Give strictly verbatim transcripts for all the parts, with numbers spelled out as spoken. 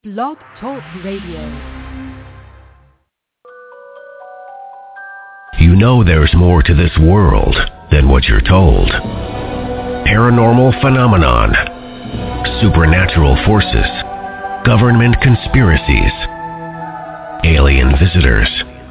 Blog Talk Radio. You know there's more to this world than what you're told. Paranormal phenomenon, supernatural forces, government conspiracies, alien visitors.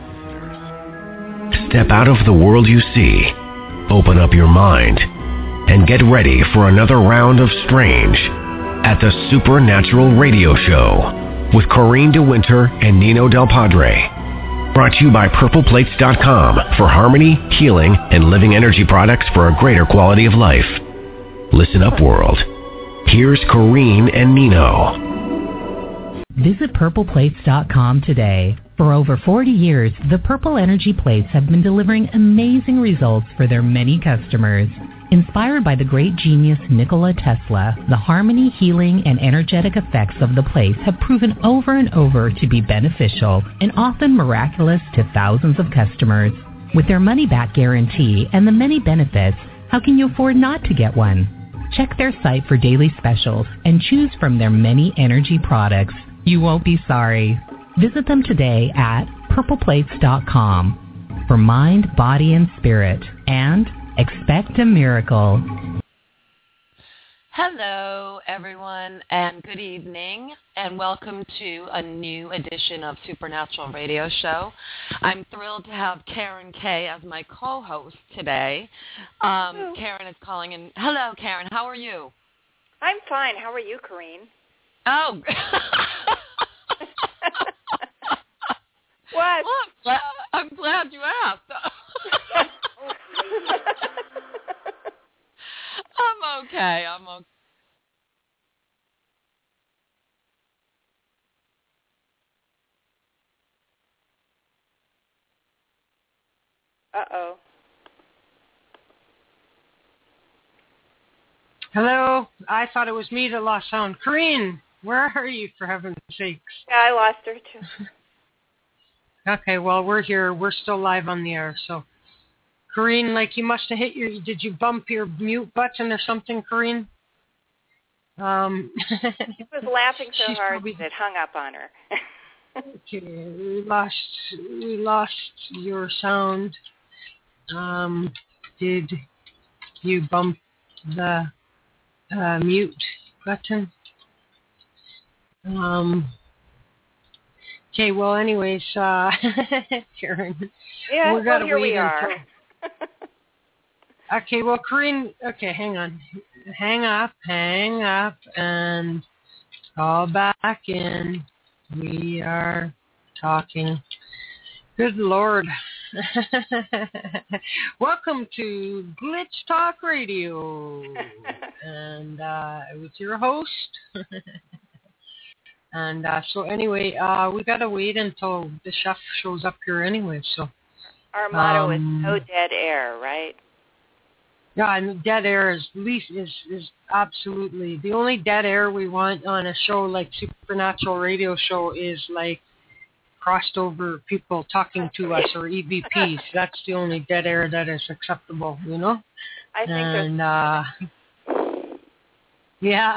Step out of the world you see, open up your mind, and get ready for another round of strange at the Supernatural Radio Show with Corrine DeWinter and Nino Del Padre. Brought to you by Purple Plates dot com for harmony, healing, and living energy products for a greater quality of life. Listen up, world. Here's Corrine and Nino. Visit Purple Plates dot com today. For over forty years, the Purple Energy Plates have been delivering amazing results for their many customers. Inspired by the great genius Nikola Tesla, the harmony, healing, and energetic effects of the plates have proven over and over to be beneficial and often miraculous to thousands of customers. With their money-back guarantee and the many benefits, how can you afford not to get one? Check their site for daily specials and choose from their many energy products. You won't be sorry. Visit them today at Purple Plates dot com for mind, body, and spirit, and expect a miracle. Hello, everyone, and good evening, and welcome to a new edition of Supernatural Radio Show. I'm thrilled to have Karen Kay as my co-host today. Um, Karen is calling in. Hello, Karen. How are you? I'm fine. How are you, Corrine? Oh. What? Well, I'm, glad, I'm glad you asked. I'm okay. I'm okay. Uh-oh. Hello. I thought it was me that lost sound. Corrine, where are you, for heaven's sakes? Yeah, I lost her, too. Okay, well, we're here. We're still live on the air, so. Corrine, like you must have hit your, did you bump your mute button or something, Corrine? Um, she was laughing so hard probably, that it hung up on her. Okay, we lost, we lost your sound. Um, did you bump the uh, mute button? Um, okay, well, anyways, uh, Karen, yeah, we're gonna well, here wait we are. Until, okay, well, Corrine, okay, hang on. Hang up, hang up, and call back in. We are talking. Good Lord. Welcome to Glitch Talk Radio. And uh, with your host. And uh, so anyway, uh, we got to wait until the chef shows up here anyway, so. Our motto um, is no dead air, right? Yeah, and dead air is least is is absolutely the only dead air we want on a show like Supernatural Radio Show is like crossed over people talking to us or E V Ps. That's the only dead air that is acceptable, you know. I think and uh, yeah,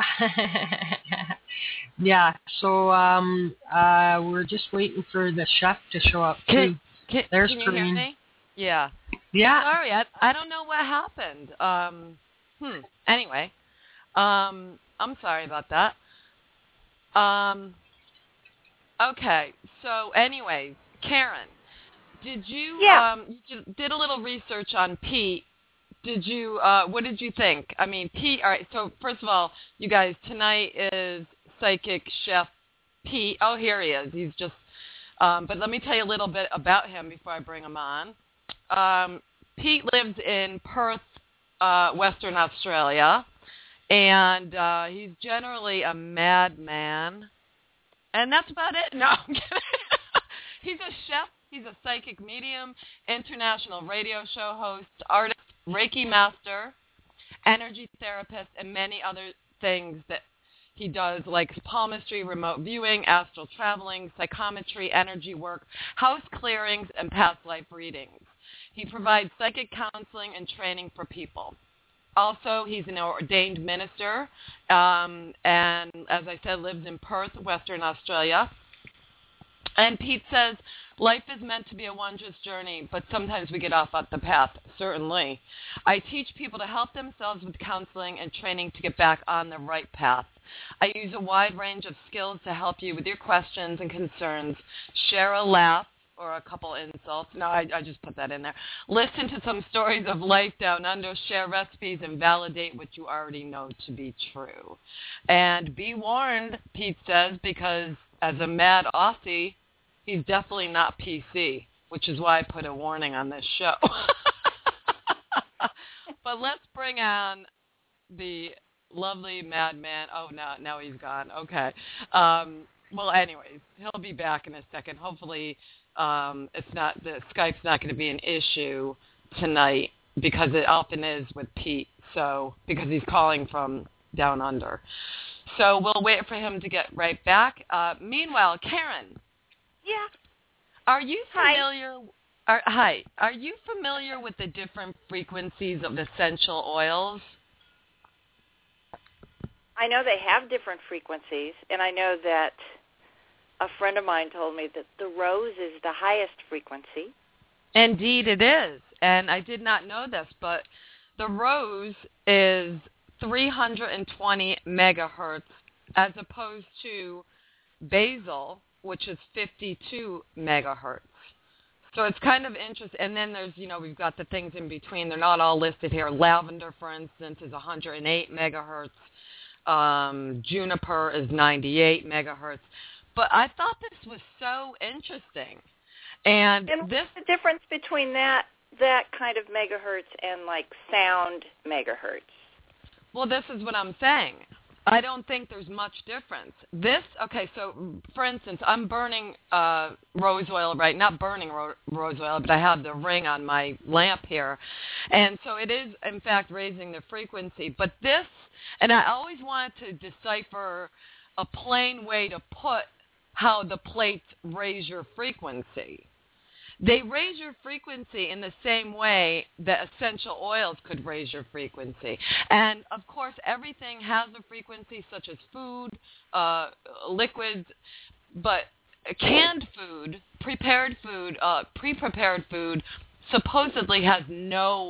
yeah. So um, uh, we're just waiting for the chef to show up too. Can, There's can you hear Corrine. me? Yeah. Yeah. Sorry, I, I don't know what happened. Um, hmm. Anyway, um, I'm sorry about that. Um, okay. So, anyways, Karen, did you? Yeah. Um, you did a little research on Pete. Did you? Uh, what did you think? I mean, Pete. All right. So, first of all, you guys, tonight is Psychic Chef Pete. Oh, here he is. He's just. Um, but let me tell you a little bit about him before I bring him on. Um, Pete lives in Perth, uh, Western Australia, and uh, he's generally a madman. And that's about it. No, I'm kidding. He's a chef. He's a psychic medium, international radio show host, artist, Reiki master, energy therapist, and many other things that he does, like palmistry, remote viewing, astral traveling, psychometry, energy work, house clearings, and past life readings. He provides psychic counseling and training for people. also, he's an ordained minister, um, and as I said, lives in Perth, Western Australia. And Pete says, life is meant to be a wondrous journey, but sometimes we get off at the path, certainly. I teach people to help themselves with counseling and training to get back on the right path. I use a wide range of skills to help you with your questions and concerns. Share a laugh or a couple insults. No, I, I just put that in there. Listen to some stories of life down under. Share recipes and validate what you already know to be true. And be warned, Pete says, because as a mad Aussie, he's definitely not P C, which is why I put a warning on this show. But let's bring on the lovely madman. Oh, no, now he's gone. Okay. Um, well, anyways, he'll be back in a second. Hopefully, um, it's not the Skype's not going to be an issue tonight because it often is with Pete. So because he's calling from down under. So we'll wait for him to get right back. Uh, meanwhile, Karen. Yeah. Are you familiar? Hi. Are, hi. Are you familiar with the different frequencies of essential oils? I know they have different frequencies, and I know that a friend of mine told me that the rose is the highest frequency. Indeed, it is. And I did not know this, but the rose is three hundred twenty megahertz as opposed to basil, which is fifty-two megahertz. So it's kind of interesting. And then there's, you know, we've got the things in between. They're not all listed here. Lavender, for instance, is one hundred eight megahertz. Um, juniper is ninety-eight megahertz. But I thought this was so interesting. And, and this what's the difference between that that kind of megahertz and like sound megahertz? Well, this is what I'm saying. I don't think there's much difference. This, okay, so for instance, I'm burning uh, rose oil, right? Not burning ro- rose oil, but I have the ring on my lamp here. And so it is, in fact, raising the frequency. But this, and I always wanted to decipher a plain way to put how the plates raise your frequency. They raise your frequency in the same way that essential oils could raise your frequency. And, of course, everything has a frequency, such as food, uh, liquids, but canned food, prepared food, uh, pre-prepared food supposedly has no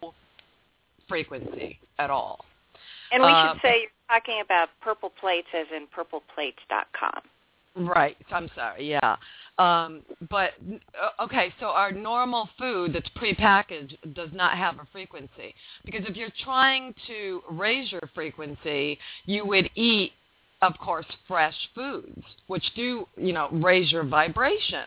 frequency at all. And we uh, should say you're talking about purple plates as in purple plates dot com. Right. I'm sorry. Yeah. Um, but, okay, so our normal food that's prepackaged does not have a frequency. Because if you're trying to raise your frequency, you would eat, of course, fresh foods, which do, you know, raise your vibration.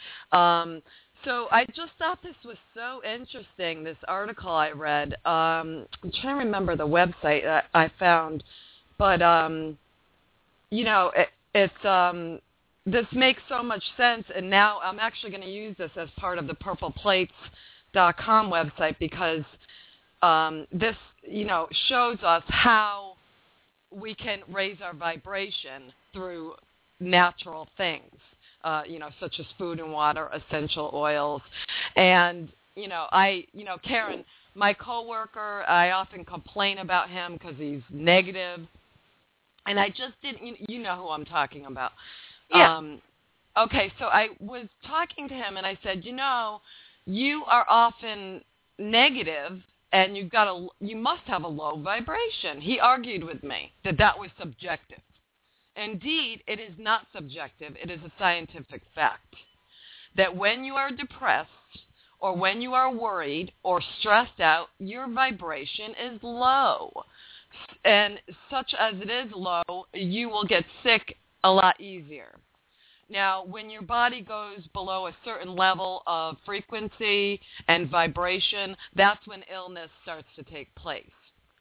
Um, so I just thought this was so interesting, this article I read. Um, I'm trying to remember the website that I found. But, um, you know, it, it's... Um, This makes so much sense, and now I'm actually going to use this as part of the purple plates dot com website because um, this, you know, shows us how we can raise our vibration through natural things, uh, you know, such as food and water, essential oils. And, you know, I, you know, Karen, my coworker, I often complain about him because he's negative, and I just didn't, you, you know who I'm talking about. Yeah. Um, okay, so I was talking to him, and I said, you know, you are often negative, and you've got a, you must have a low vibration. He argued with me that that was subjective. Indeed, it is not subjective. It is a scientific fact that when you are depressed or when you are worried or stressed out, your vibration is low. And such as it is low, you will get sick a lot easier. Now, when your body goes below a certain level of frequency and vibration, that's when illness starts to take place.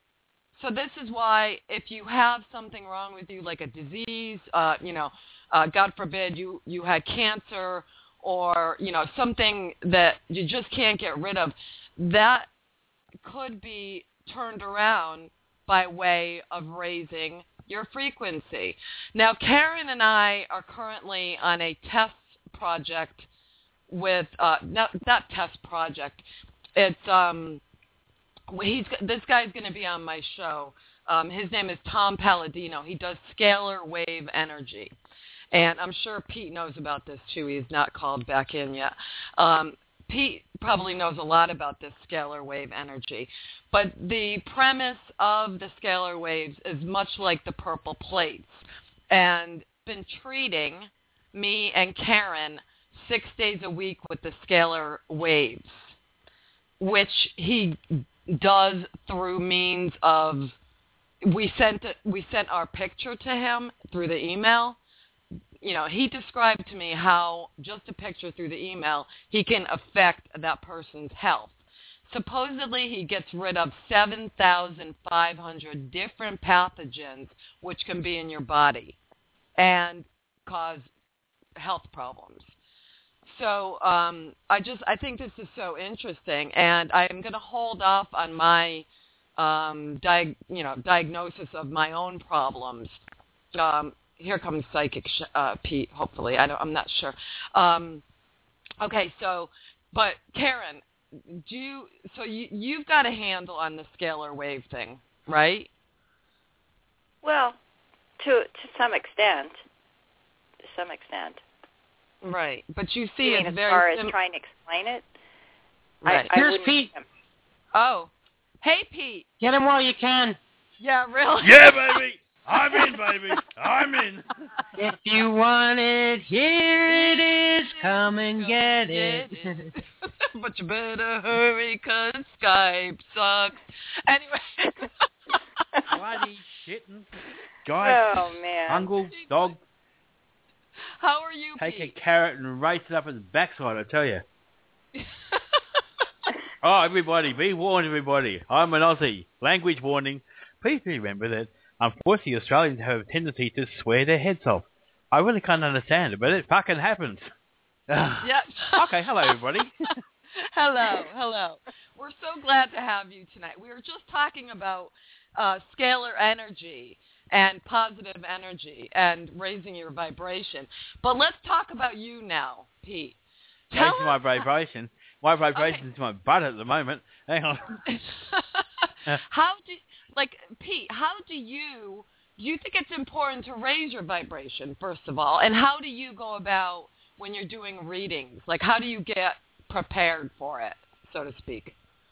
So this is why if you have something wrong with you, like a disease, uh, you know, uh, God forbid you, you had cancer or, you know, something that you just can't get rid of, that could be turned around by way of raising your frequency. Now, Karen and I are currently on a test project with, uh, not, not test project, it's um, he's this guy's going to be on my show. Um, his name is Tom Palladino. He does scalar wave energy. And I'm sure Pete knows about this, too. He's not called back in yet. Um, Pete probably knows a lot about this scalar wave energy. But the premise of the scalar waves is much like the purple plates. And been treating me and Karen six days a week with the scalar waves, which he does through means of, we sent, we sent our picture to him through the email. You know, he described to me how just a picture through the email, he can affect that person's health. Supposedly, he gets rid of seven thousand five hundred different pathogens which can be in your body and cause health problems. So um, I just, I think this is so interesting, and I'm going to hold off on my, um, di- you know, diagnosis of my own problems. Um, Here comes Psychic uh, Pete, hopefully. I don't, I'm not sure. Um, okay, so, but Karen, do you, so you, you've got a handle on the scalar wave thing, right? Well, to to some extent. To some extent. Right, but you see you mean it's as very far as sim- trying to explain it? Right. I, I Here's wouldn't- Pete. Oh, hey, Pete. Get him while you can. Yeah, really? Yeah, baby. I'm in, baby. I'm in. If you want it, here it is. Come and get it. But you better hurry, 'cause Skype sucks. Anyway. Bloody shitting. Guys, Oh, man. Uncle, dog, How are you, take Pete? a carrot and race it up its backside, I tell you. Oh, everybody, be warned, everybody. I'm an Aussie. Language warning. Please remember that, unfortunately, Australians have a tendency to swear their heads off. I really can't understand it, but it fucking happens. Yeah. Okay, hello, everybody. Hello, hello. We're so glad to have you tonight. We were just talking about uh, scalar energy and positive energy and raising your vibration. But let's talk about you now, Pete. Tell Raising my us- vibration. My vibration's in my butt at the moment. Hang on. How do, like, Pete, how do you, do you think it's important to raise your vibration, first of all? And how do you go about when you're doing readings? Like, how do you get prepared for it, so to speak?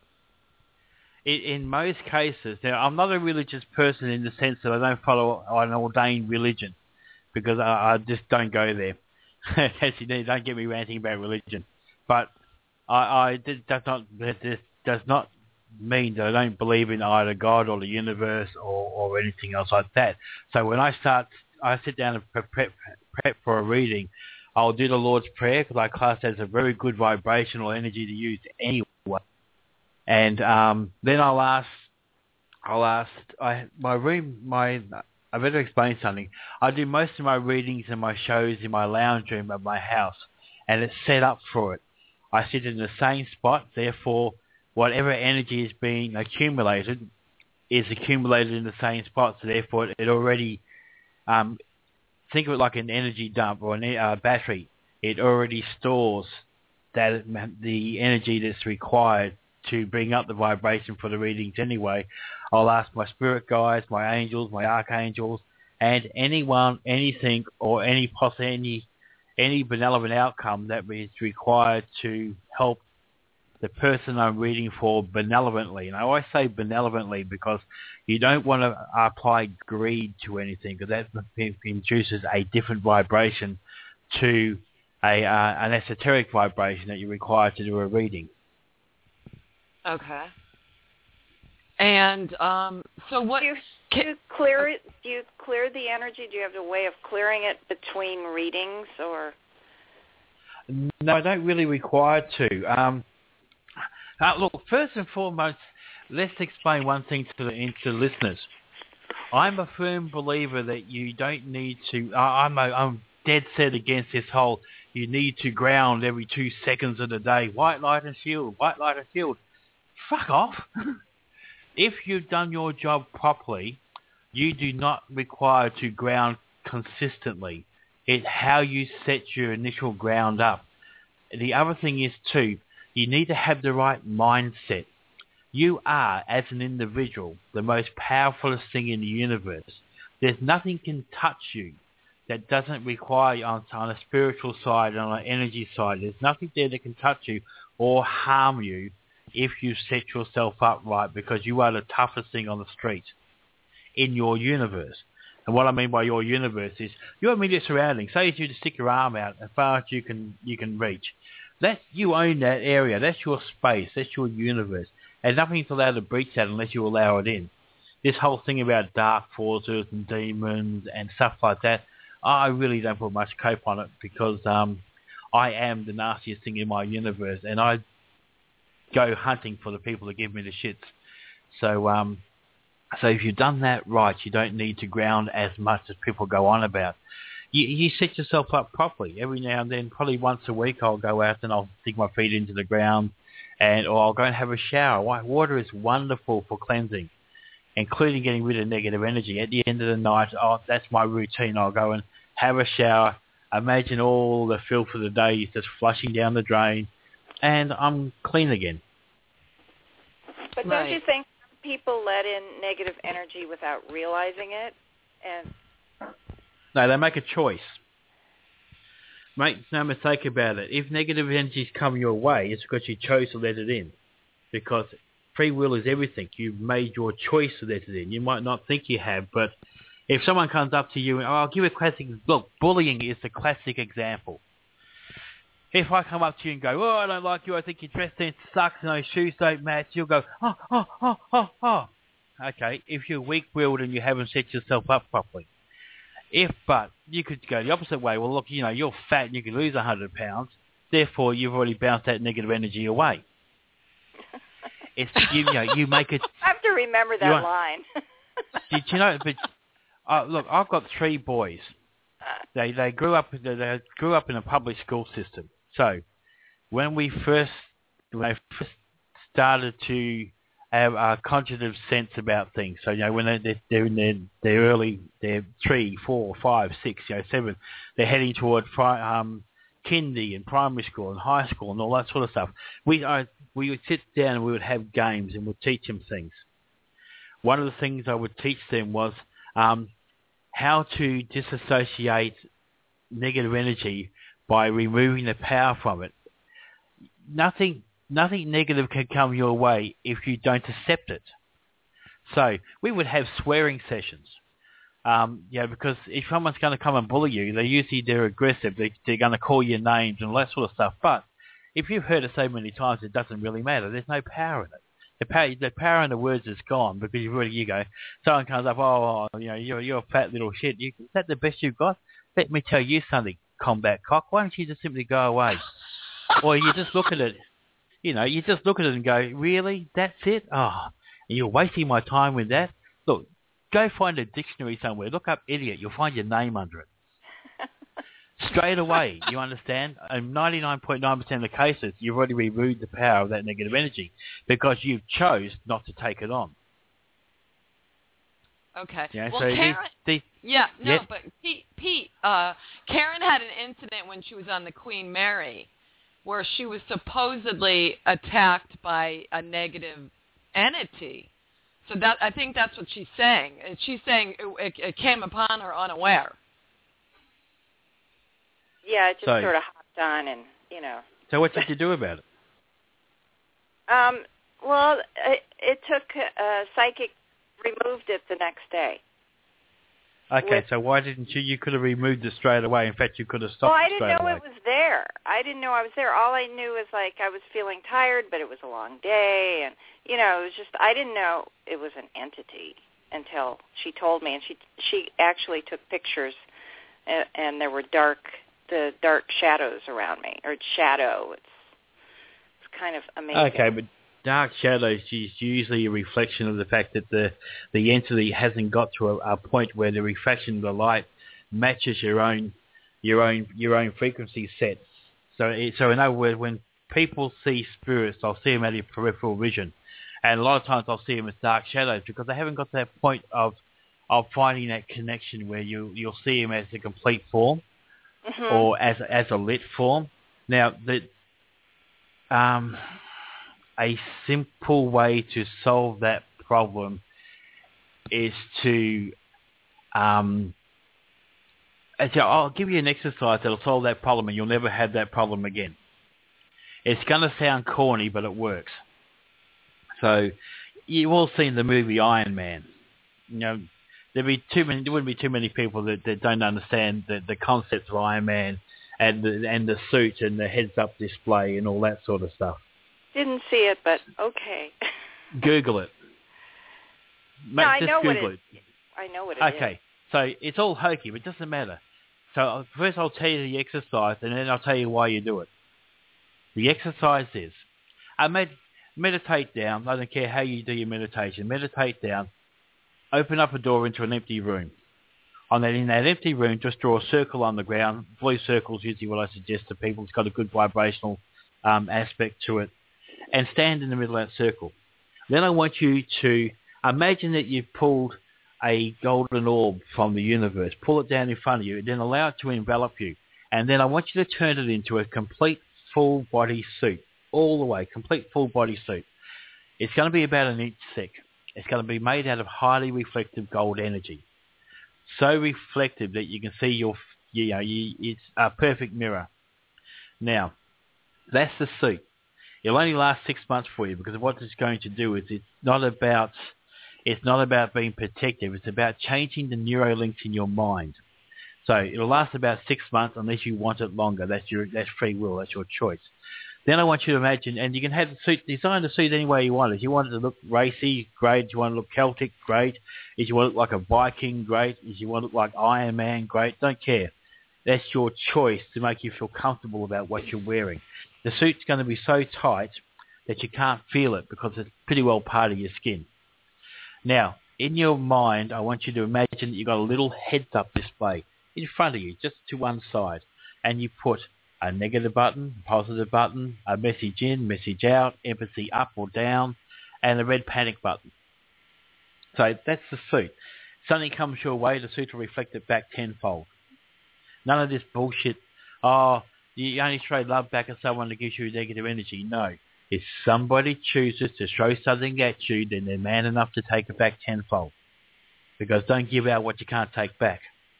In, in most cases, now, I'm not a religious person in the sense that I don't follow an ordained religion, because I, I just don't go there. As you know, don't get me ranting about religion. But I, I this does not this does not mean that I don't believe in either God or the universe or, or anything else like that. So when I start, I sit down and prep, prep, prep for a reading, I'll do the Lord's Prayer, because I class that as a very good vibrational energy to use anyway. And um, then I'll ask, I'll ask, I my room, my I better explain something. I do most of my readings and my shows in my lounge room of my house, and it's set up for it. I sit in the same spot, therefore, whatever energy is being accumulated is accumulated in the same spot. So therefore, it already, um, think of it like an energy dump or a uh, battery. It already stores that the energy that's required to bring up the vibration for the readings anyway. I'll ask my spirit guides, my angels, my archangels, and anyone, anything, or any poss- any any benevolent outcome that is required to help the person I'm reading for benevolently. And I always say benevolently because you don't want to apply greed to anything, because that induces a different vibration to a uh, an esoteric vibration that you require to do a reading. Okay. And um, so what? Do you, do you clear it? Do you clear the energy? Do you have a way of clearing it between readings, or? No, I don't really require to. Um, uh, look, first and foremost, let's explain one thing to the, to the listeners. I'm a firm believer that you don't need to. Uh, I'm a, I'm dead set against this whole. You need to ground every two seconds of the day. White light and shield. White light and shield. Fuck off. If you've done your job properly, you do not require to ground consistently. It's how you set your initial ground up. The other thing is, too, you need to have the right mindset. You are, as an individual, the most powerful thing in the universe. There's nothing can touch you that doesn't require on, on a spiritual side and on an energy side. There's nothing there that can touch you or harm you if you set yourself up right, because you are the toughest thing on the street in your universe. And what I mean by your universe is your immediate surroundings. Say if you just stick your arm out as far as you can you can reach. That's, you own that area. That's your space. That's your universe. And nothing's allowed to breach that unless you allow it in. This whole thing about dark forces and demons and stuff like that, I really don't put much cope on it, because um, I am the nastiest thing in my universe, and I go hunting for the people that give me the shits. So, um, so if you've done that right, you don't need to ground as much as people go on about. You, you set yourself up properly. Every now and then, probably once a week, I'll go out and I'll dig my feet into the ground, and or I'll go and have a shower. Water is wonderful for cleansing, including getting rid of negative energy. At the end of the night, oh, that's my routine. I'll go and have a shower. Imagine all the filth of the day is just flushing down the drain, and I'm clean again. But Right. don't you think people let in negative energy without realizing it? And No, they make a choice. Make no mistake about it. If negative energies come your way, it's because you chose to let it in. Because free will is everything. You've made your choice to let it in. You might not think you have, but if someone comes up to you, and oh, I'll give you a classic, look, bullying is the classic example. If I come up to you and go, oh, I don't like you, I think your dress sense sucks and those shoes don't match, you'll go, oh, oh, oh, oh, oh. Okay, if you're weak-willed and you haven't set yourself up properly. If, but, you could go the opposite way. Well, look, you know, you're fat and you can lose one hundred pounds. Therefore, you've already bounced that negative energy away. It's, you, you know, you make it... I have to remember that want, line. Did you know, but, uh, look, I've got three boys. They they grew up they grew up in a public school system. So, when we first, when they first started to have a cognitive sense about things, so, you know, when they, they're in their, their early, they're three, four, five, six, you know, seven, they're heading toward pri- um, kindy and primary school and high school and all that sort of stuff. We I, we would sit down and we would have games and we'd teach them things. One of the things I would teach them was um, how to disassociate negative energy by removing the power from it. Nothing nothing negative can come your way if you don't accept it. So we would have swearing sessions. Um, you know, because if someone's going to come and bully you, they usually they're aggressive. They, they're going to call you names and all that sort of stuff. But if you've heard it so many times, it doesn't really matter. There's no power in it. The power, the power in the words is gone, because you've already, you go, someone comes up, oh, oh you know, you're, you're a fat little shit. You, is that the best you've got? Let me tell you something, combat cock. Why don't you just simply go away? Or you just look at it, you know, you just look at it and go, really? That's it? Oh, you're wasting my time with that? Look, go find a dictionary somewhere. Look up idiot. You'll find your name under it. Straight away, you understand? In ninety-nine point nine percent of the cases, you've already removed the power of that negative energy because you've chose not to take it on. Okay. Yeah, well, so Karen, these, these, yeah, no, yes. but Pete, Pete uh, Karen had an incident when she was on the Queen Mary where she was supposedly attacked by a negative entity. So that I think that's what she's saying. She's saying it, it, it came upon her unaware. Yeah, it just so, sort of hopped on and, you know. So what did you do about it? Um, well, it, it took, uh, psychic removed it the next day. Okay, With, so why didn't you? You could have removed it straight away. In fact, you could have stopped well, I it didn't straight know away. it was there. I didn't know I was there. All I knew was, like, I was feeling tired, but it was a long day. And, you know, it was just, I didn't know it was an entity until she told me. And she she actually took pictures, and, and there were dark, the dark shadows around me, or shadow. It's, it's kind of amazing. Okay, but dark shadows is usually a reflection of the fact that the the entity hasn't got to a, a point where the reflection of the light matches your own your own your own frequency sets. So, it, so in other words, when people see spirits, they'll see them at your peripheral vision, and a lot of times they'll see them as dark shadows because they haven't got to that point of of finding that connection where you you'll see them as a complete form, mm-hmm. or as as a lit form. Now the um. a simple way to solve that problem is to, um, actually, I'll give you an exercise that'll solve that problem and you'll never have that problem again. It's going to sound corny, but it works. So you've all seen the movie Iron Man. You know, there'd be too many, there wouldn't be too many people that, that don't understand the, the concept of Iron Man and the, and the suit and the heads-up display and all that sort of stuff. Didn't see it, but okay. Google it. No, I Just know Google what it, it. I know what it okay. is. So it's all hokey, but it doesn't matter. So first I'll tell you the exercise, and then I'll tell you why you do it. The exercise is, I med- meditate down. I don't care how you do your meditation. Meditate down. Open up a door into an empty room. On that, in that empty room, just draw a circle on the ground. Blue circle's usually what I suggest to people. It's got a good vibrational um, aspect to it. And stand in the middle of that circle. Then I want you to imagine that you've pulled a golden orb from the universe. Pull it down in front of you, and then allow it to envelop you. And then I want you to turn it into a complete full body suit, all the way, complete full body suit. It's going to be about an inch thick. It's going to be made out of highly reflective gold energy. So reflective that you can see your, you know, you, it's a perfect mirror. Now, that's the suit. It'll only last six months for you because what it's going to do is it's not about, it's not about being protective. It's about changing the neurolinks in your mind. So it'll last about six months unless you want it longer. That's your, that's free will. That's your choice. Then I want you to imagine, and you can have the suit, design the suit any way you want. If you want it to look racy, great. If you want it to look Celtic, great. If you want it to look like a Viking, great. If you want it to look like Iron Man, great. Don't care. That's your choice to make you feel comfortable about what you're wearing. The suit's going to be so tight that you can't feel it because it's pretty well part of your skin. Now, in your mind, I want you to imagine that you've got a little heads-up display in front of you, just to one side, and you put a negative button, a positive button, a message in, message out, empathy up or down, and a red panic button. So that's the suit. Something comes your way, the suit will reflect it back tenfold. None of this bullshit, oh, you only throw love back at someone that gives you negative energy. No. If somebody chooses to throw something at you, then they're man enough to take it back tenfold. Because don't give out what you can't take back.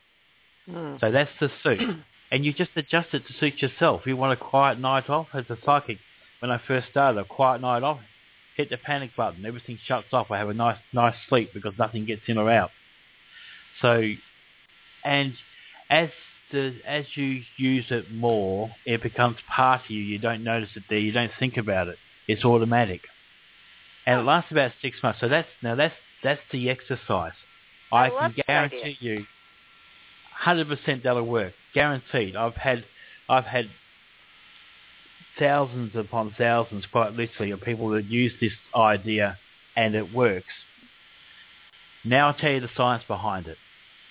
Mm. So that's the suit. And you just adjust it to suit yourself. If you want a quiet night off, as a psychic, when I first started, a quiet night off, hit the panic button. Everything shuts off. I have a nice nice sleep because nothing gets in or out. So, and as the, as you use it more, it becomes part of you. You don't notice it there. You don't think about it. It's automatic. And it lasts about six months. So that's now that's that's the exercise. I, I can guarantee you, one hundred percent that'll work. Guaranteed. I've had, I've had thousands upon thousands, quite literally, of people that use this idea and it works. Now I'll tell you the science behind it.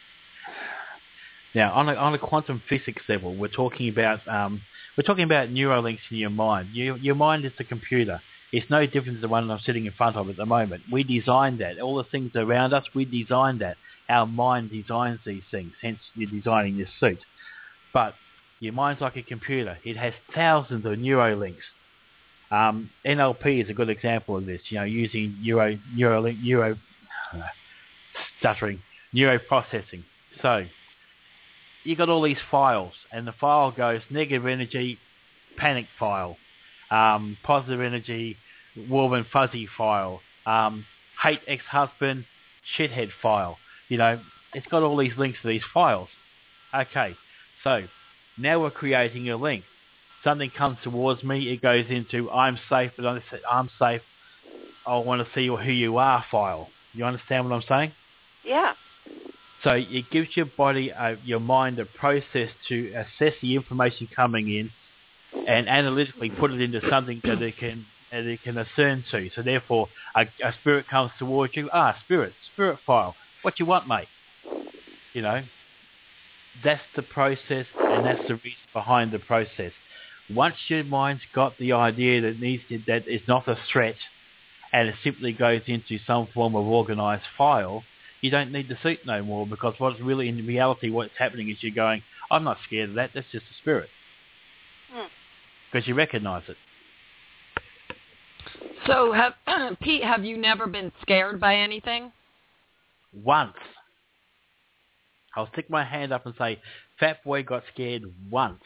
Now, on a, on a quantum physics level, we're talking about um, we're talking about neurolinks in your mind. Your, your mind is a computer. It's no different than the one I'm sitting in front of at the moment. We designed that. All the things around us, we designed that. Our mind designs these things, hence you're designing this suit. But your mind's like a computer. It has thousands of neurolinks. Um, N L P is a good example of this, you know, using neuro, neurolink, neuro, uh, stuttering, neuroprocessing. So you got all these files, and the file goes negative energy, panic file, um, positive energy, warm and fuzzy file, um, hate ex-husband, shithead file. You know, it's got all these links to these files. Okay, so now we're creating a link. Something comes towards me, it goes into I'm safe, but I say I'm safe, I want to see who you are file. You understand what I'm saying? Yeah. So it gives your body, a, your mind a process to assess the information coming in and analytically put it into something that it can that it can discern to. So therefore, a, a spirit comes towards you. Ah, spirit, spirit file. What you want, mate? You know, that's the process, and that's the reason behind the process. Once your mind's got the idea that needs to, that it's not a threat, and it simply goes into some form of organised file, you don't need the suit no more, because what's really in reality, what's happening is you're going, I'm not scared of that, that's just a spirit. Because mm. you recognise it. So, have, Pete, have you never been scared by anything? Once. I'll stick my hand up and say, Fat Boy got scared once.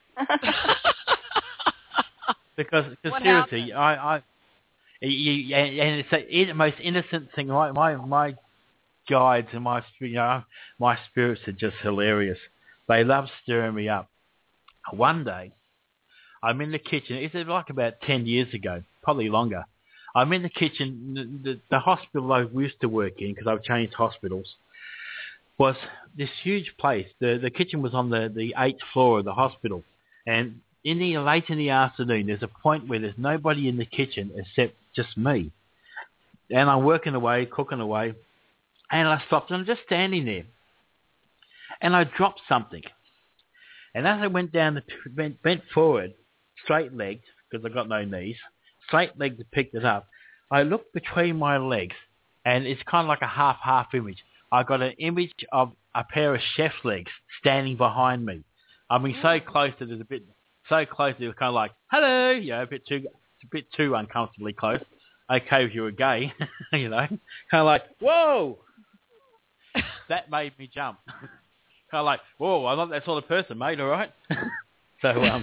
because, because seriously, I, I, you, and it's the most innocent thing. My, my, my guides and my, you know, my spirits are just hilarious. They love stirring me up. One day, I'm in the kitchen. It's like about ten years ago, probably longer. I'm in the kitchen. The, the, the hospital I used to work in, because I've changed hospitals, was this huge place. The the kitchen was on the, the eighth floor of the hospital. And in the late in the afternoon, there's a point where there's nobody in the kitchen except just me. And I'm working away, cooking away, and I stopped and I'm just standing there. And I dropped something. And as I went down, the bent, bent forward, straight-legged, because I've got no knees, straight-legged to pick it up, I looked between my legs, and it's kind of like a half-half image. I got an image of a pair of chef's legs standing behind me. I mean, so close that it's a bit, so close that it was kind of like, hello, you know, a bit too, a bit too uncomfortably close. Okay, if you were gay, you know, kind of like, whoa, that made me jump. Kind of like, whoa, I'm not that sort of person, mate. All right. so, um,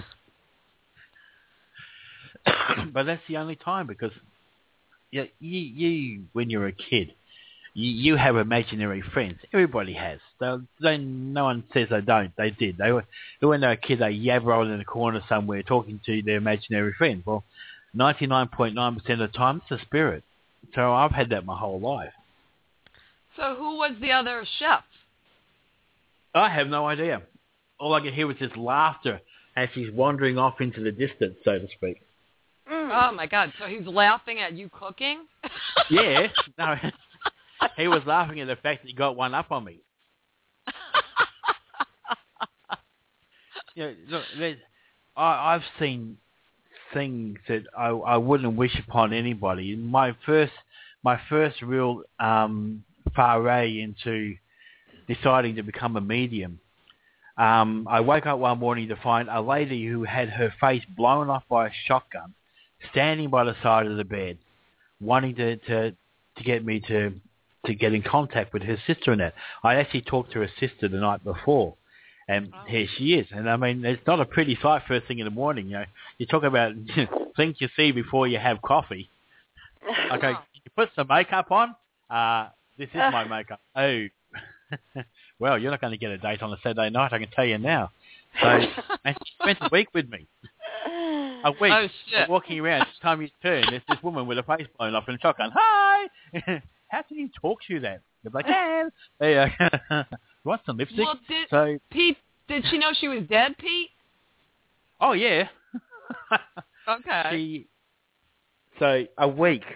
but that's the only time because, you, you, you when you're a kid. You, you have imaginary friends. Everybody has. They, they, no one says they don't. They did. They were when they were a kid. They yab rolled in a corner somewhere talking to their imaginary friend. Well, ninety-nine point nine percent of the time, it's a spirit. So I've had that my whole life. So who was the other chef? I have no idea. All I could hear was just laughter as he's wandering off into the distance, so to speak. Mm. Oh my God! So he's laughing at you cooking? Yeah. No. He was laughing at the fact that he got one up on me. You know, look, I, I've seen things that I, I wouldn't wish upon anybody. My first, my first real um, foray into deciding to become a medium. Um, I woke up one morning to find a lady who had her face blown off by a shotgun, standing by the side of the bed, wanting to to, to get me to. to get in contact with her sister and that. I actually talked to her sister the night before, and oh. Here she is. And I mean, it's not a pretty sight first thing in the morning. You know, you talk about things you see before you have coffee. Okay, you put some makeup on. Uh, this is my makeup. Oh, well, you're not going to get a date on a Saturday night, I can tell you now. So, and she spent a week with me. A week. Oh, shit. Walking around, each time you turn, there's this woman with her face blown off in a shotgun. Hi! How can you talk to that? They're like, yeah. Hey, uh, want some lipstick? Well, did, so, Pete, did she know she was dead, Pete? Oh, yeah. Okay. She, so, a week.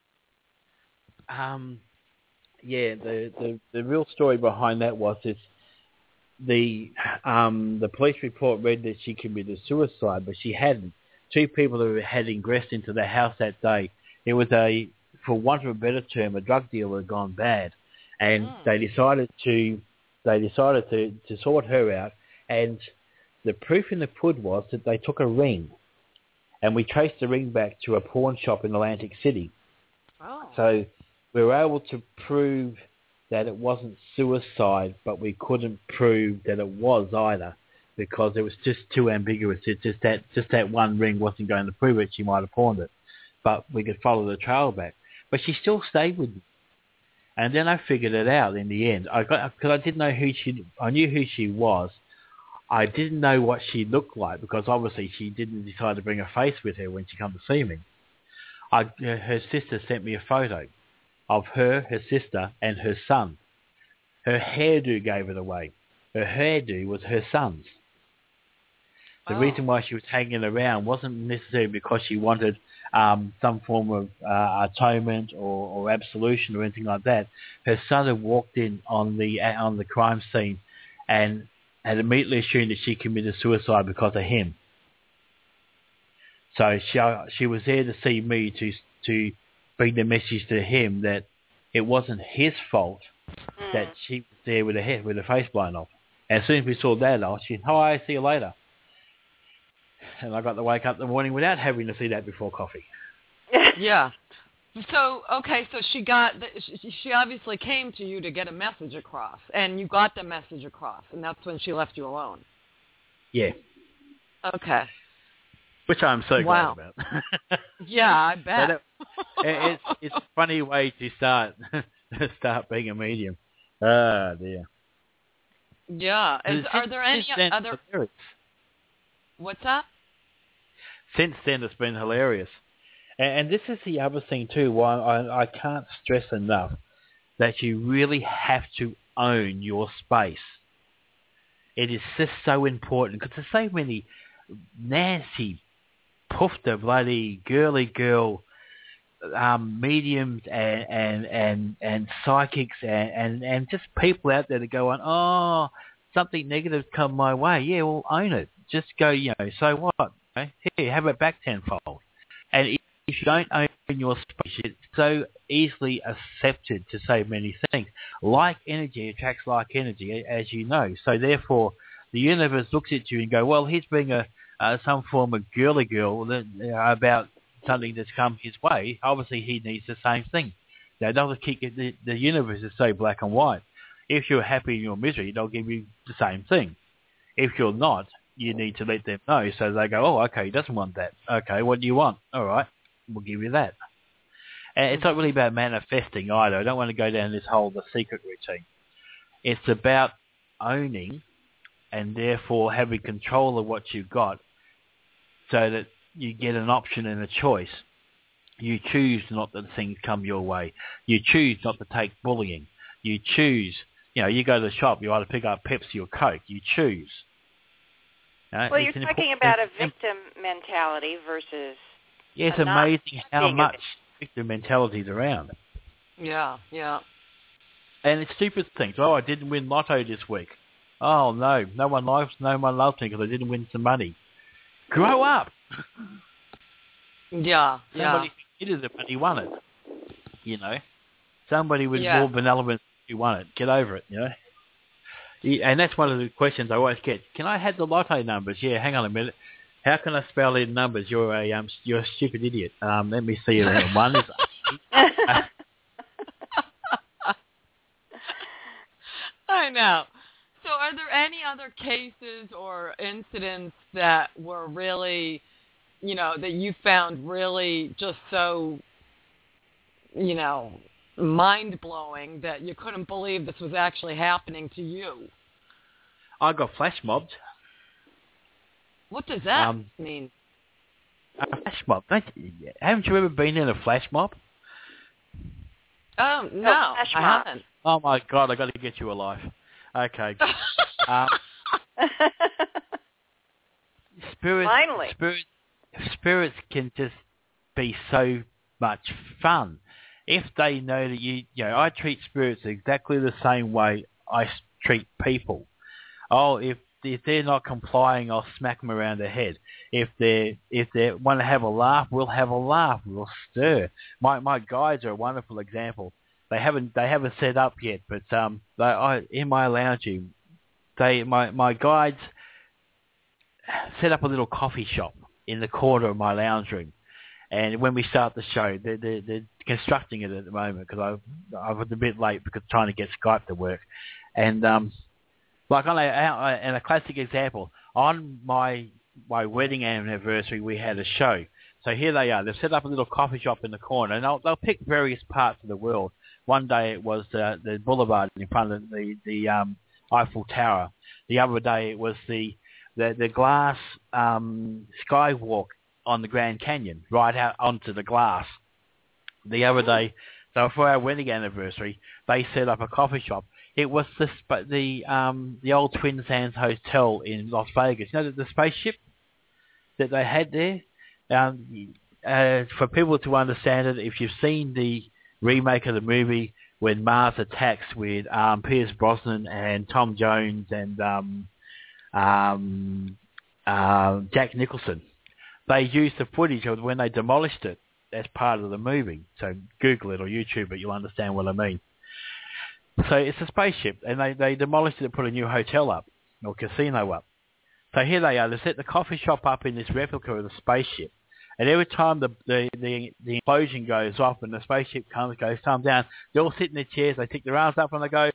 Um, yeah, the, the, the real story behind that was this. The, um, the police report read that she committed suicide, but she hadn't. Two people who had ingressed into the house that day. It was a... for want of a better term, a drug dealer had gone bad, and mm. they decided to they decided to, to sort her out. And the proof in the pud was that they took a ring, and we traced the ring back to a pawn shop in Atlantic City. Oh. So we were able to prove that it wasn't suicide, but we couldn't prove that it was either, because it was just too ambiguous. It's just that just that one ring wasn't going to prove it. She might have pawned it, but we could follow the trail back. But she still stayed with me. And then I figured it out in the end. I got because I didn't know who she. I knew who she was. I didn't know what she looked like because obviously she didn't decide to bring her face with her when she came to see me. I, her sister sent me a photo of her, her sister, and her son. Her hairdo gave it away. Her hairdo was her son's. The oh. reason why she was hanging around wasn't necessarily because she wanted um, some form of uh, atonement or, or absolution or anything like that. Her son had walked in on the on the crime scene and had immediately assumed that she committed suicide because of him. So she she was there to see me to to bring the message to him that it wasn't his fault mm. that she was there with her head with her face blown off. And as soon as we saw that, I said, "Hi, see you later." And I got to wake up in the morning without having to see that before coffee. Yeah. So, okay, so she got, she obviously came to you to get a message across, and you got the message across, and that's when she left you alone. Yeah. Okay. Which I'm so wow. glad about. Yeah, I bet. it, it's, it's a funny way to start start being a medium. Ah, dear. Yeah. Is, are there any then, other... Hilarious. What's that? Since then, it's been hilarious. And this is the other thing, too, why I, I can't stress enough that you really have to own your space. It is just so important, because there's so many nasty, poofter, bloody, girly girl um, mediums and, and, and, and psychics and, and, and just people out there that go on, oh, something negative come my way. Yeah, well, own it. Just go, you know, so what? Here, have it back tenfold. And if you don't own your space, it's so easily accepted to so many things. Like energy attracts like energy, as you know. So therefore, the universe looks at you and go, well, he's being a uh, some form of girly girl that, uh, about something that's come his way. Obviously, he needs the same thing. Now, they'll keep it, the, the universe is so black and white. If you're happy in your misery, they'll give you the same thing. If you're not, you need to let them know. So they go, oh, okay, he doesn't want that. Okay, what do you want? All right. We'll give you that. And it's not really about manifesting either. I don't want to go down this whole the secret routine. It's about owning and therefore having control of what you've got so that you get an option and a choice. You choose not that things come your way. You choose not to take bullying. You choose, you know, you go to the shop, you either pick up Pepsi or Coke. You choose. Uh, well, you're talking about a victim mentality versus... Yeah, it's amazing how much victim mentality is around. Yeah, yeah. And it's stupid things. Oh, I didn't win lotto this week. Oh, no, no one loves, no one loves me because I didn't win some money. Grow up. Yeah, yeah. Somebody did it, but he won it. You know, somebody with yeah. more benevolence who won it. Get over it. You know. And that's one of the questions I always get. Can I have the lotto numbers? Yeah, hang on a minute. How can I spell in numbers? You're a um, you're a stupid idiot. Um, let me see it. One is. I know. So, are there any other cases or incidents that were really, you know, that you found really just so, you know, mind blowing that you couldn't believe this was actually happening to you? I got flash mobbed. What does that um, mean? A flash mob. Don't you, haven't you ever been in a flash mob? Oh, no, no I haven't. Oh, my God, I've got to get you alive. Okay. um, spirits, Finally. Spirits, spirits can just be so much fun. If they know that you, you know, I treat spirits exactly the same way I treat people. Oh, if if they're not complying, I'll smack them around the head. If they if they want to have a laugh, we'll have a laugh. We'll stir. My my guides are a wonderful example. They haven't they haven't set up yet, but um, they, I, in my lounge room, they my my guides set up a little coffee shop in the corner of my lounge room. And when we start the show, they're, they're, they're constructing it at the moment because I I was a bit late because trying to get Skype to work. And um, like on a, and a classic example, on my my wedding anniversary, we had a show. So here they are. They've set up a little coffee shop in the corner, and they'll, they'll pick various parts of the world. One day it was uh, the boulevard in front of the the um, Eiffel Tower. The other day it was the the, the glass um, skywalk on the Grand Canyon, right out onto the glass. The other day, so for our wedding anniversary, they set up a coffee shop. It was the the um, the old Twin Sands Hotel in Las Vegas. You know, the, the spaceship that they had there. Um, uh, for people to understand it, if you've seen the remake of the movie when Mars Attacks with um, Pierce Brosnan and Tom Jones and um, um, uh, Jack Nicholson, they used the footage of when they demolished it as part of the movie. So Google it or YouTube it, you'll understand what I mean. So it's a spaceship, and they, they demolished it and put a new hotel up, or casino up. So here they are. They set the coffee shop up in this replica of the spaceship, And every time the the, the the explosion goes off and the spaceship comes, goes, comes down, they all sit in their chairs, they stick their arms up and they go,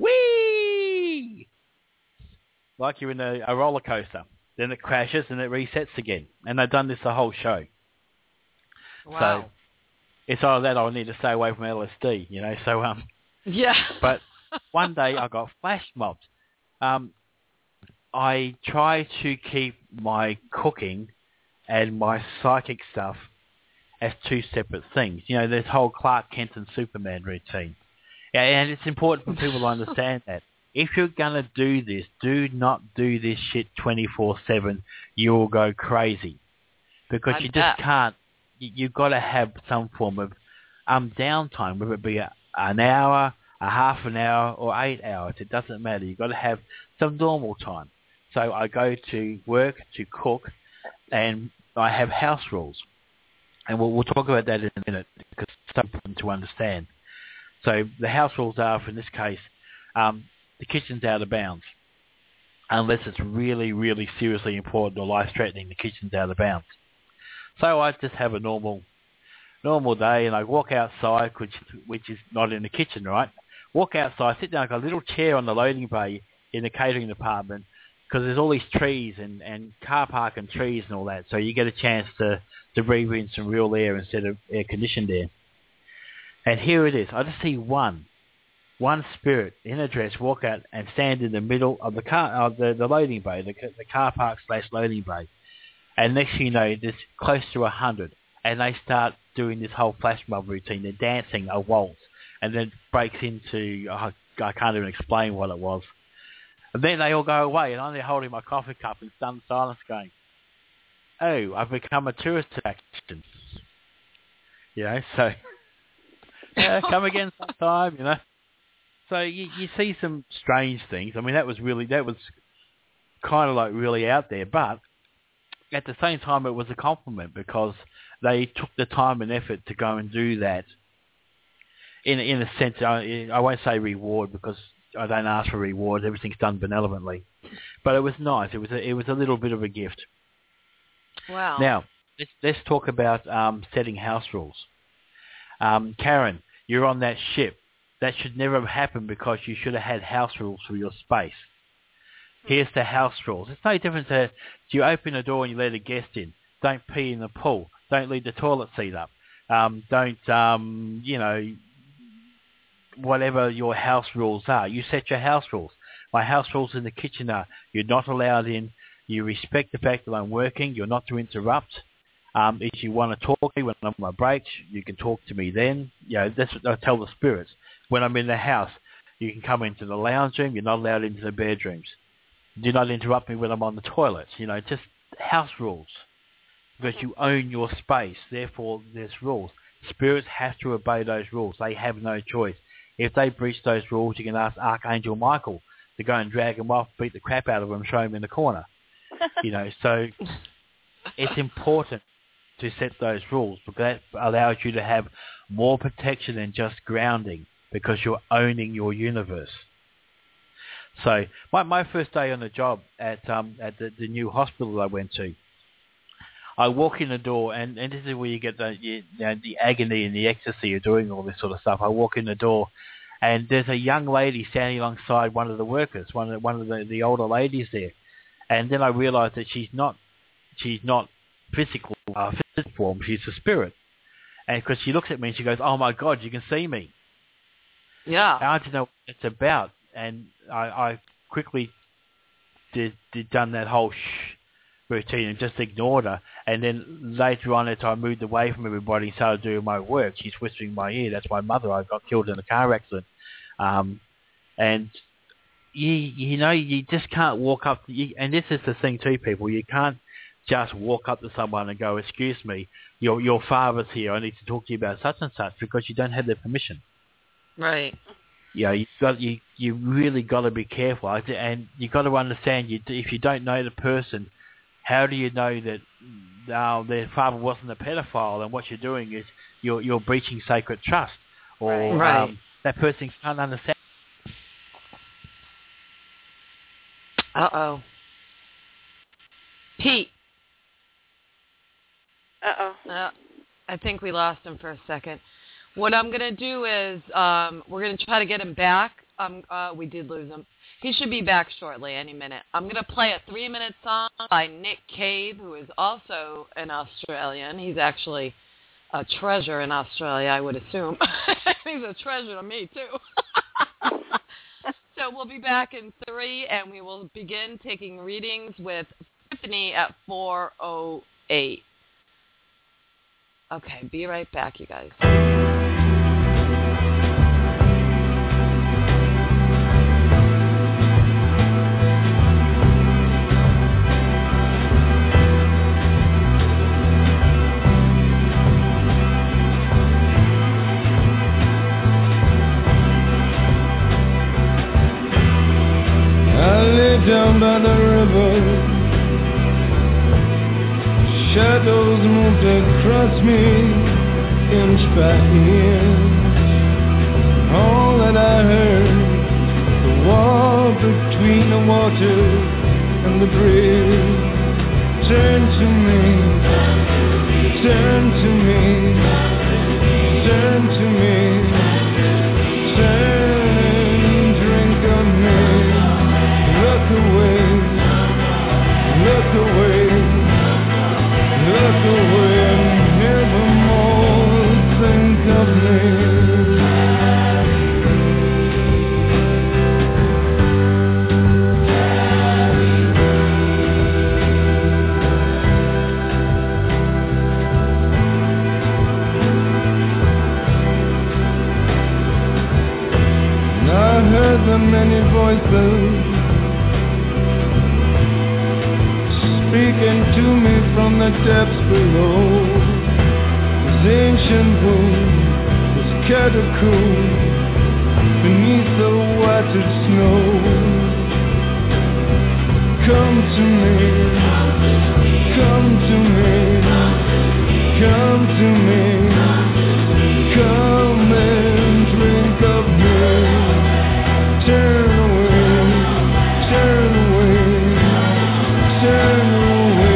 whee! Like you're in a, a roller coaster. Then it crashes and it resets again. And they've done this the whole show. Wow. So it's either that or I need to stay away from L S D, you know. So um, yeah. But one day I got flash mobbed. Um, I try to keep my cooking and my psychic stuff as two separate things. You know, this whole Clark Kent and Superman routine. Yeah, and it's important for people to understand that. If you're going to do this, do not do this shit twenty-four seven. You'll go crazy. Because I you bet. just can't. You, you've got to have some form of um downtime, whether it be a, an hour, a half an hour, or eight hours. It doesn't matter. You've got to have some normal time. So I go to work to cook, and I have house rules. And we'll, we'll talk about that in a minute because it's so important to understand. So the house rules are, for in this case, um, the kitchen's out of bounds. Unless it's really, really seriously important or life-threatening, the kitchen's out of bounds. So I just have a normal normal day, and I walk outside, which, which is not in the kitchen, right? Walk outside, sit down, I've got a little chair on the loading bay in the catering department, because there's all these trees and, and car park and trees and all that, so you get a chance to, to breathe in some real air instead of air-conditioned air. And here it is. I just see one, one spirit in a dress walk out and stand in the middle of the car, of the, the loading bay, the, the car park slash loading bay. And next thing you know, there's close to a hundred, and they start doing this whole flash mob routine. They're dancing a waltz, and then breaks into, oh, I can't even explain what it was. And then they all go away, and I'm there holding my coffee cup in stunned silence going, oh, I've become a tourist attraction. You know, so uh, come again sometime, you know. So you, you see some strange things. I mean, that was really, that was kind of like really out there, but at the same time it was a compliment because they took the time and effort to go and do that. In, in a sense, I, I won't say reward because I don't ask for reward. Everything's done benevolently, but it was nice. It was a, it was a little bit of a gift. Wow. Now let's let's talk about um, setting house rules. Um, Karen, you're on that ship. That should never have happened because you should have had house rules for your space. Here's the house rules. It's no different to you open a door and you let a guest in. Don't pee in the pool. Don't leave the toilet seat up. Um, don't um, you know. Whatever your house rules are, you set your house rules. My house rules in the kitchen are: you're not allowed in. You respect the fact that I'm working. You're not to interrupt. Um, if you want to talk to me when I'm on my breaks, you can talk to me then. You know, that's what I tell the spirits. When I'm in the house, you can come into the lounge room. You're not allowed into the bedrooms. Do not interrupt me when I'm on the toilet. You know, just house rules. Because you own your space, therefore there's rules. Spirits have to obey those rules. They have no choice. If they breach those rules, you can ask Archangel Michael to go and drag them off, beat the crap out of them, show them in the corner. You know, so it's important to set those rules because that allows you to have more protection than just grounding because you're owning your universe. So my my first day on the job at um at the, the new hospital I went to, I walk in the door, and, and this is where you get the you know, the agony and the ecstasy of doing all this sort of stuff. I walk in the door, and there's a young lady standing alongside one of the workers, one of the, one of the, the older ladies there. And then I realised that she's not she's not physical uh, physical form. She's a spirit. And because she looks at me and she goes, "Oh my God, you can see me." Yeah. And I didn't know what it's about, and I, I quickly did, did done that whole shh routine and just ignored her. And then later on, as I moved away from everybody and started doing my work, she's whispering in my ear, "That's my mother. I got killed in a car accident." Um, and you you know you just can't walk up to you, and this is the thing too, people. You can't just walk up to someone and go, "Excuse me, your your father's here. I need to talk to you about such and such," because you don't have their permission. Right. You know, you got you you really got to be careful, and you got to understand. You if you don't know the person, how do you know that uh, their father wasn't a pedophile? And what you're doing is you're you're breaching sacred trust, or right. Um, that person can't understand. Uh oh. Pete. Uh-oh. Uh, I think we lost him for a second. What I'm going to do is um, we're going to try to get him back. Um, uh, we did lose him. He should be back shortly, any minute. I'm going to play a three-minute song by Nick Cave, who is also an Australian. He's actually a treasure in Australia, I would assume. He's a treasure to me, too. So we'll be back in three, and we will begin taking readings with Tiffany at four oh eight. Okay, be right back, you guys. Down by the river, shadows moved across me, inch by inch. All that I heard, the wall between the water and the bridge. Turn to me, turn to me, turn to me, turn, drink of me. Look away, look away, look away, and nevermore think of me. And I heard the many voices speaking to me from the depths below. This ancient room, this catacomb, beneath the whited snow. Come to me, come to me, come to me, come and drink of me. Turn away, turn away, turn away.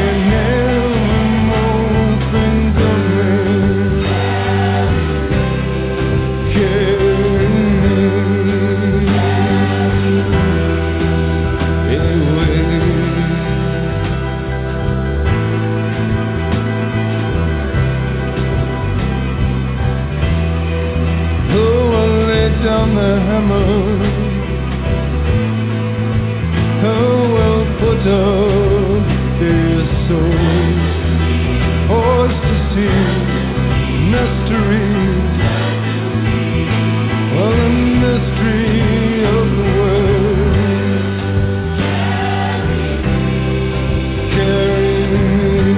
Down the hammer, who will put up their souls? Forced to see mysteries, well, the mystery of the world. Carry me,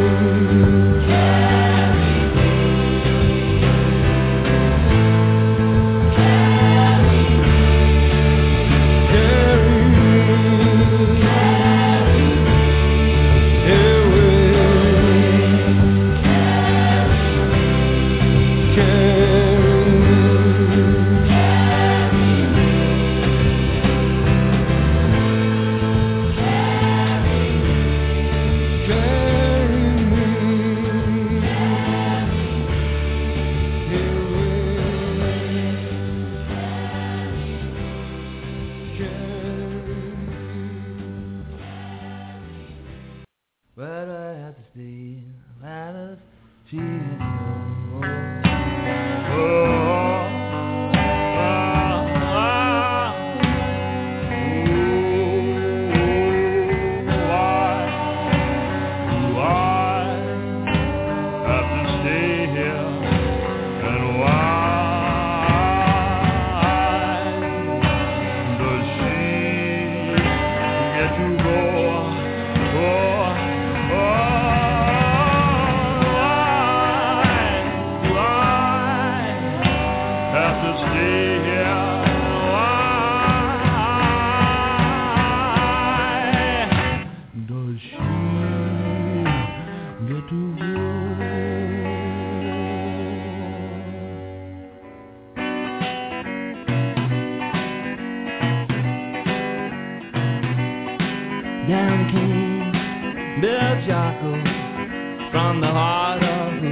Down came the jackal from the heart of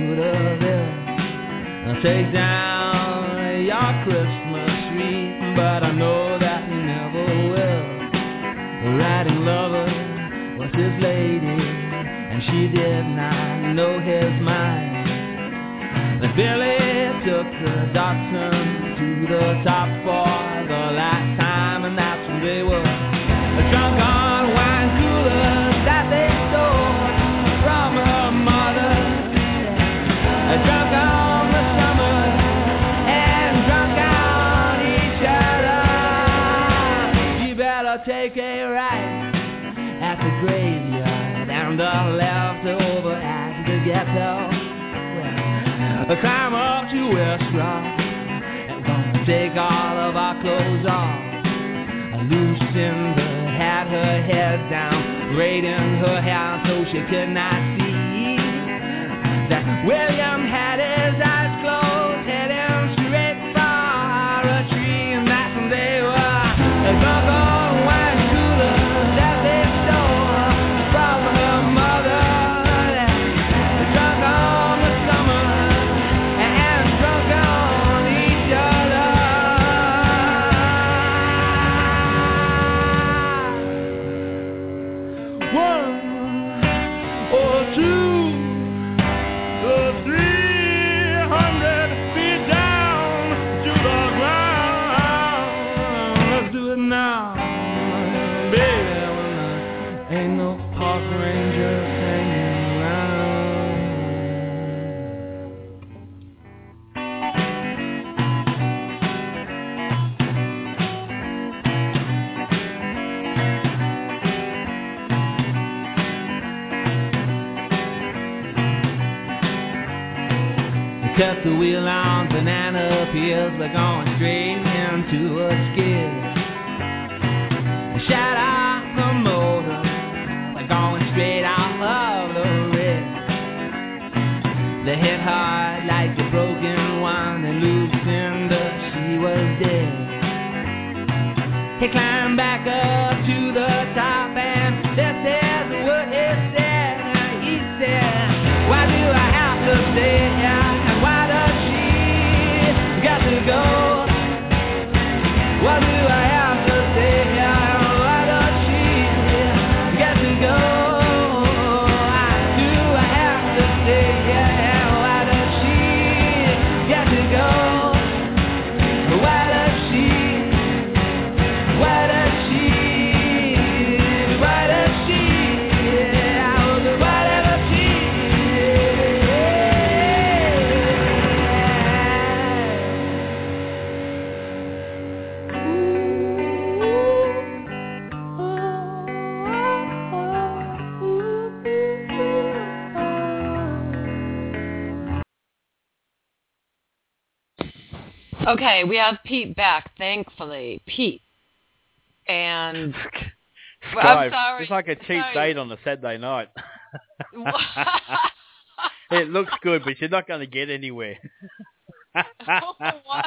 take down your Christmas tree, but I know that you never will. The riding lover was his lady, and she did not know his mind. Then Billy took the Dachshund to the top for the last time, and that's when they were drunk on wine coolers that they stole from her mother. Drunk on the summer and drunk on each other. You better take a right at the graveyard and a left over at the ghetto. Well, climb up to West Rock and gonna take all of our clothes off. Lucinda had her head down, braiding her hair so she could not see that William had his eyes closed, heading straight for a tree, and that's when they were drunk on wine coolers that they stole from her mother. Drunk on the summer and drunk on each other. One or two or three hundred feet down to the ground. Let's do it now, baby. Ain't no park rangers hanging around. Cut the wheel on banana peels, we're going straight into a skid. Shut off the motor, we're going straight out of the red. They hit hard like a broken one, and Lucinda, she was dead. He climbed back up to the top, and this is what he said. He said, why do I have to stay here? Why does she got to go? Why do I have to stay here? Why does she got to go? Why do I have to stay here? Why does she got to go? Why does she? Why does she? Why does she? Why does she? Okay, we have Pete back, thankfully. Pete. And well, I'm Skype. sorry. It's like a cheap sorry. date on a Saturday night. It looks good, but you're not going to get anywhere. Oh, wow.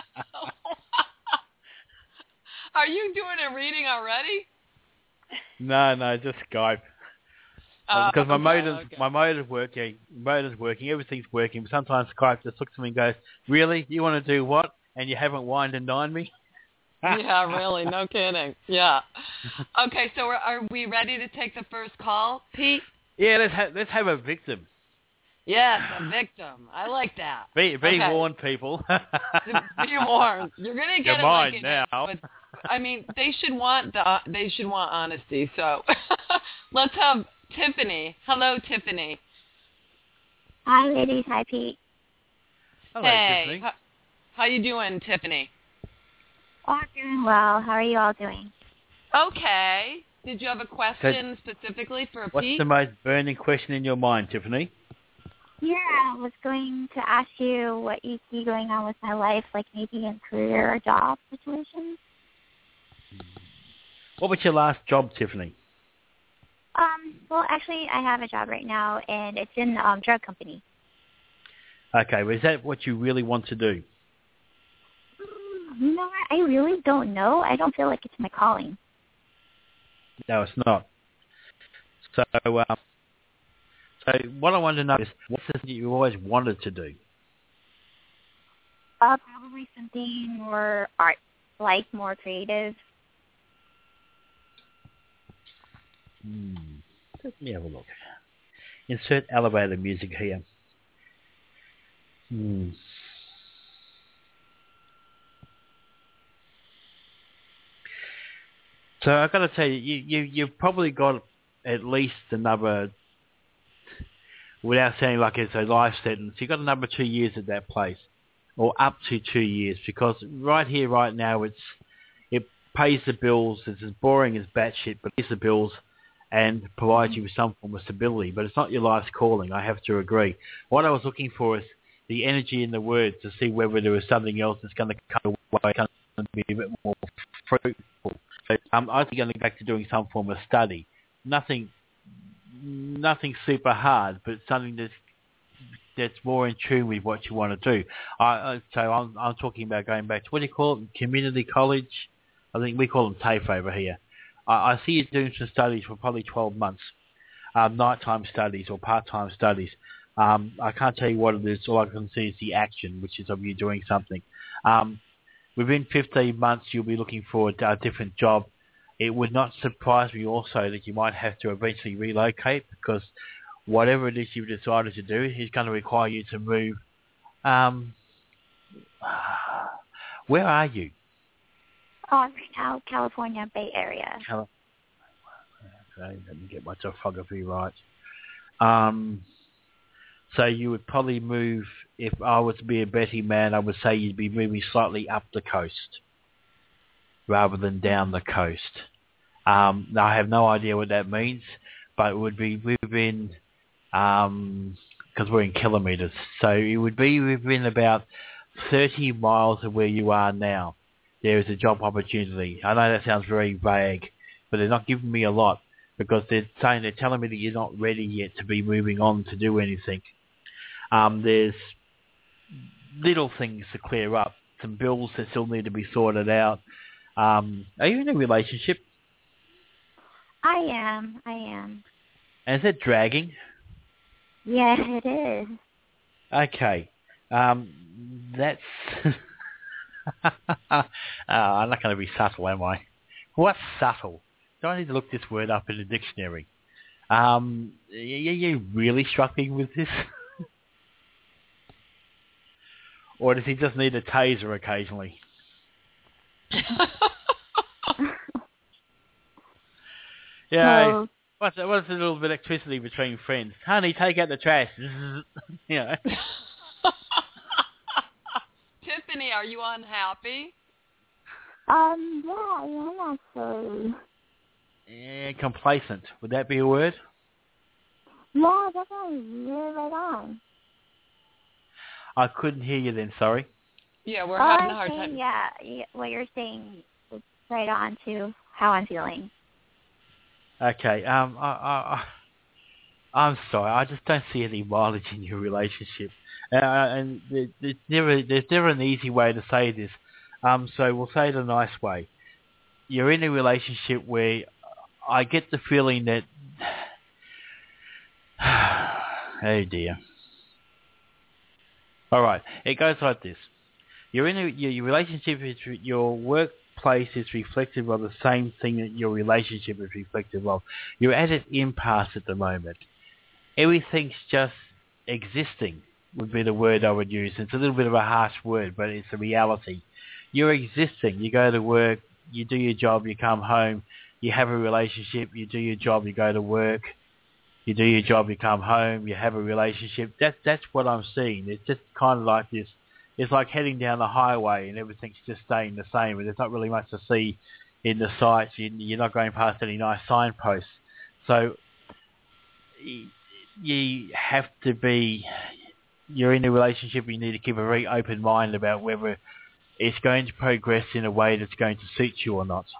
Are you doing a reading already? No, no, just Skype. Uh, because my okay, motor's okay. my motor's working, motor's working, everything's working. But sometimes Skype just looks at me and goes, "Really? You want to do what? And you haven't wined and dined me?" Yeah, really, no kidding. Yeah. Okay, so are, are we ready to take the first call, Pete? Yeah, let's have let's have a victim. Yes, a victim. I like that. Be be Okay. warned, people. Be warned. You're gonna get You're it mine like it now. is, but I mean, they should want the they should want honesty. So let's have Tiffany. Hello, Tiffany. Hi, ladies. Hi, Pete. Hello, Hey, Tiffany. how, how you doing, Tiffany? Oh, doing well. How are you all doing? Okay. Did you have a question specifically for What's Pete? the most burning question in your mind, Tiffany? Yeah, I was going to ask you what you see going on with my life, like maybe in career or job situations. What was your last job, Tiffany? Um, well, actually, I have a job right now, and it's in um drug company. Okay, well, is that what you really want to do? You know what? I really don't know. I don't feel like it's my calling. No, it's not. So, um, so what I want to know is, what's the thing you always wanted to do? Uh, probably something more art, like more creative. Hmm. Let me have a look. Insert elevator music here. Hmm. So I've got to tell you, you, you, you've probably got at least another, without sounding like it's a life sentence, you've got another two years at that place, or up to two years, because right here, right now, it's it pays the bills. It's as boring as batshit, but it pays the bills and provides you with some form of stability. But it's not your life's calling, I have to agree. What I was looking for is the energy in the words to see whether there was something else that's going to come away, going to be a bit more fruitful. So um, I think I'm going back to doing some form of study. Nothing, nothing super hard, but something that's that's more in tune with what you want to do. I, I, so I'm, I'm talking about going back to, what do you call it, community college? I think we call them TAFE over here. I, I see you doing some studies for probably twelve months, um, nighttime studies or part-time studies. Um, I can't tell you what it is. All I can see is the action, which is of you doing something. Um, within fifteen months, you'll be looking for a, a different job. It would not surprise me also that you might have to eventually relocate, because whatever it is you've decided to do is going to require you to move. Um, where are you? Uh, right now, California Bay Area. Cal- okay, let me get my topography right. Um, so you would probably move, if I was to be a betting man, I would say you'd be moving slightly up the coast rather than down the coast. Um, now I have no idea what that means, but it would be within, um, because we're in kilometres, so it would be within about thirty miles of where you are now. There is a job opportunity. I know that sounds very vague, but they're not giving me a lot, because they're saying, they're telling me that you're not ready yet to be moving on to do anything. Um, there's little things to clear up, some bills that still need to be sorted out. Um, are you in a relationship? I am. I am. And is it dragging? Yeah, it is. Okay. Um, that's... uh, I'm not going to be subtle, am I? What's subtle? Do I need to look this word up in the dictionary? Um, are you really struggling with this? Or does he just need a taser occasionally? Yeah, so, what's, what's a little bit of electricity between friends? Honey, take out the trash. You know. Tiffany, are you unhappy? Um, yeah, I am actually. Yeah, complacent. Would that be a word? Yeah, definitely. You're right on. I couldn't hear you then, sorry. Yeah, we're oh, having I'm a hard saying, time. Yeah, yeah, what you're saying is right on to how I'm feeling. Okay, um, I, I, I'm sorry, I just don't see any mileage in your relationship. Uh, and there's never, there's never an easy way to say this. Um, so we'll say it a nice way. You're in a relationship where I get the feeling that... oh dear. All right, it goes like this. You're in a, your, your relationship, is, your workplace is reflective of the same thing that your relationship is reflective of. You're at an impasse at the moment. Everything's just existing, would be the word I would use. It's a little bit of a harsh word, but it's a reality. You're existing. You go to work, you do your job, you come home, you have a relationship, you do your job, you go to work, you do your job, you come home, you have a relationship. That's that's what I'm seeing. It's just kind of like this. It's like heading down the highway and everything's just staying the same. And there's not really much to see in the sights. You, you're not going past any nice signposts. So you have to be, you're in a relationship, you need to keep a very open mind about whether it's going to progress in a way that's going to suit you or not.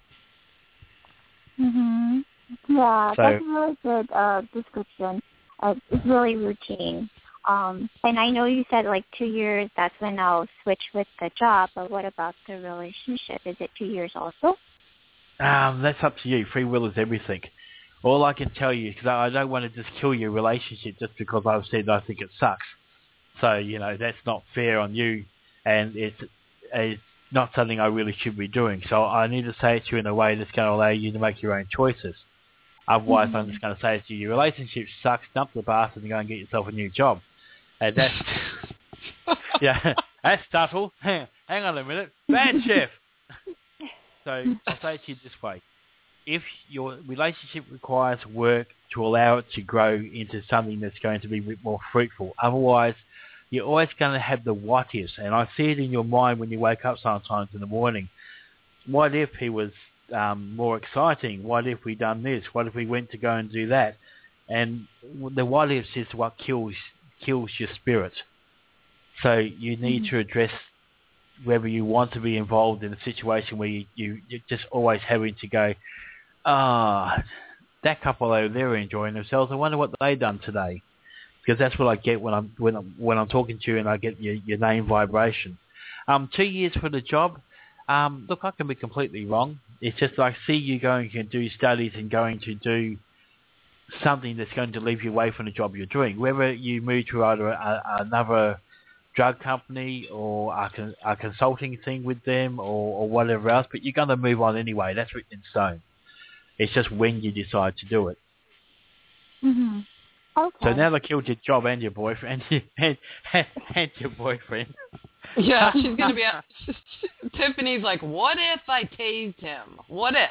Mhm. Yeah, so, that's a really good uh, description. Uh, it's really routine. Um, and I know you said like two years, that's when I'll switch with the job, but what about the relationship? Is it two years also? Um, that's up to you. Free will is everything. All I can tell you, because I don't want to just kill your relationship just because I've said I think it sucks. So, you know, that's not fair on you and it's it's not something I really should be doing. So I need to say it to you in a way that's going to allow you to make your own choices. Otherwise, mm-hmm. I'm just going to say to you, your relationship sucks, dump the bastard and go and get yourself a new job. And that's, yeah, that's subtle. Hang, hang on a minute. Bad chef. So I'll say it to you this way. If your relationship requires work to allow it to grow into something that's going to be a bit more fruitful, otherwise you're always going to have the what ifs. And I see it in your mind when you wake up sometimes in the morning. What if he was um, more exciting? What if we done this? What if we went to go and do that? And the what ifs is what kills kills your spirit. So you need mm-hmm. to address whether you want to be involved in a situation where you, you, you're just always having to go, ah, oh, that couple over there are enjoying themselves. I wonder what they done today. Because that's what I get when I'm when I'm when I'm talking to you, and I get your, your name vibration. Um, two years for the job. Um, look, I can be completely wrong. It's just I see you going to do studies and going to do something that's going to leave you away from the job you're doing. Whether you move to either a, another drug company or a, a consulting thing with them or, or whatever else, but you're going to move on anyway. That's written in stone. It's just when you decide to do it. Mm-hmm. Okay. So now they killed your job and your boyfriend and, and, and your boyfriend. Yeah, she's going to be... A, Tiffany's like, what if I tased him? What if?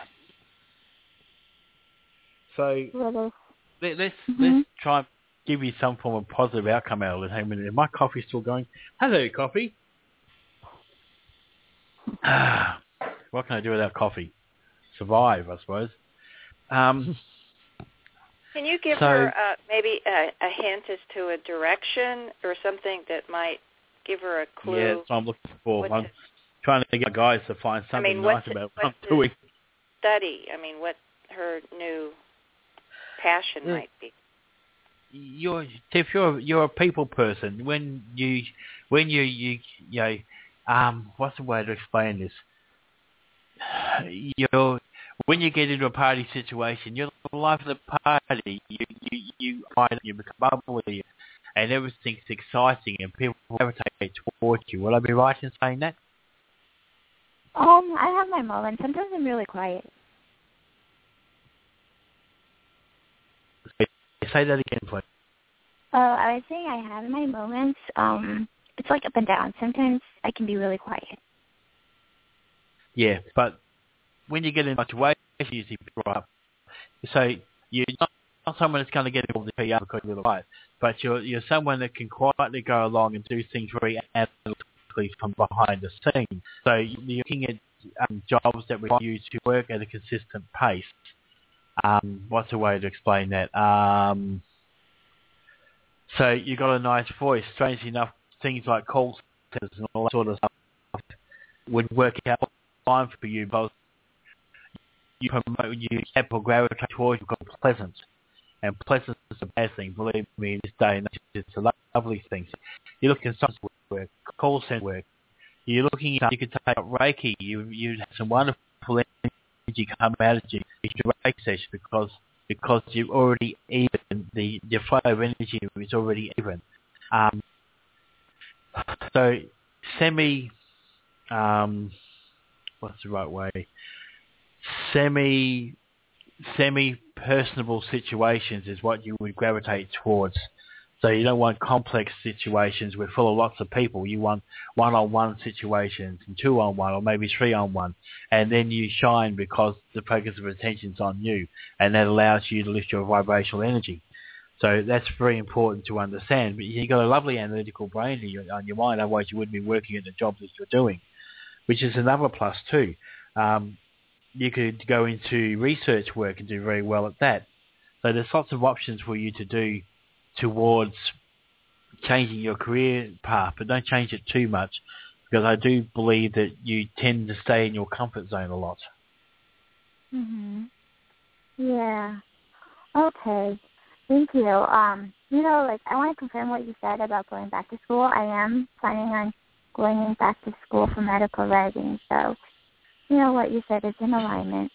So let, let's mm-hmm. let's try and give you some form of positive outcome out of it. Hang on a minute. My coffee's still going. Hello, coffee. Ah, what can I do without coffee? Survive, I suppose. Um... Can you give so, her uh, maybe a, a hint as to a direction or something that might give her a clue? Yeah, that's what I'm looking for. I'm to, trying to get guys to find something I mean, nice about what I'm doing. Study. I mean, what her new passion yeah. might be. You're if you're you're a people person. When you when you you you know, um, what's the way to explain this? You're When you get into a party situation, you're the life of the party. You you you, you become bubbly, and everything's exciting, and people gravitate towards you. Will I be right in saying that? Um, I have my moments. Sometimes I'm really quiet. Say that again, please. Oh, uh, I was saying I have my moments. Um, it's like up and down. Sometimes I can be really quiet. Yeah, but when you get in much weight, you usually grow up. So you're not, not someone that's going to get involved in P R because you're quiet, but you're you're someone that can quietly go along and do things very analytically from behind the scenes. So you're looking at um, jobs that require you to work at a consistent pace. Um, what's a way to explain that? Um, so you've got a nice voice. Strangely enough, things like call centers and all that sort of stuff would work out fine for you, both. You promote, you have people gravitate towards you because pleasant. And pleasant is a bad thing, believe me, in this day and age, it's a lovely thing. You're looking at some work, call center work. You're looking at, you could take up Reiki, you you have some wonderful energy come out of you in your Reiki session because because you're already even, the, the flow of energy is already even. Um, so semi, um, what's the right way? Semi, semi-personable situations is what you would gravitate towards. So you don't want complex situations where full of lots of people. You want one-on-one situations and two-on-one or maybe three-on-one. And then you shine because the focus of attention's on you. And that allows you to lift your vibrational energy. So that's very important to understand. But you've got a lovely analytical brain in your, on your mind. Otherwise you wouldn't be working at the job that you're doing, which is another plus too. Um, you could go into research work and do very well at that. So there's lots of options for you to do towards changing your career path, but don't change it too much because I do believe that you tend to stay in your comfort zone a lot. Mhm. Yeah. Okay. Thank you. Um, you know, like I want to confirm what you said about going back to school. I am planning on going back to school for medical writing, so you know what you said is in alignment.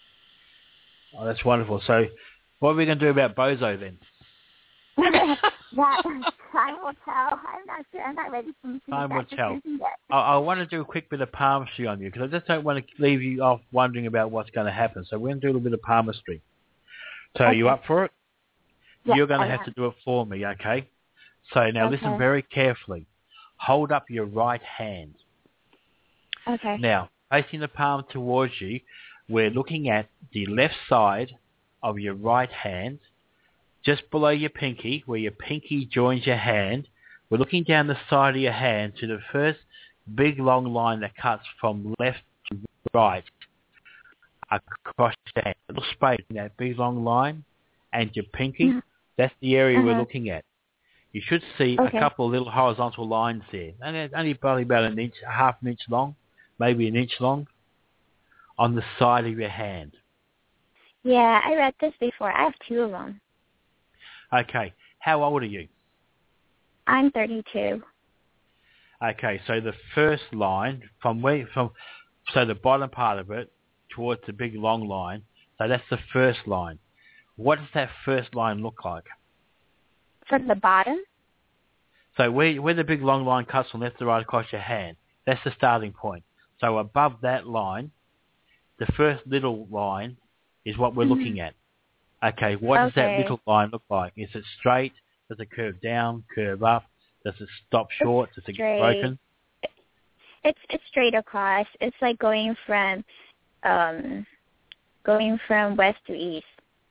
Oh, that's wonderful. So what are we going to do about Bozo then? That time will tell. I'm not sure. I'm not ready to make Time will that tell. decision yet. I, I want to do a quick bit of palmistry on you because I just don't want to leave you off wondering about what's going to happen. So we're going to do a little bit of palmistry. So Okay. are you up for it? Yes, You're going to I have am. to do it for me, okay? So now Okay. listen very carefully. Hold up your right hand. Okay. Now, facing the palm towards you, we're looking at the left side of your right hand, just below your pinky, where your pinky joins your hand. We're looking down the side of your hand to the first big long line that cuts from left to right across your hand. A little space in that big long line and your pinky, Mhm. that's the area Uh-huh. we're looking at. You should see Okay. a couple of little horizontal lines there, and it's only probably about an inch, a half an inch long, maybe an inch long, on the side of your hand. Yeah, I read this before. I have two of them. Okay, how old are you? I'm thirty-two. Okay, so the first line from where from so the bottom part of it towards the big long line, so that's the first line. What does that first line look like? From the bottom? So where where the big long line cuts from left to right across your hand, that's the starting point. So above that line, the first little line is what we're Mhm. looking at. Okay, what does that Okay. little line look like? Is it straight? Does it curve down, curve up? Does it stop short? Does it get straight. broken? It's it's straight across. It's like going from um going from west to east.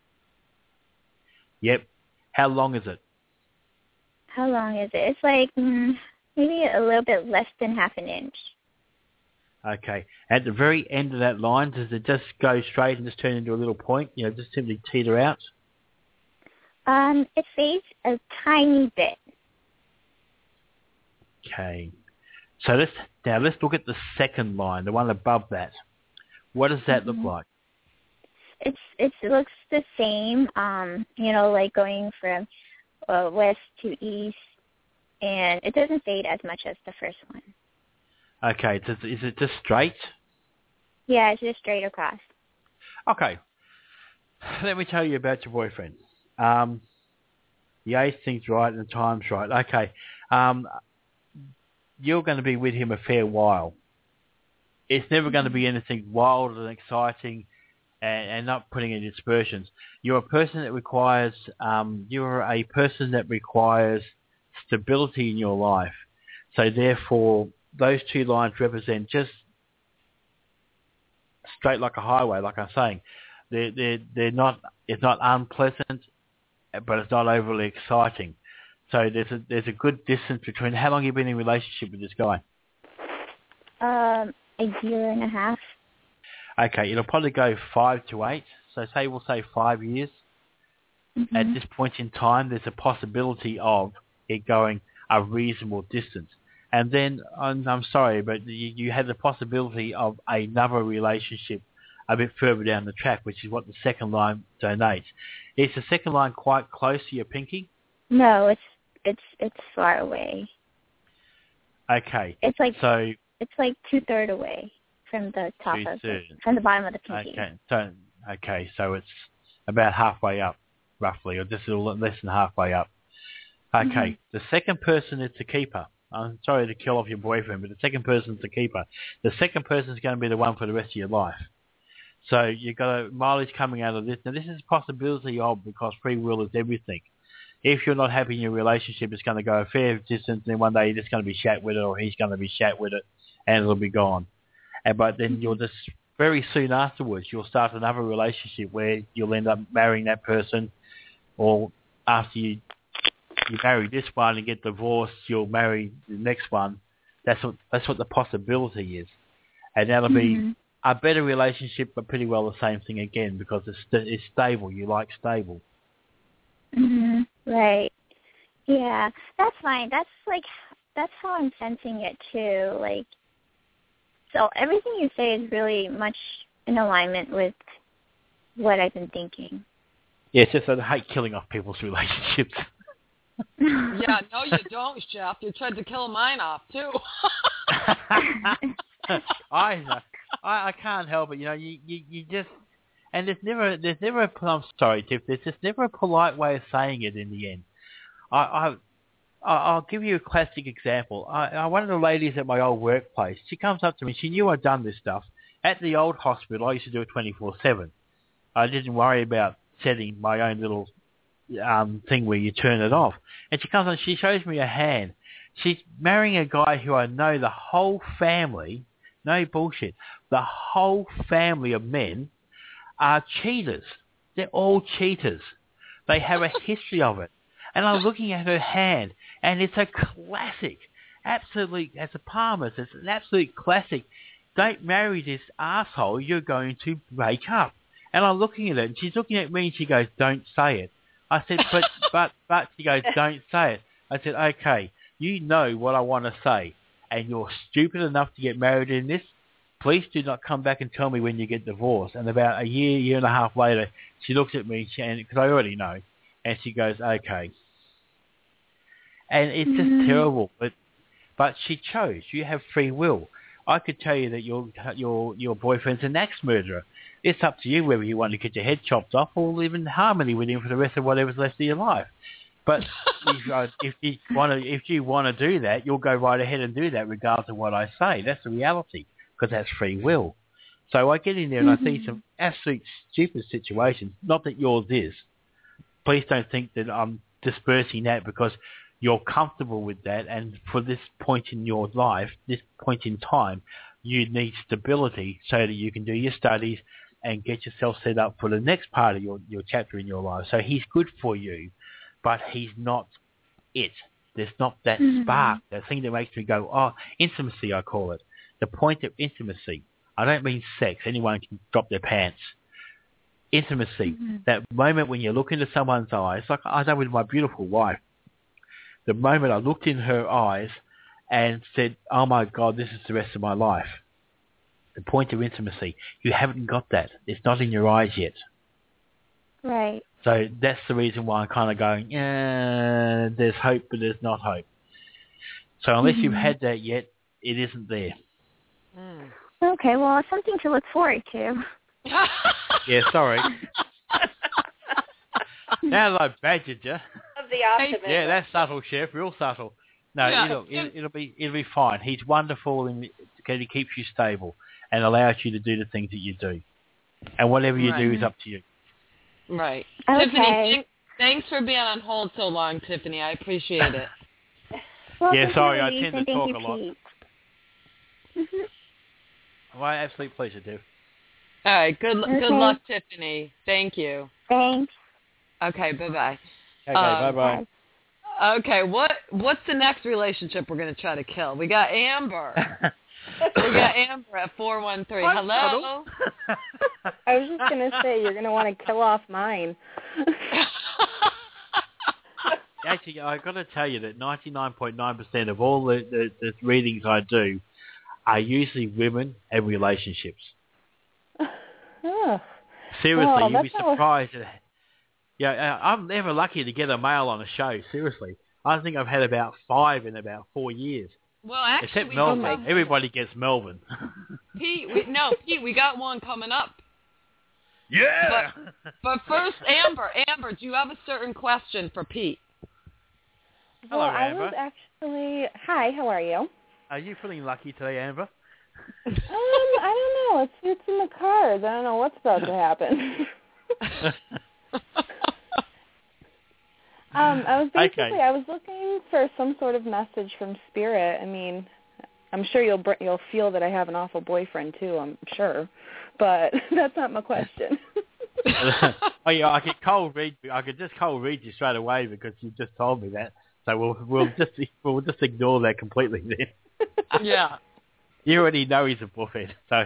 Yep. How long is it? How long is it? It's like mm, maybe a little bit less than half an inch. Okay. At the very end of that line, does it just go straight and just turn into a little point? You know, just simply teeter out? Um, it fades a tiny bit. Okay. So let's now let's look at the second line, the one above that. What does that Mhm. look like? It's it's it looks the same. Um, you know, like going from uh, west to east, and it doesn't fade as much as the first one. Okay. Does, is it just straight? Yeah, it's just straight across. Okay. Let me tell you about your boyfriend. Um, the age thing's right and the time's right. Okay. Um, you're going to be with him a fair while. It's never going to be anything wild and exciting and, and not putting in dispersions. You're a person that requires, um, you're a person that requires stability in your life. So therefore, those two lines represent just straight like a highway, like I'm saying. They're, they're, they're not, it's not unpleasant, but it's not overly exciting. So there's a, there's a good distance between, how long have you been in a relationship with this guy? Um, a year and a half. Okay, it'll probably go five to eight. So say we'll say five years. Mm-hmm. At this point in time, there's a possibility of it going a reasonable distance. And then, I'm, I'm sorry, but you, you have the possibility of another relationship a bit further down the track, which is what the second line donates. Is the second line quite close to your pinky? No, it's it's it's far away. Okay. It's like so it's like two third away from the top of the, two-thirds. from the bottom of the pinky. Okay. So okay, so it's about halfway up, roughly, or just a little less than halfway up. Okay. Mm-hmm. The second person is the keeper. I'm sorry to kill off your boyfriend, but the second person's the keeper. The second person's going to be the one for the rest of your life. So you've got a mileage coming out of this. Now, this is a possibility of, because free will is everything. If you're not happy in your relationship, it's going to go a fair distance, and then one day you're just going to be shat with it, or he's going to be shat with it, and it'll be gone. And, but then you'll just, very soon afterwards, you'll start another relationship where you'll end up marrying that person, or after you you marry this one and get divorced, you'll marry the next one. That's what that's what the possibility is. And that'll Mm-hmm. be a better relationship, but pretty well the same thing again, because it's st- it's stable. You like stable. Mhm. Right. Yeah, that's fine. That's like that's how I'm sensing it too. Like, so everything you say is really much in alignment with what I've been thinking. Yeah, it's just that I hate killing off people's relationships. Yeah, no, you don't, Chef. You tried to kill mine off too. I know. I, I can't help it. You know, you, you, you just, and there's never, there's never, a, I'm sorry, Tiff, there's just never a polite way of saying it in the end. I, I I'll give you a classic example. I, I, one of the ladies at my old workplace, she comes up to me. She knew I'd done this stuff. At the old hospital, I used to do it twenty-four seven. I didn't worry about setting my own little um, thing where you turn it off. And she comes on, she shows me a hand. She's marrying a guy who I know the whole family, no bullshit, the whole family of men are cheaters. They're all cheaters. They have a history of it. And I'm looking at her hand, and it's a classic. Absolutely, as a palmist, it's an absolute classic. Don't marry this asshole, you're going to break up. And I'm looking at it, and she's looking at me, and she goes, don't say it. I said, but, but, but, she goes, don't say it. I said, okay, you know what I want to say, and you're stupid enough to get married in this. Please do not come back and tell me when you get divorced. And about a year, year and a half later, she looks at me, because I already know, and she goes, okay. And it's just mm-hmm. terrible, but but she chose. You have free will. I could tell you that your your your boyfriend's an axe murderer. It's up to you whether you want to get your head chopped off or live in harmony with him for the rest of whatever's left of your life. But if, uh, if you want to, if you want to do that, you'll go right ahead and do that, regardless of what I say. That's the reality, because that's free will. So I get in there and mm-hmm. I see some absolute stupid situations. Not that yours is. Please don't think that I'm dispersing that because you're comfortable with that, and for this point in your life, this point in time, you need stability so that you can do your studies and get yourself set up for the next part of your, your chapter in your life. So he's good for you, but he's not it. There's not that mm-hmm. spark, that thing that makes me go, oh, intimacy, I call it. The point of intimacy. I don't mean sex. Anyone can drop their pants. Intimacy. Mm-hmm. That moment when you look into someone's eyes, like I done with my beautiful wife, the moment I looked in her eyes and said, oh my God, this is the rest of my life. The point of intimacy. You haven't got that. It's not in your eyes yet. Right. So that's the reason why I'm kind of going, yeah, there's hope, but there's not hope. So unless mm-hmm. you've had that yet, it isn't there. Mm. Okay, well, it's something to look forward to. Yeah, sorry. Now that I've badgered you. Of the optimism. Yeah, that's subtle, Chef. Real subtle. No, yeah. it'll, it'll, it'll be it'll be fine. He's wonderful, and he keeps you stable and allows you to do the things that you do. And whatever you right. do is up to you. Right. Okay. Tiffany, thanks for being on hold so long, Tiffany. I appreciate it. Well, yeah, sorry, I tend to talk you, a lot. Mm-hmm. My absolute pleasure, Tiff. All right, good okay. good luck, Tiffany. Thank you. Thanks. Okay, bye-bye. Okay, um, bye-bye. Okay, what what's the next relationship we're going to try to kill? We got Amber. we got Amber at four one three. Hello? I was just going to say, you're going to want to kill off mine. Actually, I've got to tell you that ninety-nine point nine percent of all the, the, the readings I do are usually women and relationships. Oh. Seriously, well, you'd be surprised. Not... Yeah, I'm never lucky to get a male on a show, seriously. I think I've had about five in about four years. Well, actually, Except we Melbourne. Have... Everybody gets Melbourne. Pete, we, no, Pete, we got one coming up. Yeah! But, but first, Amber, Amber, do you have a certain question for Pete? Well, Hello, I Amber. was actually... Hi, how are you? Are you feeling lucky today, Amber? um, I don't know. It's, it's in the cards. I don't know what's about to happen. Um, I was basically okay. I was looking for some sort of message from Spirit. I mean, I'm sure you'll br- you'll feel that I have an awful boyfriend too. I'm sure, but that's not my question. Oh yeah, I could cold read. I could just cold read you straight away because you just told me that. So we'll we'll just we'll just ignore that completely then. Yeah. You already know he's a buffhead, so.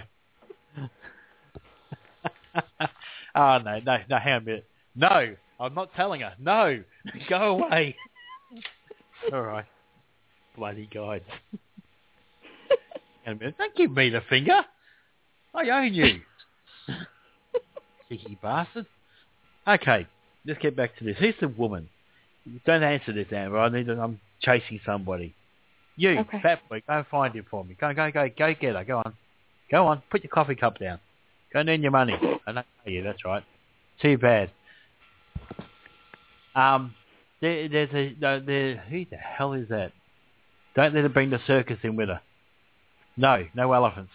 Oh no no no! Hang on a minute. No. I'm not telling her. No, go away. All right. Bloody guide. Hang on a minute. Don't give me the finger. I own you. Cheeky bastard. Okay, let's get back to this. Who's the woman? Don't answer this, Amber. I need. To, I'm chasing somebody. You, okay. fat boy, go find him for me. Go, go, go, go get her. Go on. Go on. Put your coffee cup down. Go and earn your money. I don't pay you. That's right. Too bad. Um, There, there's a no, there. Who the hell is that? Don't let her bring the circus in with her. No, no elephants.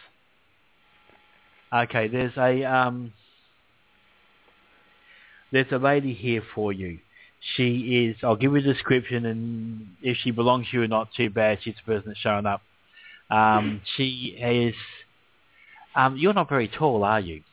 Okay, there's a um, there's a lady here for you. She is. I'll give you a description, and if she belongs to you or not, too bad. She's the person that's showing up. Um, she is. Um, you're not very tall, are you?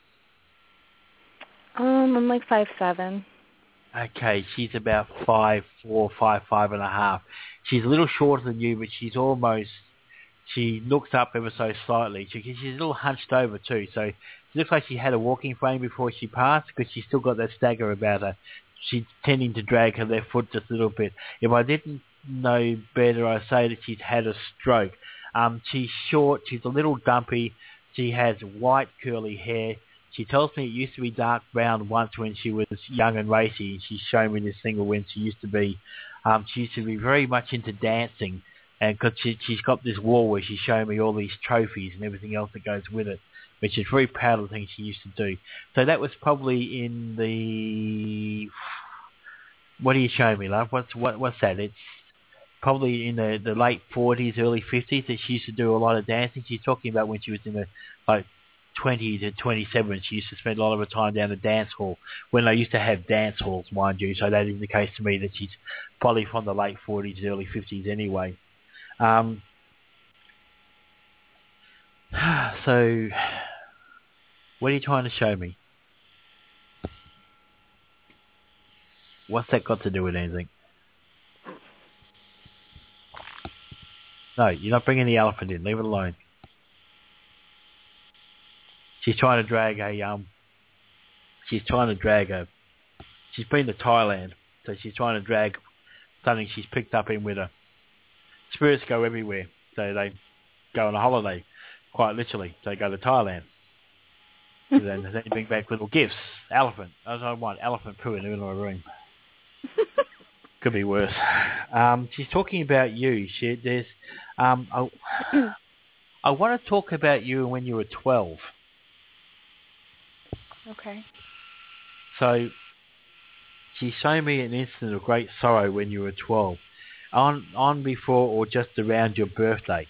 Um, I'm like five seven. Okay, she's about five four, five five and a half. She's a little shorter than you, but she's almost. She looks up ever so slightly. She, she's a little hunched over too, so she looks like she had a walking frame before she passed, because she's still got that stagger about her. She's tending to drag her left foot just a little bit. If I didn't know better, I'd say that she's had a stroke. Um, she's short. She's a little dumpy. She has white curly hair. She tells me it used to be dark brown once when she was young and racy. She's shown me this thing of when she used to be. Um, she used to be very much into dancing, and because she, she's got this wall where she's showing me all these trophies and everything else that goes with it, which is very proud of the things she used to do. So that was probably in the... What are you showing me, love? What's what? What's that? It's probably in the, the late forties, early fifties that she used to do a lot of dancing. She's talking about when she was in the like twenty to twenty-seven. She used to spend a lot of her time down the dance hall when they used to have dance halls, mind you. So that indicates to me that she's probably from the late forties, early fifties anyway. Um, so, what are you trying to show me? What's that got to do with anything? No, you're not bringing the elephant in. Leave it alone. She's trying to drag a um. She's trying to drag a. She's been to Thailand, so she's trying to drag something she's picked up in with her. Spirits go everywhere, so they go on a holiday, quite literally. They go to Thailand. And then they bring back little gifts. Elephant. I don't want elephant poo in the middle of a room. Could be worse. Um, she's talking about you. She, there's, um, I, I want to talk about you when you were twelve. Okay. So, she's showing me an incident of great sorrow when you were twelve. On, on before or just around your birthday.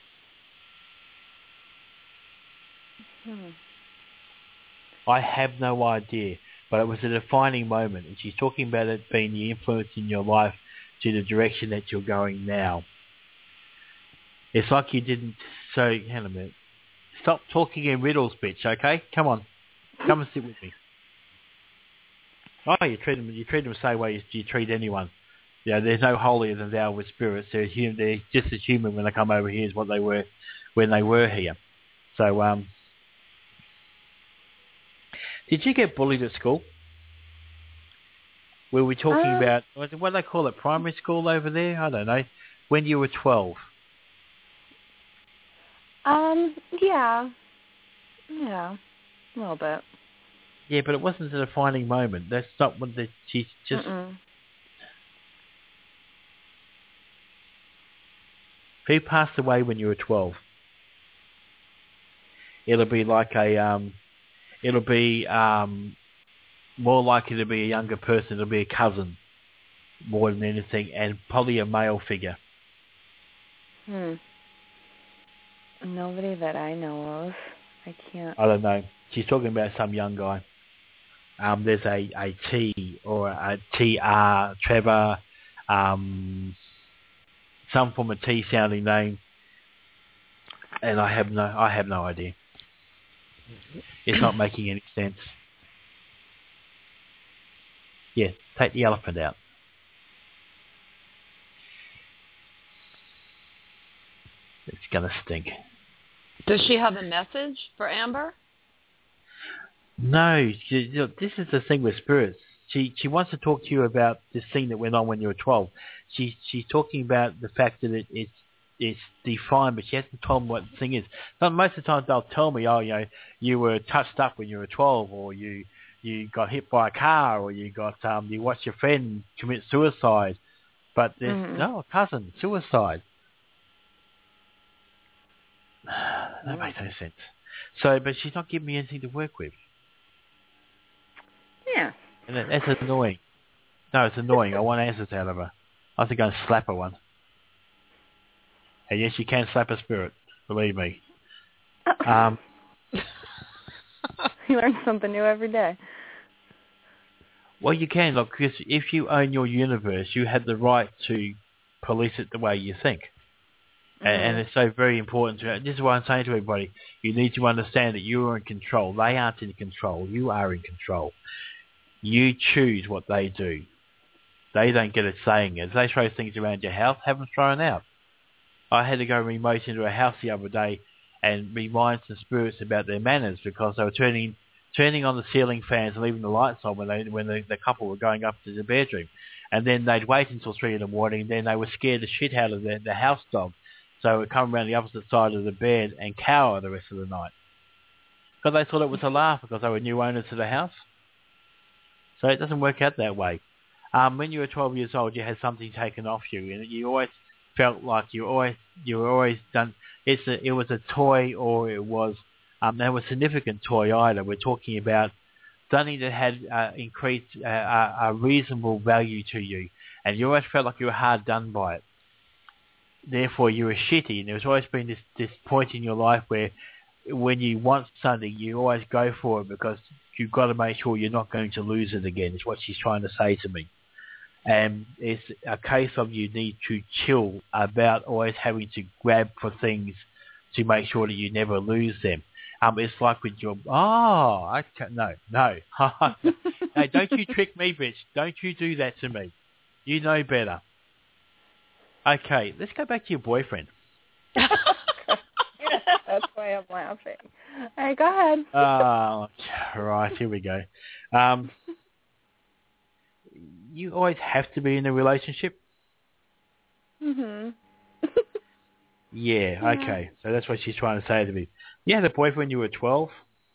Hmm. I have no idea, but it was a defining moment, and she's talking about it being the influence in your life to the direction that you're going now. It's like you didn't... So, hang on a minute. Stop talking in riddles, bitch, okay? Come on. Come and sit with me. Oh, you treat them, you treat them the same way as you treat anyone. You know, there's no holier than thou with spirits. They're, hum- they're just as human when they come over here as what they were when they were here. So, um... did you get bullied at school? Were we talking uh, about, what do they call it, primary school over there? I don't know. When you were twelve? Um, yeah. Yeah, a little bit. Yeah, but it wasn't a defining moment. That's not what the, she's just... Mm-mm. Who passed away when you were twelve? It'll be like a... um. It'll be um, more likely to be a younger person. It'll be a cousin more than anything, and probably a male figure. Hmm. Nobody that I know of. I can't. I don't know. She's talking about some young guy. Um, there's a, a T or a T R, Trevor, um, some form of T sounding name, and I have no, I have no idea. It's not making any sense. Yeah, take the elephant out. It's gonna stink. Does she have a message for Amber? No, she, you know, this is the thing with spirits. She she wants to talk to you about this thing that went on when you were twelve. She she's talking about the fact that it, it's it's defined, but she hasn't told me what the thing is. Now, most of the time they'll tell me, oh, you know, you were touched up when you were twelve, or you you got hit by a car, or you got um you watched your friend commit suicide. But there's Mm-hmm. no cousin suicide. That makes no sense. So, but she's not giving me anything to work with. Yeah. And that, that's annoying. No, it's annoying. I want answers out of her. I have to go and slap her one. And yes, you can slap a spirit, believe me. Um, you learn something new every day. Well, you can, look, because if you own your universe, you have the right to police it the way you think. Mm. And, and it's so very important to, this is what I'm saying to everybody, you need to understand that you are in control. They aren't in control. You are in control. You choose what they do. They don't get a say in it. If they throw things around your house, have them thrown out. I had to go remote into a house the other day and remind some spirits about their manners because they were turning turning on the ceiling fans and leaving the lights on when they when the, the couple were going up to the bedroom. And then they'd wait until three in the morning, and then they were scared the shit out of the, the house dog. So it would come around the opposite side of the bed and cower the rest of the night. Because they thought it was a laugh because they were new owners to the house. So it doesn't work out that way. Um, when you were twelve years old, you had something taken off you, and you always felt like you always you were always done. It's a, it was a toy, or it was um, they were a significant toy either. We're talking about something that had uh, increased uh, a, a reasonable value to you, and you always felt like you were hard done by it. Therefore, you were shitty, and there's always been this this point in your life where when you want something, you always go for it because you've got to make sure you're not going to lose it again, is what she's trying to say to me. And it's a case of you need to chill about always having to grab for things to make sure that you never lose them. Um, it's like with your, oh, I can't, no, no. Hey, don't you trick me, bitch. Don't you do that to me. You know better. Okay, let's go back to your boyfriend. That's why I'm laughing. All right, go ahead. Oh, right, here we go. Um, you always have to be in a relationship? Mhm. Yeah, okay. So that's what she's trying to say to me. You had a boyfriend when you were twelve?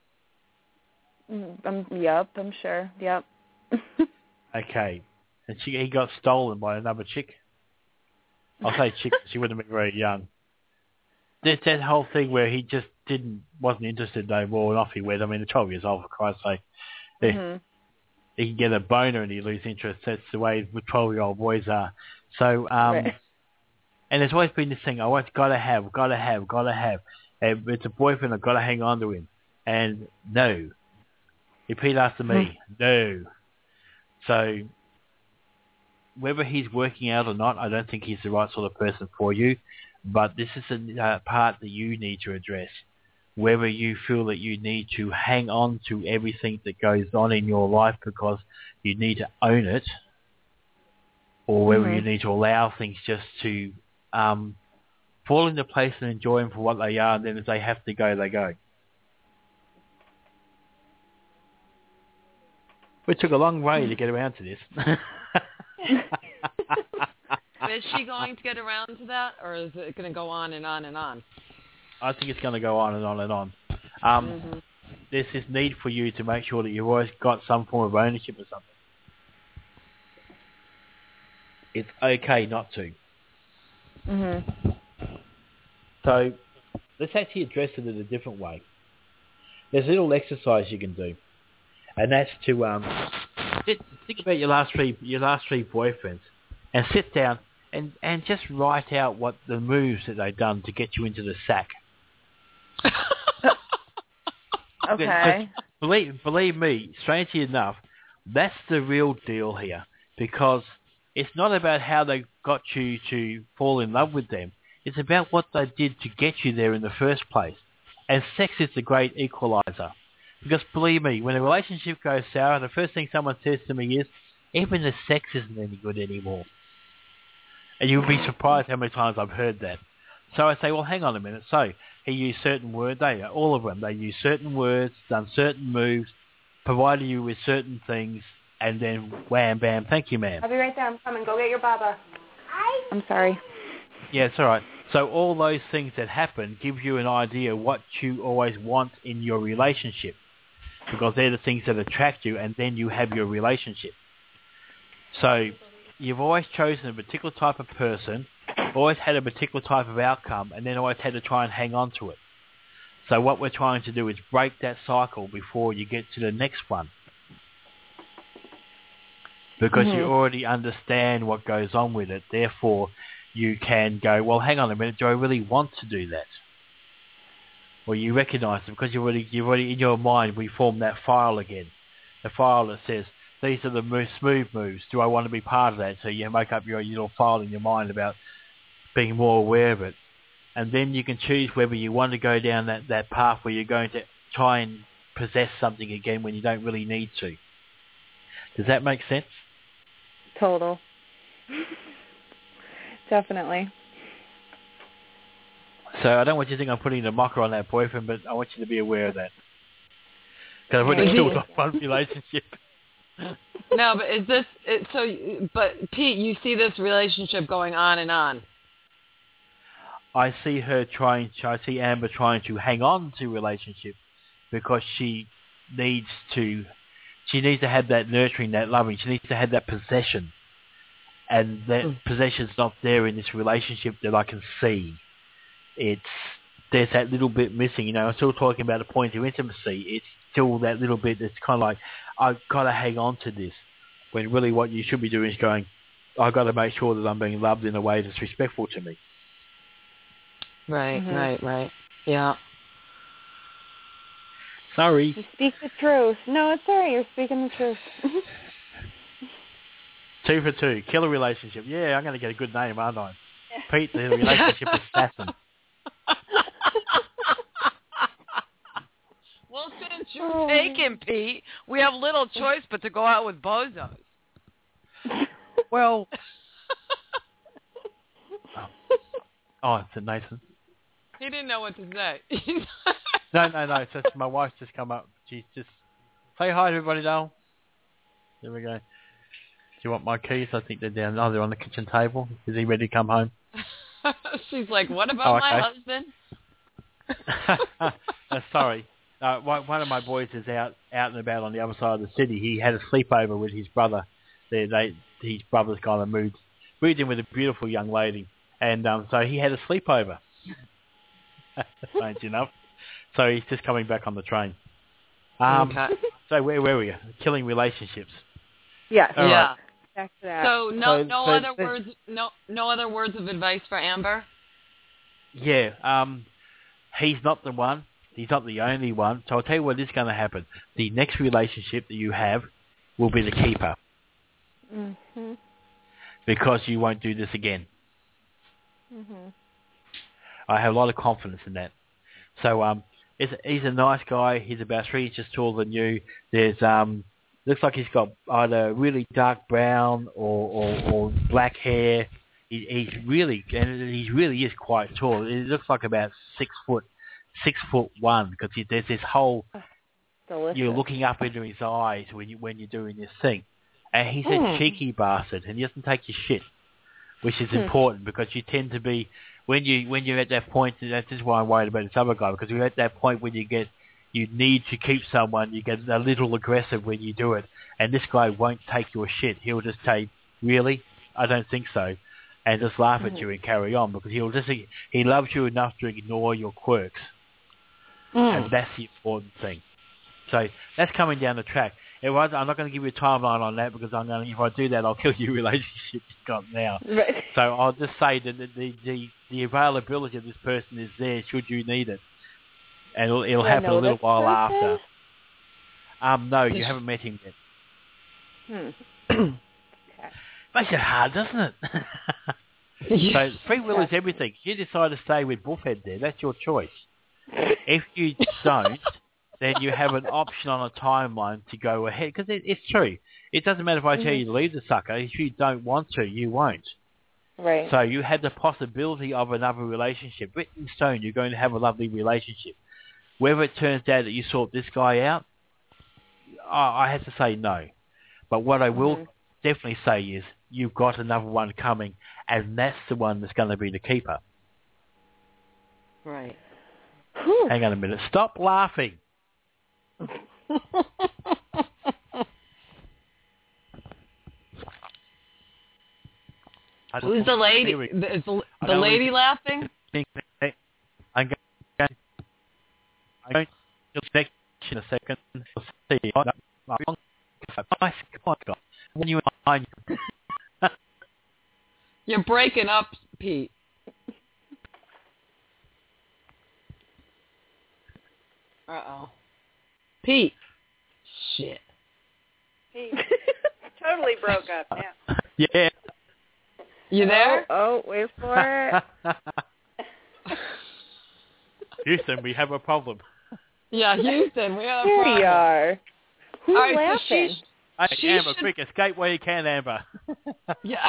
Um, yep, I'm sure. Yep. Okay. And she, he got stolen by another chick? I'll say chick, she wouldn't have been very young. There's that whole thing where he just didn't, wasn't interested no more, and off he went. I mean, twelve years old, for Christ's sake. Mm-hmm. He can get a boner and he lose interest. That's the way twelve-year-old boys are. So, um, right. And there's always been this thing, oh, I've got to have, got to have, got to have. And it's a boyfriend, I've got to hang on to him. And no. Repeat after me. No. So, whether he's working out or not, I don't think he's the right sort of person for you. But this is a uh, part that you need to address. Whether you feel that you need to hang on to everything that goes on in your life because you need to own it, or whether mm-hmm. you need to allow things just to um, fall into place and enjoy them for what they are, and then if they have to go, they go. We took a long way to get around to this. Is she going to get around to that, or is it going to go on and on and on? I think it's going to go on and on and on. Um, mm-hmm. There's this need for you to make sure that you've always got some form of ownership of something. It's okay not to. Mm-hmm. So let's actually address it in a different way. There's a little exercise you can do, and that's to um, think about your last three your last three boyfriends, and sit down and, and just write out what the moves that they've done to get you into the sack. Okay. Believe believe me, strangely enough, that's the real deal here, because it's not about how they got you to fall in love with them. It's about what they did to get you there in the first place. And sex is the great equalizer. Because believe me, when a relationship goes sour, the first thing someone says to me is, even the sex isn't any good anymore. And you'll be surprised how many times I've heard that. So I say, well, hang on a minute. So he used certain words. They, all of them, they used certain words, done certain moves, provided you with certain things, and then wham, bam, thank you, ma'am. I'll be right there. I'm coming. Go get your baba. I'm sorry. Yeah, it's all right. So all those things that happen give you an idea what you always want in your relationship, because they're the things that attract you, and then you have your relationship. So you've always chosen a particular type of person, always had a particular type of outcome, and then always had to try and hang on to it. So what we're trying to do is break that cycle before you get to the next one. because Mhm. you already understand what goes on with it. Therefore, you can go, well, hang on a minute, do I really want to do that? Well, you recognise it because you already, you already in your mind, we form that file again. The file that says, these are the mo- smooth moves. Do I want to be part of that? So you make up your little file in your mind about being more aware of it. And then you can choose whether you want to go down that, that path where you're going to try and possess something again when you don't really need to. Does that make sense? Total. Definitely. So I don't want you to think I'm putting the mocker on that boyfriend, but I want you to be aware of that. Because I've already killed off one relationship. No, but is this it, so? But Pete, you see this relationship going on and on. I see her trying. I see Amber trying to hang on to relationship because she needs to. She needs to have that nurturing, that loving. She needs to have that possession, and that mm. possession's not there in this relationship that I can see. It's there's that little bit missing. You know, I'm still talking about a point of intimacy. It's still that little bit that's kind of like, I've got to hang on to this. When really what you should be doing is going, I've got to make sure that I'm being loved in a way that's respectful to me. Right, mm-hmm. right, right. Yeah. Sorry. You speak the truth. No, it's all right. You're speaking the truth. Two for two. Killer relationship. Yeah, I'm going to get a good name, aren't I? Pete, the relationship assassin. Well, since you're taken, Pete, we have little choice but to go out with bozos. Well, oh, oh it's a Nathan. He didn't know what to say. no, no, no. It's just my wife's just come up. She's just say hi to everybody, Dale. There we go. Do you want my keys? I think they're down. Oh, they're on the kitchen table. Is he ready to come home? She's like, what about oh, okay. my husband? uh, sorry. Uh, one of my boys is out, out and about on the other side of the city. He had a sleepover with his brother. They, they, his brother's kind of moved, moved in with a beautiful young lady. And um, so he had a sleepover. Strange enough. So he's just coming back on the train. Um, okay. So where were we? Killing relationships. Yes. All yeah. Right. Back to that. So no, so, no so other th- words, no, no other words of advice for Amber. Yeah. Um, he's not the one. He's not the only one. So I'll tell you what is going to happen. The next relationship that you have will be the keeper. Mm-hmm. Because you won't do this again. Mm-hmm. I have a lot of confidence in that. So um, he's, he's a nice guy. He's about three inches taller than you. There's um, looks like he's got either really dark brown or, or, or black hair. He, he's really, and he really is quite tall. He looks like about six foot. Six foot one, because there's this whole. Delicious. You're looking up into his eyes when you when you're doing this thing, and he's mm. a cheeky bastard, and he doesn't take your shit, which is mm. important because you tend to be when you when you're at that point. That's just why I'm worried about this other guy, because you're at that point when you get you need to keep someone. You get a little aggressive when you do it, and this guy won't take your shit. He'll just say, "Really? I don't think so," and just laugh mm. at you and carry on because he'll just he loves you enough to ignore your quirks. Mm. And that's the important thing. So that's coming down the track. It was, I'm not going to give you a timeline on that because I'm going to, if I do that, I'll kill your relationship you've got now. Right. So I'll just say that the, the, the, the availability of this person is there should you need it. And it'll, it'll happen a little while person? after. Um, no, you haven't met him yet. Hmm. Okay. Makes it hard, doesn't it? So free will is everything. You decide to stay with Bullhead there. That's your choice. If you don't, then you have an option on a timeline to go ahead. Because it, it's true. It doesn't matter if I tell you to leave the sucker. If you don't want to, you won't. Right. So you have the possibility of another relationship. Written in stone, you're going to have a lovely relationship. Whether it turns out that you sort this guy out, I have to say no. But what I will mm-hmm. definitely say is you've got another one coming, and that's the one that's going to be the keeper. Right. Whew. Hang on a minute. Stop laughing. Who's the lady? Is the, the lady laughing? I'm going to next in a second. See. Nice God. you behind you. You're breaking up, Pete. Uh-oh. Pete. Shit. He totally broke up now. Yeah. You there? Oh, oh wait for it. Houston, we have a problem. Yeah, Houston, we have a Here problem. we are. Who's All right, laughing? so she's, Hey, she Amber, should... quick, escape where you can, Amber. Yeah.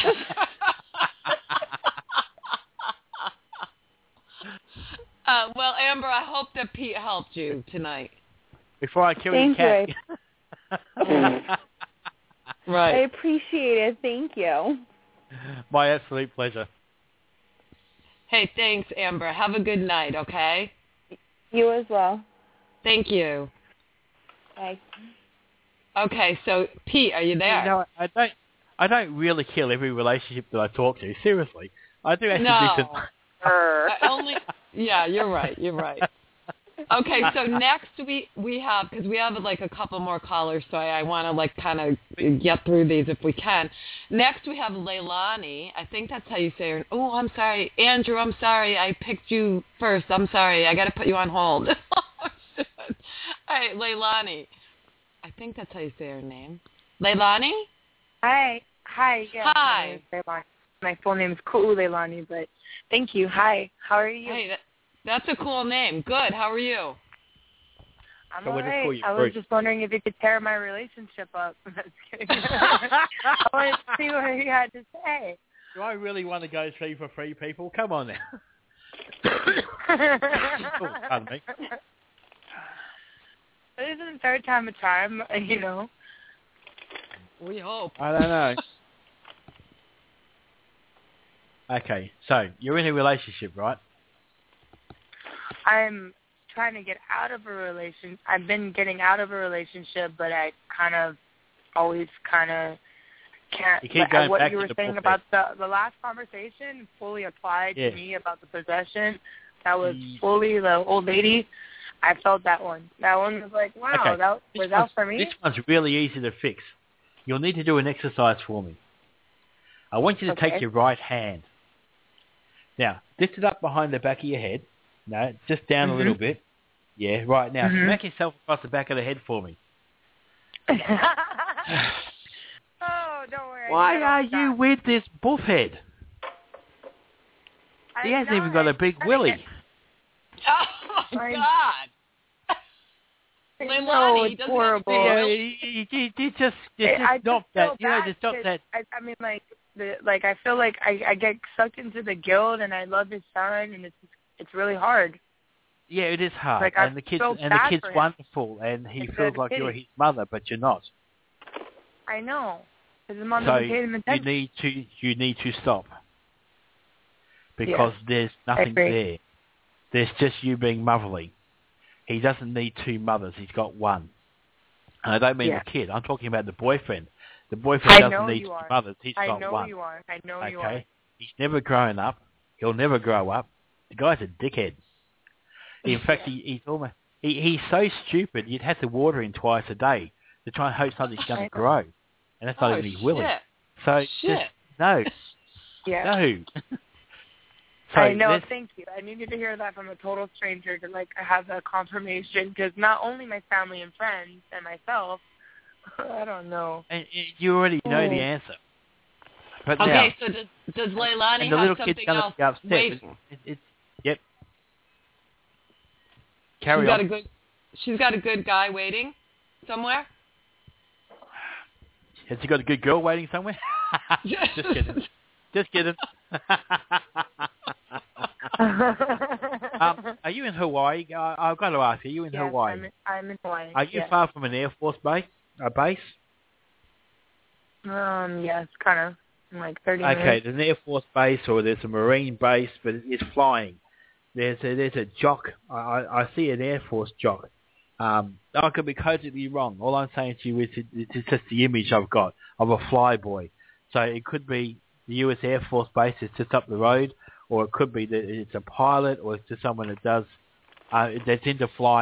uh, well, Amber, I hope that Pete helped you tonight. Before I kill Thank your you. cat. Right. I appreciate it. Thank you. My absolute pleasure. Hey, thanks, Amber. Have a good night, okay? You as well. Thank you. Bye. Okay, so Pete, are you there? You know, I don't, I don't really kill every relationship that I talk to. Seriously, I do actually No. do some. I only. Yeah, you're right. You're right. Okay, so next we we have, because we have like a couple more callers, so I, I want to like kind of get through these if we can. Next we have Leilani. I think that's how you say her. Oh, I'm sorry, Andrew. I'm sorry. I picked you first. I'm sorry. I got to put you on hold. Oh, shit. All right, Leilani. I think that's how you say her name. Leilani? Hi. Hi. Yeah, Hi. My, name is Leilani. My full name is Ku'u Leilani, but thank you. Hi. How are you? Hey, that, that's a cool name. Good. How are you? I'm So all we'll just right. call you I was Bruce. just wondering if you could tear my relationship up. That's kidding. I wanted to see what you had to say. Do I really want to go three for three, people? Come on now. Oh, pardon me. But isn't the third time a charm, you know? We hope. I don't know. Okay, so you're in a relationship, right? I'm trying to get out of a relation. I've been getting out of a relationship, but I kind of always kind of can't. You keep but going what back you to were the saying bullshit. about the the last conversation fully applied Yeah. to me about the possession. That was Mm. fully the old lady. I felt that one. That one was like, wow, Okay. that This was that one's- for me. This one's really easy to fix. You'll need to do an exercise for me. I want you to Okay. take your right hand. Now, lift it up behind the back of your head. No, just down Mhm. a little bit. Yeah, right. Now, Mhm. smack yourself across the back of the head for me. Oh, don't worry. I Why did that are all the you time. with this buffhead? He I'm hasn't even not. got a I'm big trying to willy. get- Oh, my I'm- God. No, Leilani it's doesn't horrible. have a Yeah, big you, you, you, you just, you I- just I stop just feel that. You know, bad just stop 'cause that. I, I mean, like, the, like I feel like I, I get sucked into the guilt, and I love his son, and it's it's really hard. Yeah, it is hard. Like, I and the kid's feel and the bad kid's for him. wonderful, and he It's feels a like you're pity. his mother, but you're not. I know. His mom So doesn't pay him you attention. need to you need to stop because there's nothing agree. there. There's just you being motherly. He doesn't need two mothers. He's got one. And I don't mean Yeah. the kid. I'm talking about the boyfriend. The boyfriend I doesn't know need you two are. mothers. He's I got know one. you are. I know you Okay? are. He's never grown up. He'll never grow up. The guy's a dickhead. In fact, he, he's almost he, he's so stupid. You'd have to water him twice a day to try and hope something's going to grow, and that's not Oh, even his willy. shit. So Shit. just no, Yeah. no. So I know. let's- Thank you. I needed to hear that from a total stranger to like have that confirmation because not only my family and friends and myself, I don't know. And y- you already know the Oh. answer. But Okay, now, so does, does Leilani and the have little something kid's going else to be upset. waiting? It, it, yep. Carry she's on. got a good. She's got a good guy waiting somewhere. Has he got a good girl waiting somewhere? Just kidding. Just kidding. um, are you in Hawaii? Uh, I've got to ask. Are you in yes, Hawaii? I'm in, I'm in Hawaii. Are you yes. far from an Air Force base? A base? Um, yes, kind of. Like thirty Okay, minutes. there's an Air Force base or there's a Marine base, but it's flying. There's a, there's a jock. I, I I see an Air Force jock. Um, I could be totally wrong. All I'm saying to you is it, it's just the image I've got of a flyboy. So it could be the U S Air Force base is just up the road, or it could be that it's a pilot, or it's just someone that does uh, that's into flying.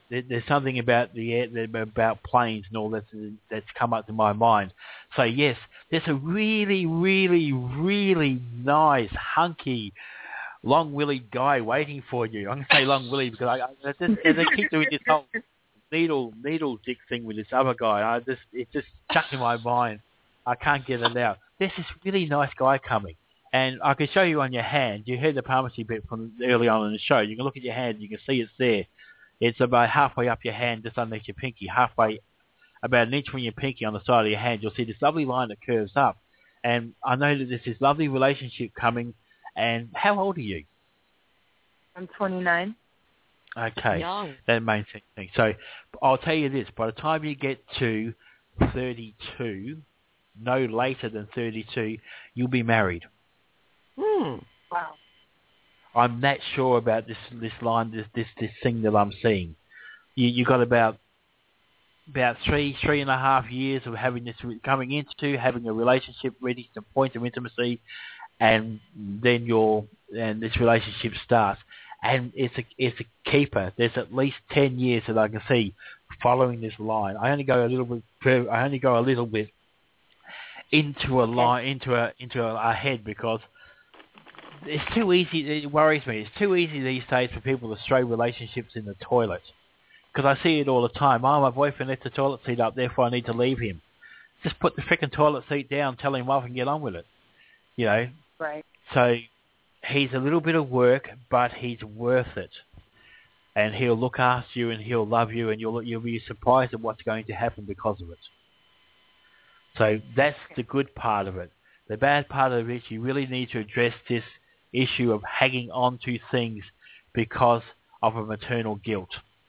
there, there's something about the air, about planes and all that that's come up to my mind. So yes, there's a really, really, really nice, hunky, long-willied guy waiting for you. I'm going to say long-willied because I, I just, they keep doing this whole needle needle dick thing with this other guy. I just It's just stuck in my mind. I can't get it out. There's this really nice guy coming. And I can show you on your hand. You heard the palmistry bit from early on in the show. You can look at your hand. You can see it's there. It's about halfway up your hand, just underneath your pinky. Halfway, about an inch from your pinky on the side of your hand, you'll see this lovely line that curves up. And I know that there's this lovely relationship coming. And how old are you? I'm twenty-nine. Okay. Young. That main thing. So I'll tell you this. By the time you get to thirty-two, no later than thirty-two, you'll be married. Hmm. Wow. I'm that sure about this this line, this this this thing that I'm seeing. You you got about about three three and a half years of having this coming into having a relationship ready to the point of intimacy, and then your and this relationship starts, and it's a it's a keeper. There's at least ten years that I can see following this line. I only go a little bit. further, I only go a little bit into a line into a into a, a head because. It's too easy. It worries me. It's too easy these days for people to throw relationships in the toilet. Because I see it all the time. Oh, my boyfriend left the toilet seat up, therefore I need to leave him. Just put the frickin' toilet seat down, tell him off and get on with it. You know? Right. So he's a little bit of work, but he's worth it. And he'll look after you and he'll love you and you'll you'll be surprised at what's going to happen because of it. So that's the good part of it. The bad part of it is you really need to address this issue of hanging on to things because of a maternal guilt.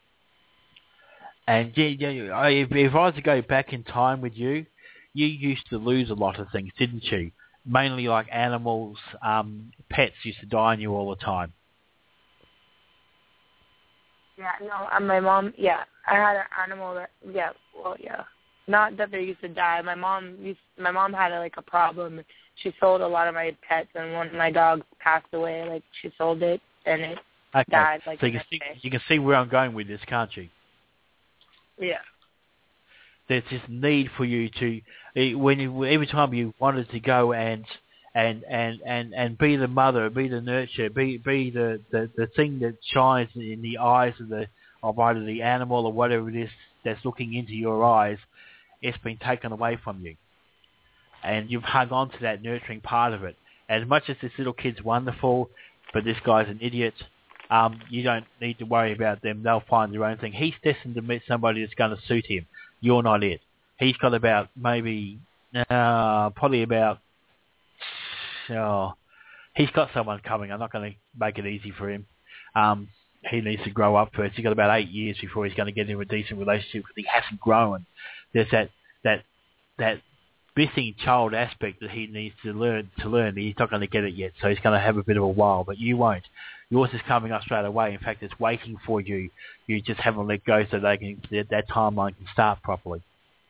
And yeah, yeah, if, if I was to go back in time with you, you used to lose a lot of things, didn't you? Mainly like animals, um, pets used to die on you all the time. Yeah, no, uh, my mom, yeah, I had an animal that, yeah, well, yeah. Not that they used to die. My mom used, my mom had a, like a problem. She sold a lot of my pets, and one of my dogs passed away. Like she sold it, and it okay. died. Like so you can see day. you can see where I'm going with this, can't you? Yeah. There's this need for you to when you, every time you wanted to go and and and and and be the mother, be the nurture, be be the the, the thing that shines in the eyes of the of either the animal or whatever it is that's looking into your eyes. It's been taken away from you. And you've hung on to that nurturing part of it. As much as this little kid's wonderful, but this guy's an idiot, um, you don't need to worry about them. They'll find their own thing. He's destined to meet somebody that's going to suit him. You're not it. He's got about maybe, uh, probably about, oh, he's got someone coming. I'm not going to make it easy for him. Um, he needs to grow up first. He's got about eight years before he's going to get into a decent relationship because he hasn't grown. There's that that that missing child aspect that he needs to learn to learn. He's not going to get it yet, so he's going to have a bit of a while. But you won't. Yours is coming up straight away. In fact, it's waiting for you. You just haven't let go so they can that, that timeline can start properly.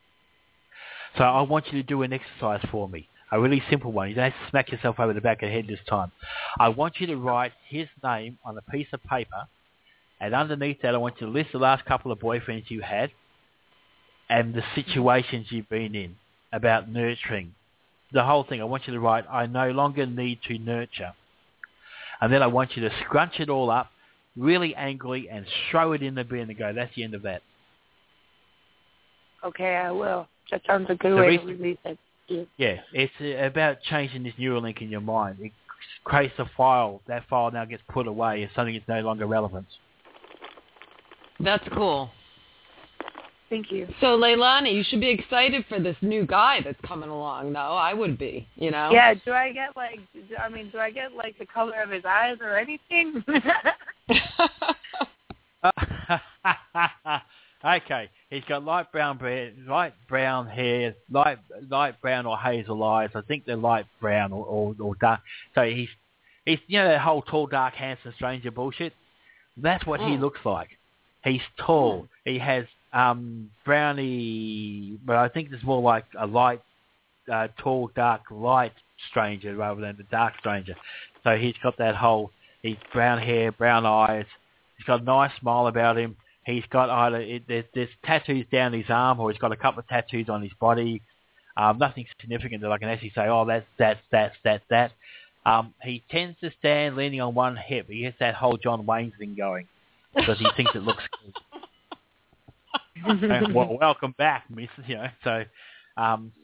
So I want you to do an exercise for me, a really simple one. You don't have to smack yourself over the back of the head this time. I want you to write his name on a piece of paper, and underneath that I want you to list the last couple of boyfriends you had, and the situations you've been in about nurturing. The whole thing. I want you to write, I no longer need to nurture. And then I want you to scrunch it all up really angrily and throw it in the bin and go, that's the end of that. Okay, I will. That sounds a good the way reason, to release it. Yeah. yeah, it's uh, about changing this neural link in your mind. It creates a file. That file now gets put away if something is no longer relevant. That's cool. Thank you. So, Leilani, you should be excited for this new guy that's coming along, though. I would be, you know? Yeah, do I get, like, I mean, do I get, like, the color of his eyes or anything? Okay, he's got light brown hair, light brown hair, light light brown or hazel eyes. I think they're light brown or, or, or dark. So he's, he's, you know, that whole tall, dark, handsome stranger bullshit? That's what mm. he looks like. He's tall. Mm. He has um, browny, but I think it's more like a light, uh, tall, dark, light stranger rather than the dark stranger. So he's got that whole, he's brown hair, brown eyes. He's got a nice smile about him. he's got either it, there's, there's tattoos down his arm, or he's got a couple of tattoos on his body. Um, nothing significant that I can actually say, oh, that's, that's, that's, that's, that. Um, he tends to stand leaning on one hip. He has that whole John Wayne thing going because he thinks it looks good. And, well, welcome back, miss. You know, so um,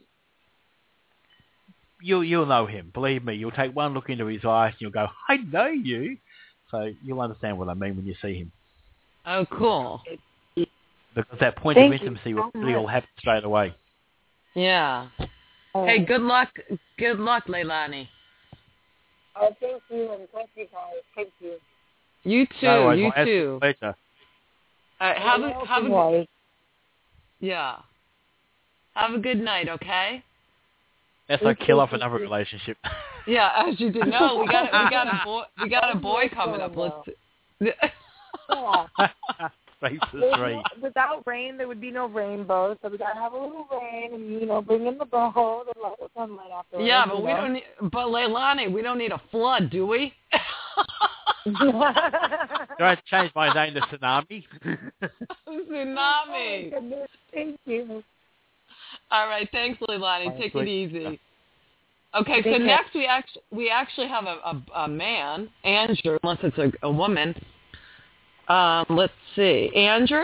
you'll you'll know him. Believe me, you'll take one look into his eyes and you'll go, I know you. So you'll understand what I mean when you see him. Oh, cool. Because that point Thank of intimacy you will so really all happen straight away. Yeah. Oh. Hey, good luck. Good luck, Leilani. Oh, thank you, and thank you guys. Thank you. You too. No worries, you my too. pleasure. Uh, have a have a Right. yeah. Have a good night, okay? That's like kill off another relationship. Yeah, as you did. No, we got a, we got a boy. We got a boy coming up. Let's. Yeah. Face the There's three. no- Without rain, there would be no rainbow, so we gotta have a little rain and, you know, bring in the bow, the light, the sunlight after. Yeah, rain, but you we know? don't need. But Leilani, we don't need a flood, do we? Do I have to change my name to Tsunami? Tsunami. Oh, goodness. Thank you. All right, thanks, Leilani. Thanks, Take it Lee. easy. Okay, Take so care. next we actually we actually have a, a, a man, Andrew, unless it's a, a woman. Um, let's see, Andrew.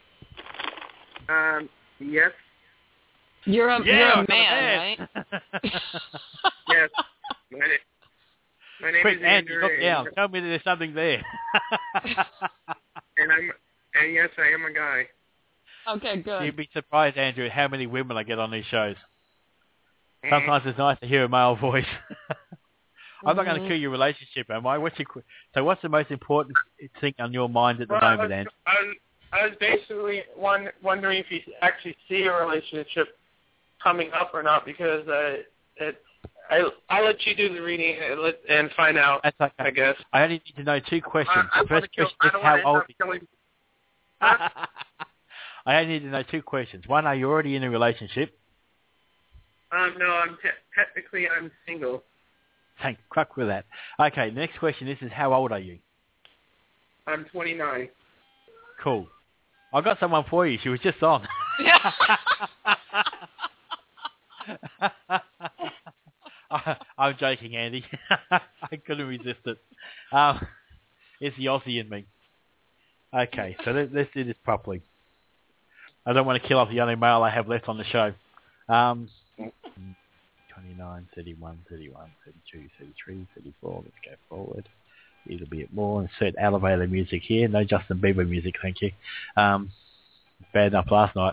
Um, yes. You're a Yeah, you're I'm a a man, man. right? Yes. My, na- my name Quick, is Andy, Andrew, look down. and, Tell me that there's something there. and I'm and yes, I am a guy. Okay, good. You'd be surprised, Andrew, how many women I get on these shows. Mhm. Sometimes it's nice to hear a male voice. I'm not going Mhm. to kill your relationship, am I? What's your, qu- so what's the most important thing on your mind at the Well, I moment, was, Andrew? I was, I was basically one, wondering if you actually see a relationship coming up or not, because uh, it, I I'll let you do the reading and, let, and find out. That's okay. I guess. I only need to know two questions. I, I The first kill, question I is don't how want to old end up killing. Huh? I only need to know two questions. One, are you already in a relationship? Um, no, I'm te- technically I'm single. Thank crack with that. Okay, the next question is, is how old are you? I'm twenty-nine. Cool. I've got someone for you. She was just on. I, I'm joking, Andy. I couldn't resist it. Um, it's the Aussie in me. Okay, so let, let's do this properly. I don't want to kill off the only male I have left on the show. Um, twenty-nine, thirty-one, thirty-one, thirty-two, thirty-three, thirty-four. Let's go forward. It'll be it more. Insert elevator music here. No Justin Bieber music, thank you. Um, bad enough last night.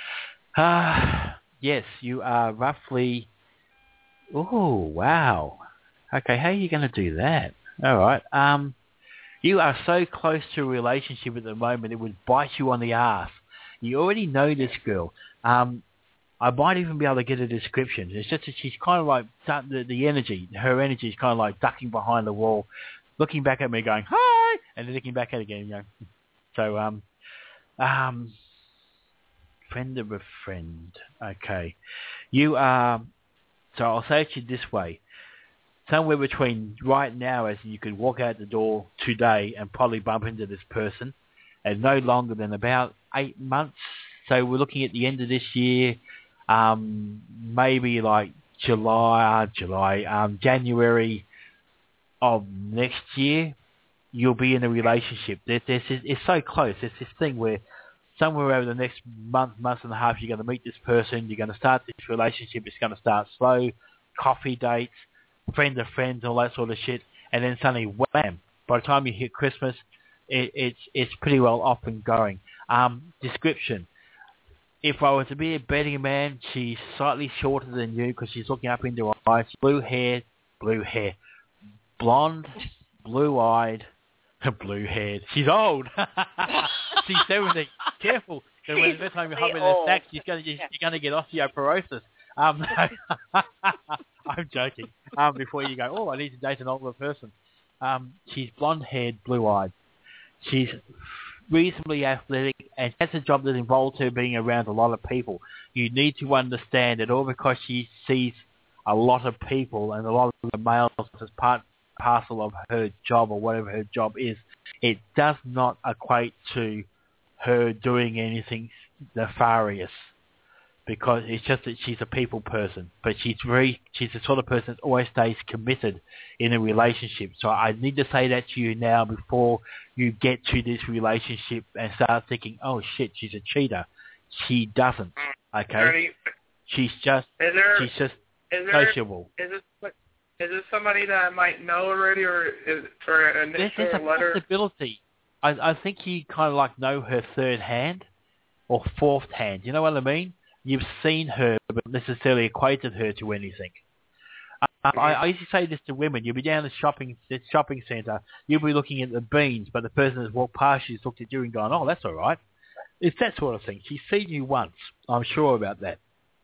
Uh, yes, you are roughly... Oh, wow. Okay, how are you going to do that? All right. Um, you are so close to a relationship at the moment, it would bite you on the ass. You already know this girl. Um, I might even be able to get a description. It's just that she's kind of like, the, the energy, her energy is kind of like ducking behind the wall, looking back at me going, hi, and then looking back at it again, you know. So, um, um, friend of a friend. Okay. You are, so I'll say it to you this way. Somewhere between right now, as you could walk out the door today and probably bump into this person, and no longer than about eight months. So we're looking at the end of this year, um, maybe like July, uh, July, um, January of next year, you'll be in a relationship. There's, there's, it's so close. It's this thing where somewhere over the next month, month and a half, you're going to meet this person, you're going to start this relationship, it's going to start slow, coffee dates, friend of friends, all that sort of shit, and then suddenly, wham, by the time you hit Christmas, it, it's it's pretty well off and going. Um, description. If I were to be a betting man, she's slightly shorter than you because she's looking up into her eyes. Blue hair, blue hair. Blonde, blue-eyed, blue-haired. She's old. She's seventy. Careful. Because when the next time you hop in the sack, she's gonna, you're going to get osteoporosis. Um, no. I'm joking. Um, before you go, oh, I need to date an older person. Um, she's blonde-haired, blue-eyed. She's reasonably athletic, and has a job that involves her being around a lot of people. You need to understand that all because she sees a lot of people and a lot of the males as part parcel of her job or whatever her job is, it does not equate to her doing anything nefarious, because it's just that she's a people person, but she's very, she's the sort of person that always stays committed in a relationship. So I need to say that to you now before you get to this relationship and start thinking, oh shit, she's a cheater. She doesn't, okay? Ernie, she's just, is there, she's just is there, sociable. Is this, is this somebody that I might know already, or is for an initial There's, there's a letter? possibility. I, I think you kind of like know her third hand or fourth hand. You know what I mean? You've seen her, but not necessarily equated her to anything. Um, I, I used to say this to women. You'll be down the shopping the shopping centre. You'll be looking at the beans, but the person that's walked past you has looked at you and gone, oh, that's all right. It's that sort of thing. She's seen you once. I'm sure about that.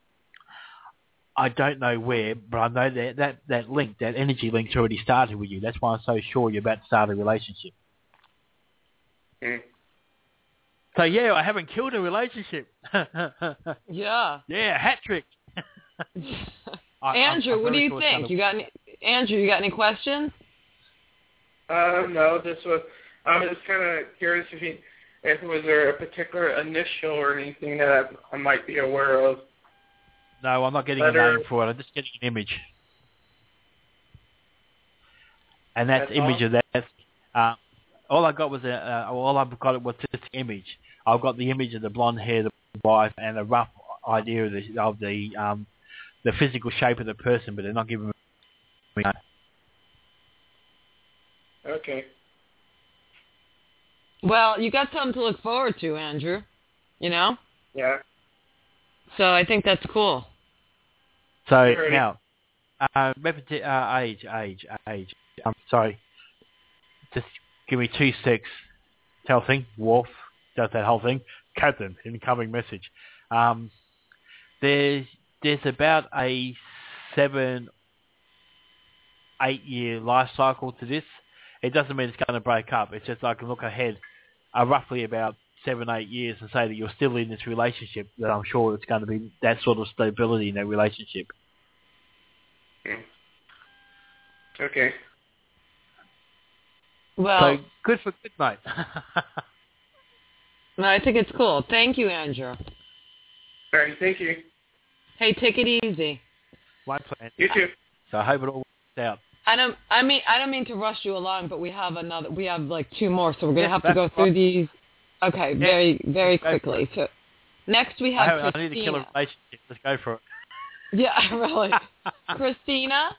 I don't know where, but I know that that, that link, that energy link's already started with you. That's why I'm so sure you're about to start a relationship. Mm. So, yeah, I haven't killed a relationship. Yeah. Yeah, hat trick. I, Andrew, I'm, I'm what do you sure think? You got any, Andrew, you got any questions? Uh, no, this was, I was just kind of curious if you, if was there a particular initial or anything that I, I might be aware of. No, I'm not getting Letter. a name for it. I'm just getting an image. And that That's image all? of that, uh, all I got was a, uh, all I've got was just an image. I've got the image of the blonde-haired wife and a rough idea of the of the um, the physical shape of the person, but they're not giving me. Okay. Well, you got something to look forward to, Andrew. You know? Yeah. So I think that's cool. So You're now, uh, repeti- uh, age, age, age. I'm sorry. Just give me two six. Tell thing. Wolf does that whole thing. Captain, incoming message. Um, there's there's about a seven, eight year life cycle to this. It doesn't mean it's going to break up. It's just I can look ahead, uh, roughly about seven, eight years, and say that you're still in this relationship. That I'm sure it's going to be that sort of stability in that relationship. Mm. Okay. Well, so good for good, mate. no, I think it's cool. Thank you, Andrew. All right, thank you. Hey, take it easy. One plan. You too. So I hope it all works out. I don't. I mean, I don't mean to rush you along, but we have another. We have like two more, so we're gonna Yes, have to go that's through fine. these. Okay, Yeah. very, very Go for quickly. So next we I, have have, I need to kill a Christina. relationship. Let's go for it. Yeah, really. Christina.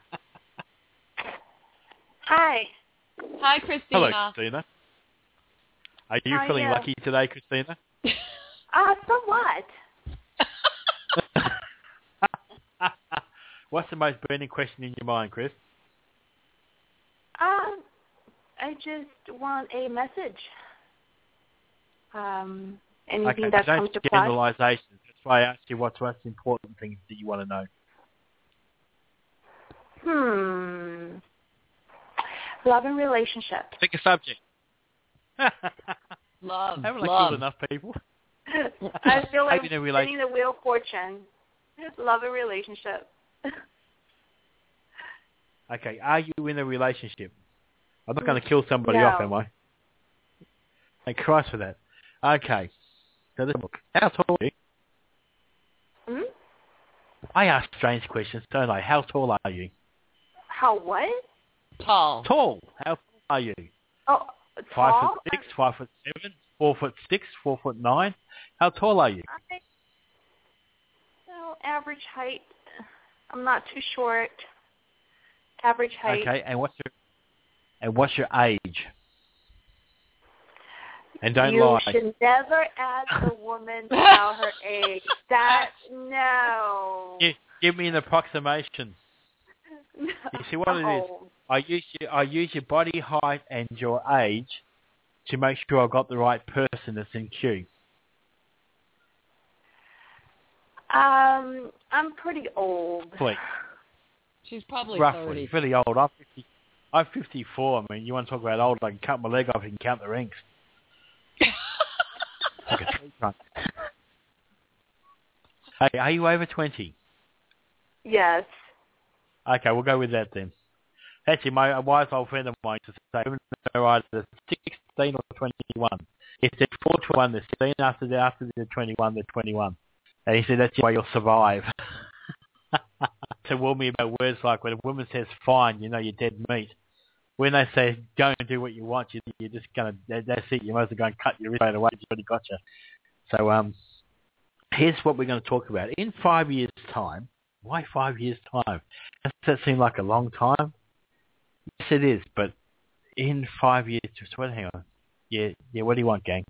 Hi. Hi, Christina. Hello, Christina. Are you How are feeling you? lucky today, Christina? Uh, somewhat. What's the most burning question in your mind, Chris? Um, I just want a message. Um, anything Okay, that don't comes to play. generalizations. That's why I asked you what's most important things that you want to know. Hmm. Love and relationship. Pick a subject. Love. Haven't I love. killed enough people? I feel like Maybe in a I'm rela- spinning the wheel of fortune. Love and relationship. Okay, are you in a relationship? I'm not going to kill somebody No. off, am I? Thank Christ for that. Okay. So let's look. How tall are you? Hmm? I ask strange questions, don't I? How tall are you? How what? Tall. Tall. How tall are you? Oh, Five tall? foot six, five foot seven, four foot six, four foot nine. How tall are you? I, well, average height. I'm not too short. Average height. Okay, and what's your and what's your age? And don't you lie. should never ask a woman about her age. That no. Give, give me an approximation. no. You see what it is? Oh. I use your, I use your body height and your age to make sure I've got the right person that's in queue. Um, I'm pretty old. Please. She's probably Roughly, thirty. really old. I'm fifty. I'm fifty-four. I mean, you want to talk about old? I can cut my leg off and count the rings. Like a tree trunk. Hey, are you over twenty? Yes. Okay, we'll go with that then. Actually, my wise old friend of mine used to say, they're either sixteen or twenty-one. If they're four twenty-one, they're sixteen. After they're, after they're twenty-one, they're twenty-one. And he said, that's the way you'll survive. To warn me about words like, when a woman says, fine, you know you're dead meat. When they say, go and do what you want, you, you're just going to, that's it. You might as well go and cut your wrist right away. You've already got you. So um, here's what we're going to talk about. In five years' time, why five years' time? Does that seem like a long time? Yes, it is. But in five years, just wait, hang on. Yeah, yeah. What do you want, gang?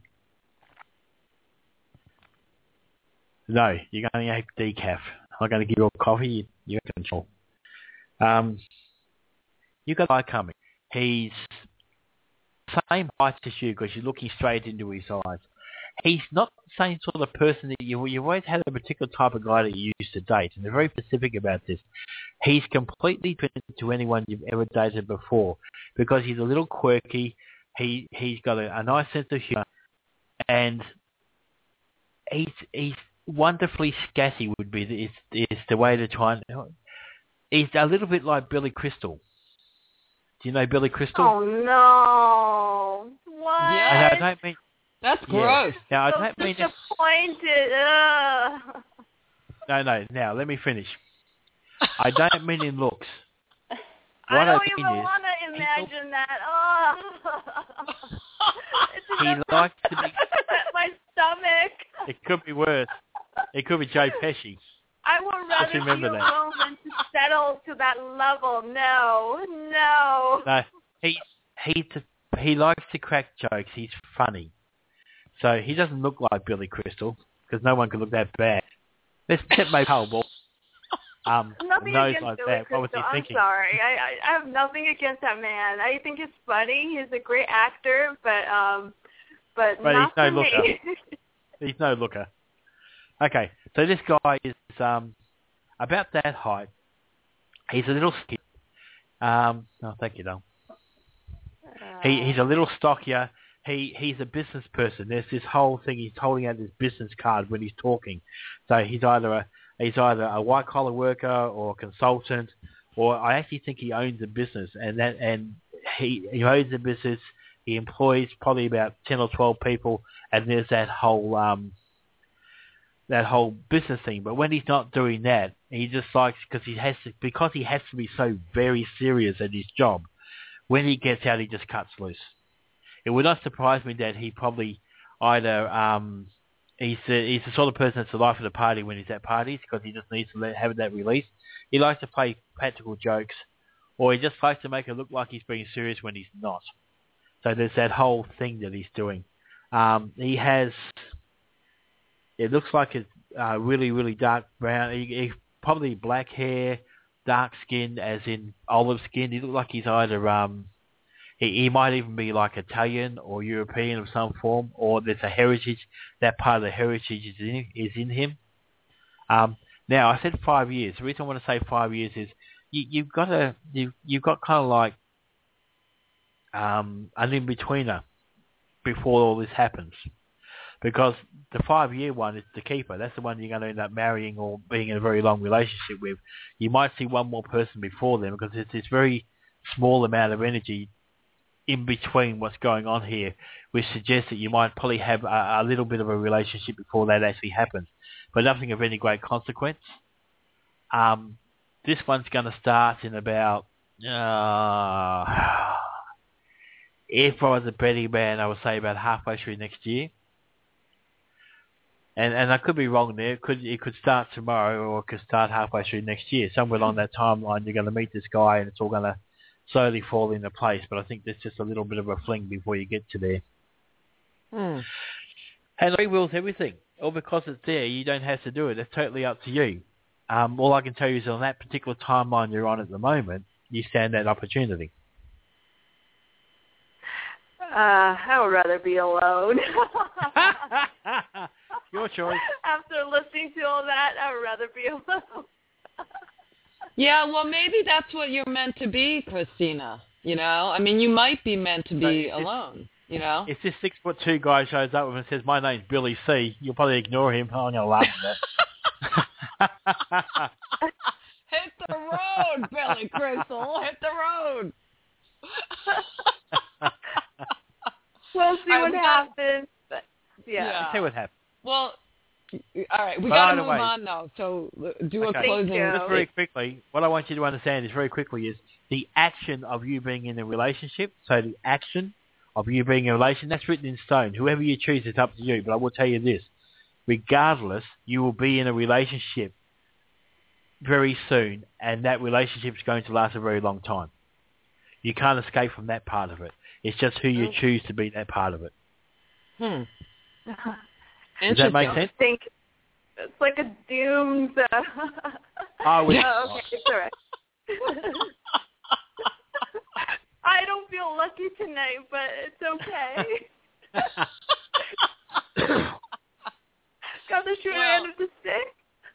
No, you're going to have decaf. I'm going to give you a coffee. You, you're in control. Um, you've got a guy coming. He's same height as you because you're looking straight into his eyes. He's not the same sort of person that you, you've always had a particular type of guy that you used to date, and they're very specific about this. He's completely different to anyone you've ever dated before because he's a little quirky. He, he's got a, a nice sense of humour, and he's, he's wonderfully scatty would be is, is the way to try and... He's a little bit like Billy Crystal. Do you know Billy Crystal? Oh, no. What? Yeah. I don't mean... That's yeah. gross. Now, I so don't mean... disappointed. Ugh. No, no. Now, let me finish. I don't mean in looks. What I don't I even mean want to imagine that. Oh. It's he likes to be... my stomach. It could be worse. It could be Joe Pesci. I would rather remember be that. alone than to settle to that level. No, no. No, he he he likes to crack jokes. He's funny, so he doesn't look like Billy Crystal because no one could look that bad. Let's set my Powerball. Um, nothing nose against like Billy that. Crystal. What was he I'm thinking? sorry. I, I I have nothing against that man. I think he's funny. He's a great actor, but um, but, But not he's no for looker. me. He's no looker. Okay, so this guy is um about that height. He's a little skinny. Um, oh, thank you, Dom. Uh, He he's a little stockier. He he's a business person. There's this whole thing. He's holding out his business card when he's talking. So he's either a he's either a white collar worker or a consultant, or I actually think he owns a business. And that and he he owns a business. He employs probably about ten or twelve people, and there's that whole um that whole business thing. But when he's not doing that, he just likes because he has to because he has to be so very serious at his job. When he gets out, he just cuts loose. It would not surprise me that he probably either um, he's the, he's the sort of person that's the life of the party when he's at parties because he just needs to let, have that release. He likes to play practical jokes, or he just likes to make it look like he's being serious when he's not. So there's that whole thing that he's doing. Um, he has, it looks like it's uh, really, really dark brown, he, he, probably black hair, dark skin, as in olive skin. He looks like he's either... Um, He, he might even be like Italian or European of some form, or there's a heritage, that part of the heritage is in, is in him. Um, now, I said five years. The reason I want to say five years is you, you've got a, you, you've got kind of like um, an in-betweener before all this happens. Because the five-year one is the keeper. That's the one you're going to end up marrying or being in a very long relationship with. You might see one more person before them because it's this very small amount of energy in between what's going on here, which suggests that you might probably have a, a little bit of a relationship before that actually happens, but nothing of any great consequence. Um, this one's going to start in about, uh, if I was a betting man, I would say about halfway through next year. And and I could be wrong there. It could it could start tomorrow or it could start halfway through next year. Somewhere along that timeline, you're going to meet this guy and it's all going to slowly fall into place, but I think there's just a little bit of a fling before you get to there. Hmm. And free will's everything. Or because it's there, you don't have to do it. It's totally up to you. Um, all I can tell you is on that particular timeline you're on at the moment, you stand that opportunity. Uh, I would rather be alone. Your choice. After listening to all that, I would rather be alone. Yeah, well, maybe that's what you're meant to be, Christina. You know, I mean, you might be meant to be if alone. You know, if this six foot two guy shows up and says, "My name's Billy C," you'll probably ignore him. I'm gonna laugh at that. Hit the road, Billy Crystal. Hit the road. We'll see All right, what we got- happens. Yeah. Yeah. Let's see what happens. Well, all right. We By got to the move way- on, though. So uh, do Okay. a closing. Just very quickly, what I want you to understand is very quickly is the action of you being in a relationship. So the action of you being in a relation, that's written in stone. Whoever you choose, it's up to you. But I will tell you this. Regardless, you will be in a relationship very soon, and that relationship is going to last a very long time. You can't escape from that part of it. It's just who you choose to be that part of it. Hmm. Does that make sense? I think it's like a doomed. Uh... Oh, we- oh, okay, it's all right. I don't feel lucky tonight, but it's okay. Got the short Well, end of the stick.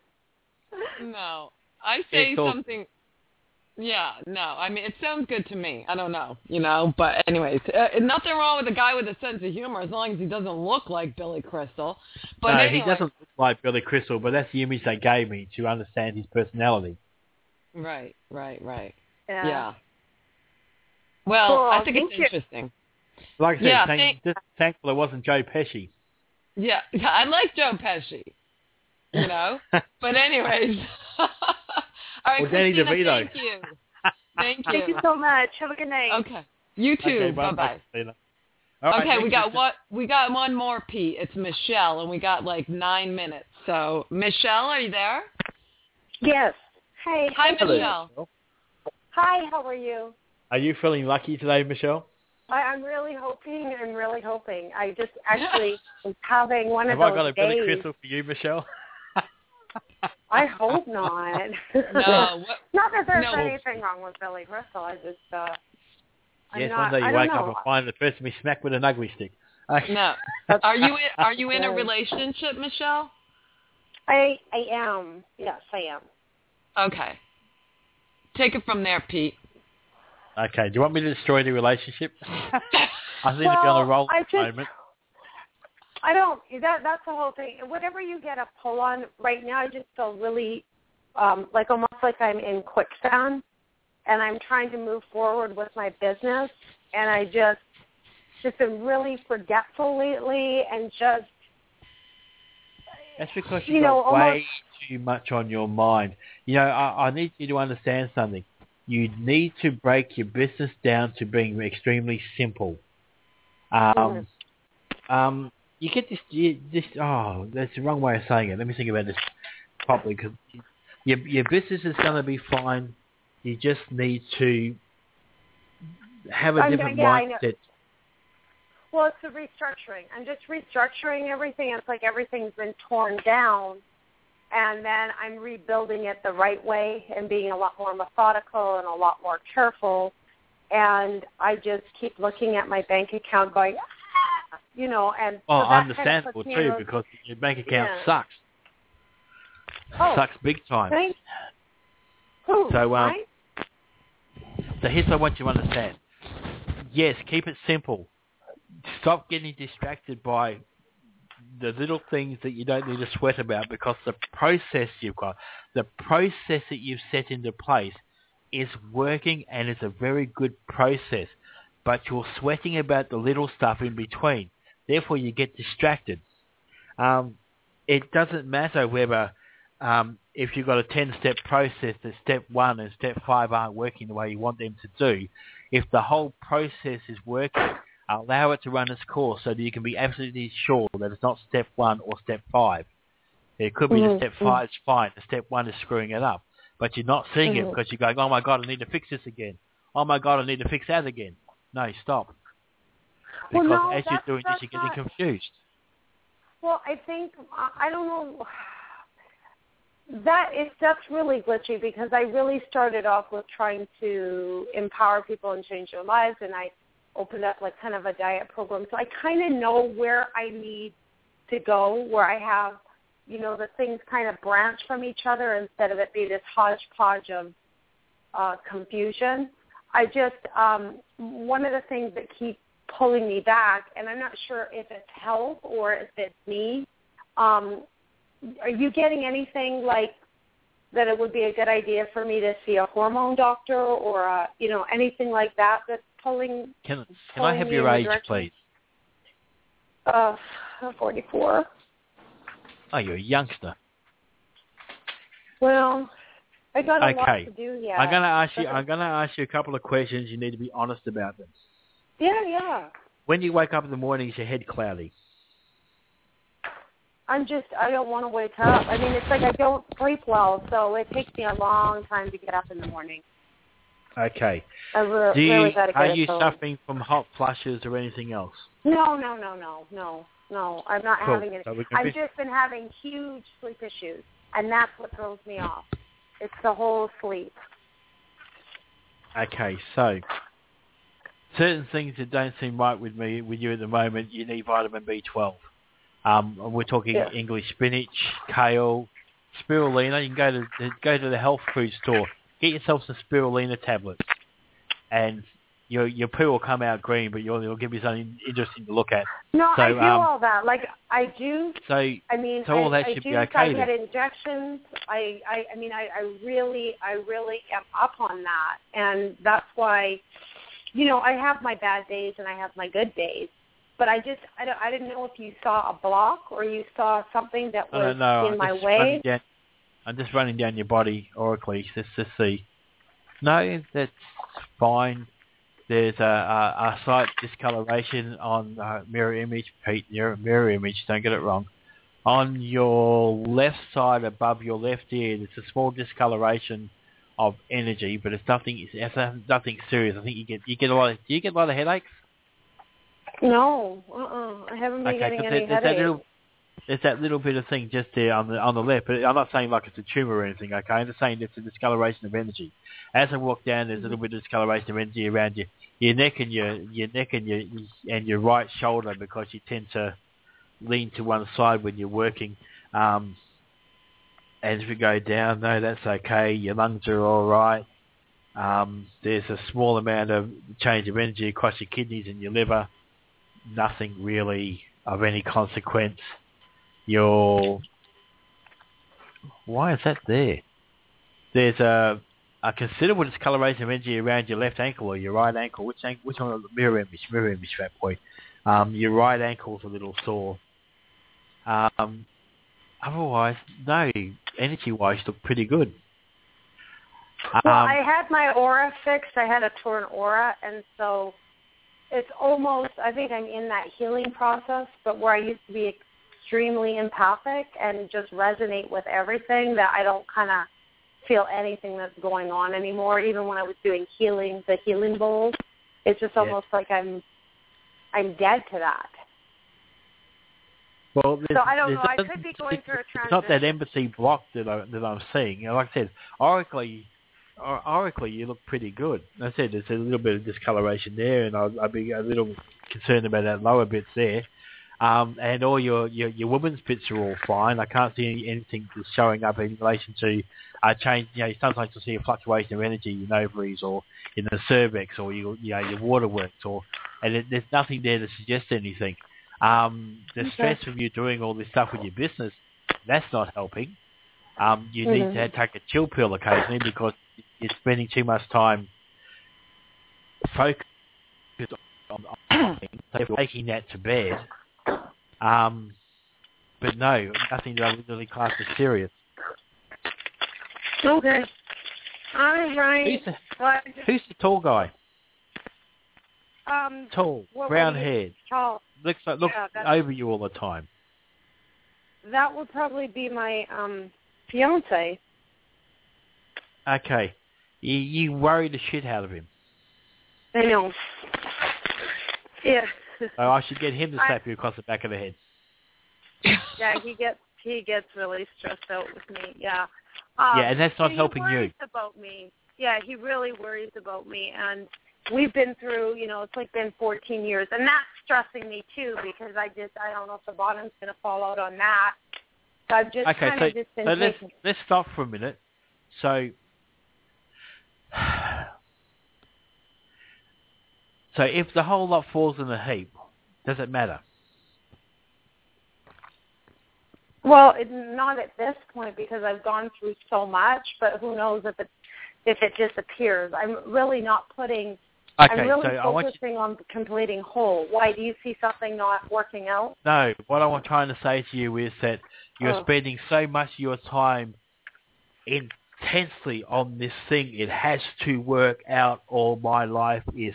No, I say It's all- something. Yeah, no. I mean, it sounds good to me. I don't know, you know. But anyways, uh, nothing wrong with a guy with a sense of humor as long as he doesn't look like Billy Crystal. But no, anyway, he doesn't look like Billy Crystal, but that's the image they gave me to understand his personality. Right, right, right. Yeah. Yeah. Well, Cool, I think thank it's you. interesting. Like I said, Yeah, thank, thank- just thankful it wasn't Joe Pesci. Yeah, I like Joe Pesci. You know. But anyways. All right, Or Danny Christina, DeVito. thank you. Thank you. Thank you so much. Have a good night. Okay. You too. Okay, bye bye. Christina. All right, Okay, we next got is- what we got one more, Pete. It's Michelle, and we got like nine minutes. So, Michelle, are you there? Yes. Hey. Hi, how are you? Michelle. Hi, how are you? Are you feeling lucky today, Michelle? I, I'm really hoping and really hoping. I just actually was having one Have of I those got a days. Billy Crystal for you, Michelle? I hope not. No, what, not that there's no. anything wrong with Billy Crystal. I just, uh, I'm Yes, not, one day I you don't wake know. up and find the person we smack with an ugly stick. Okay. No. Are you in, are you in a Right. relationship, Michelle? I, I am. Yes, I am. Okay. Take it from there, Pete. Okay, do you want me to destroy the relationship? I seem to be on Well, a roll I at the just- moment. I don't. That that's the whole thing. Whatever you get a pull on right now, I just feel really um, like almost like I'm in quicksand, and I'm trying to move forward with my business, and I just just been really forgetful lately, and just That's because you you've know, got way almost- too much on your mind. You know, I, I need you to understand something. You need to break your business down to being extremely simple. Um, um, you get this, you, this, oh, that's the wrong way of saying it. Let me think about this properly, because your, your business is going to be fine. You just need to have a I'm- different yeah, I know. mindset. well, it's the restructuring. I'm just restructuring everything. It's like everything's been torn down, and then I'm rebuilding it the right way and being a lot more methodical and a lot more careful. And I just keep looking at my bank account going, ah! you know, and Oh, so that understandable kind of puts me in too, those- because your bank account Yeah. sucks. oh, Sucks big time. thanks. Who, So, um, mine? So here's what I want you to understand. Yes, keep it simple. Stop getting distracted by the little things that you don't need to sweat about, because the process you've got, the process that you've set into place is working, and it's a very good process. But you're sweating about the little stuff in between. Therefore, you get distracted. Um, it doesn't matter whether um, if you've got a ten-step process that step one and step five aren't working the way you want them to do. If the whole process is working, allow it to run its course so that you can be absolutely sure that it's not step one or step five. It could be that step five is fine, the step one is screwing it up. But you're not seeing it because you're going, oh my God, I need to fix this again. Oh my God, I need to fix that again. No, stop. Well, Because no, as you're that's- doing this, that's you're getting not- confused. Well, I think, I I don't know, that is, that's really glitchy, because I really started off with trying to empower people and change their lives, and I opened up like kind of a diet program. So I kind of know where I need to go, where I have, you know, the things kind of branch from each other instead of it being this hodgepodge of uh, confusion. I just, um, one of the things that keep pulling me back, and I'm not sure if it's health or if it's me, um, are you getting anything like that it would be a good idea for me to see a hormone doctor or, a, you know, anything like that that's pulling? Can, can I pulling have me your in the age, direction? please? Uh, I'm forty-four. Oh, you're a youngster. Well, I got a okay. lot to do yet. I'm gonna ask you. I'm gonna ask you a couple of questions. You need to be honest about them. Yeah, yeah. When you wake up in the morning, is your head cloudy? I'm just, I don't want to wake up. I mean, it's like I don't sleep well, so it takes me a long time to get up in the morning. Okay. I re- Do you, really got to get are it you going. suffering from hot flushes or anything else? No, no, no, no, no, no. I'm not Cool. having it. So we can I've be- just been having huge sleep issues, and that's what throws me off. It's the whole sleep. Okay, so certain things that don't seem right with me, with you at the moment, you need vitamin B twelve. Um, we're talking Yeah. English spinach, kale, spirulina. You can go to go to the health food store, get yourself some spirulina tablets, and your your poo will come out green, but you'll, it'll give you something interesting to look at. No, so, I do um, all that. Like I do. So, I mean, so all I, that I should do, be okay I then. get injections. I, I, I mean, I, I really, I really am up on that, and that's why, you know, I have my bad days and I have my good days. But I just, I, don't, I didn't know if you saw a block or you saw something that I was don't know. in I'm my just way. running down, I'm just running down your body oracally just to see. No, that's fine. There's a, a, a slight discoloration on uh, mirror image, Pete, mirror, mirror image, don't get it wrong. On your left side above your left ear, there's a small discoloration of energy, but it's nothing, it's nothing serious. I think you get, you get a lot of, do you get a lot of headaches? No, uh-uh. I haven't been Okay, getting 'cause any there, there's that headaches. little, there's that little bit of thing just there on the on the left, but I'm not saying like it's a tumour or anything. Okay, I'm just saying it's a discoloration of energy. As I walk down, there's a little bit of discoloration of energy around your your neck and your your neck and your and your right shoulder because you tend to lean to one side when you're working. Um, as we go down, no, that's okay. Your lungs are all right. Um, there's a small amount of change of energy across your kidneys and your liver. Nothing really of any consequence. Your why is that there? There's a a considerable discoloration of energy around your left ankle or your right ankle. Which ankle? Which one? Mirror image. Mirror image, fat boy. Um, your right ankle's a little sore. Um, otherwise, no. Energy-wise, look pretty good. Well, Um, I had my aura fixed. I had a torn aura, and so it's almost, I think I'm in that healing process, but where I used to be extremely empathic and just resonate with everything, that I don't kind of feel anything that's going on anymore. Even when I was doing healing, the healing bowls, it's just Yeah. almost like I'm I'm dead to that. Well, So I don't know. I there's- could be going through a It's transition. not that embassy block that, I, that I'm seeing. You know, like I said, oracally, or, oracally, you look pretty good. As I said, there's a little bit of discoloration there, and I'll, I'll be a little concerned about that lower bits there. Um, and all your, your, your women's bits are all fine. I can't see any, anything that's showing up in relation to uh, change. You know, sometimes you'll see a fluctuation of energy in ovaries or in the cervix or you, you know, your waterworks, or and it, there's nothing there to suggest anything. Um, the Okay. stress from you doing all this stuff with your business, that's not helping. Um, you Mhm. need to take a chill pill occasionally because you're spending too much time focused on, on things, so you're taking that to bed. Um, but no, nothing that I would really class as serious. Okay. All right. Who's the, Well, who's the tall guy? um, Tall, what- what brown do you- haired, tall. looks like, looks Yeah, that's- over you all the time. That would probably be my um fiance. Okay, you, you worry the shit out of him. I know. Yeah. So I should get him to I- slap you across the back of the head. Yeah, he gets he gets really stressed out with me. Yeah. Um, Yeah, and that's not he helping you. worries about me. Yeah, he really worries about me, and we've been through, you know, it's like been fourteen years, and that's stressing me too because I just I don't know if the bottom's going to fall out on that. So I've just Okay, kind so, of just been so let's taking. let's stop for a minute. So, so if the whole lot falls in a heap, does it matter? Well, it's not at this point because I've gone through so much, but who knows if it if it disappears. I'm really not putting Okay, I'm really so I want you... focusing on completing whole. Why do you see something not working out? No, what I'm trying to say to you is that you're oh. spending so much of your time intensely on this thing. It has to work out, or my life is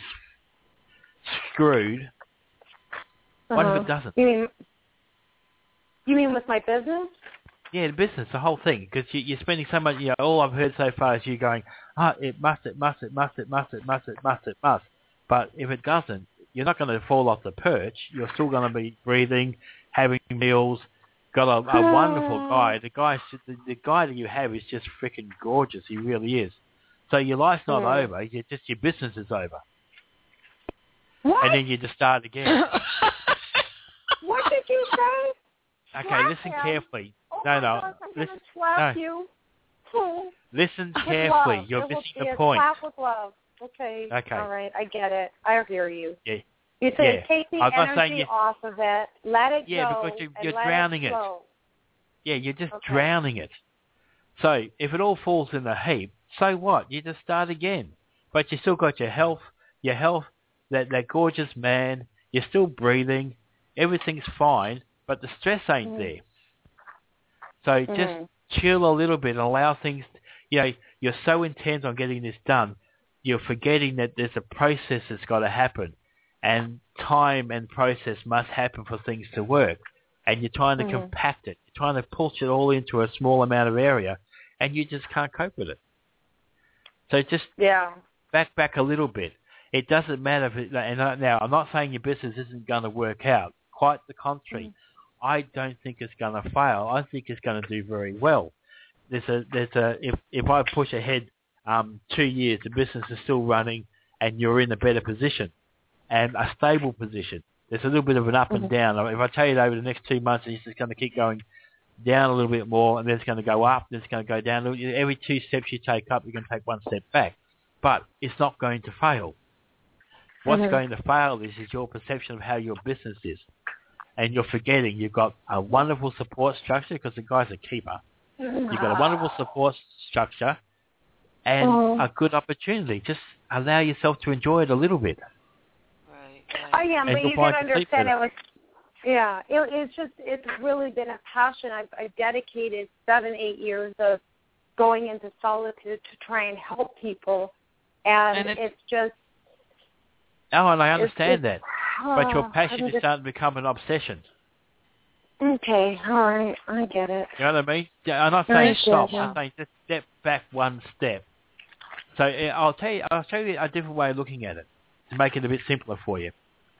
screwed. Uh-huh. What if it doesn't? You mean, you mean with my business? Yeah, the business, the whole thing, because you, you're spending so much, you know, all I've heard so far is you going, ah, oh, it must, it must, it must, it must, it must, it must, it must. But if it doesn't, you're not going to fall off the perch. You're still going to be breathing, having meals, got a, a wonderful guy. The guy, the, the guy that you have is just freaking gorgeous. He really is. So your life's not mm. over. You just your business is over. What? And then you just start again. What did you say? Okay, slap listen him. carefully. Oh no, my no. God, I'm listen, gonna slap no. you. Oh. Listen With carefully. love. You're it missing will the be point. A slap with love. Okay. Okay. All right. I get it. I hear you. Yeah. You say yeah. take the I'm not saying energy you... off of it, let it yeah, go, because you, and you're let drowning it it. flow. Yeah, you're just okay. drowning it. So if it all falls in the heap, so what? You just start again. But you still got your health, your health, that, that gorgeous man, you're still breathing, everything's fine, but the stress ain't mm. there. So mm. just chill a little bit and allow things, you know, you're so intent on getting this done, you're forgetting that there's a process that's got to happen. And time and process must happen for things to work. And you're trying to mm. compact it. You're trying to push it all into a small amount of area, and you just can't cope with it. So just yeah. back back a little bit. It doesn't matter if it, and now I'm not saying your business isn't going to work out. Quite the contrary. Mm. I don't think it's going to fail. I think it's going to do very well. There's a there's a if if I push ahead um, two years, the business is still running, and you're in a better position and a stable position. There's a little bit of an up mm-hmm. and down. If I tell you that over the next two months, it's just going to keep going down a little bit more, and then it's going to go up, then it's going to go down. Every two steps you take up, you're going to take one step back. But it's not going to fail. What's mm-hmm. going to fail is, is your perception of how your business is. And you're forgetting you've got a wonderful support structure, because the guy's a keeper. You've got a wonderful support structure and mm-hmm. a good opportunity. Just allow yourself to enjoy it a little bit. I am, but you can understand it was, yeah, it, it's just, it's really been a passion. I've, I've dedicated seven, eight years of going into solitude to try and help people, and, and it's, it's just... Oh, and I understand it's, that, uh, but your passion just, is starting to become an obsession. Okay, all right, I get it. You know what I mean? I'm not saying stop, I'm saying just step back one step. So I'll tell you, I'll show you a different way of looking at it, to make it a bit simpler for you.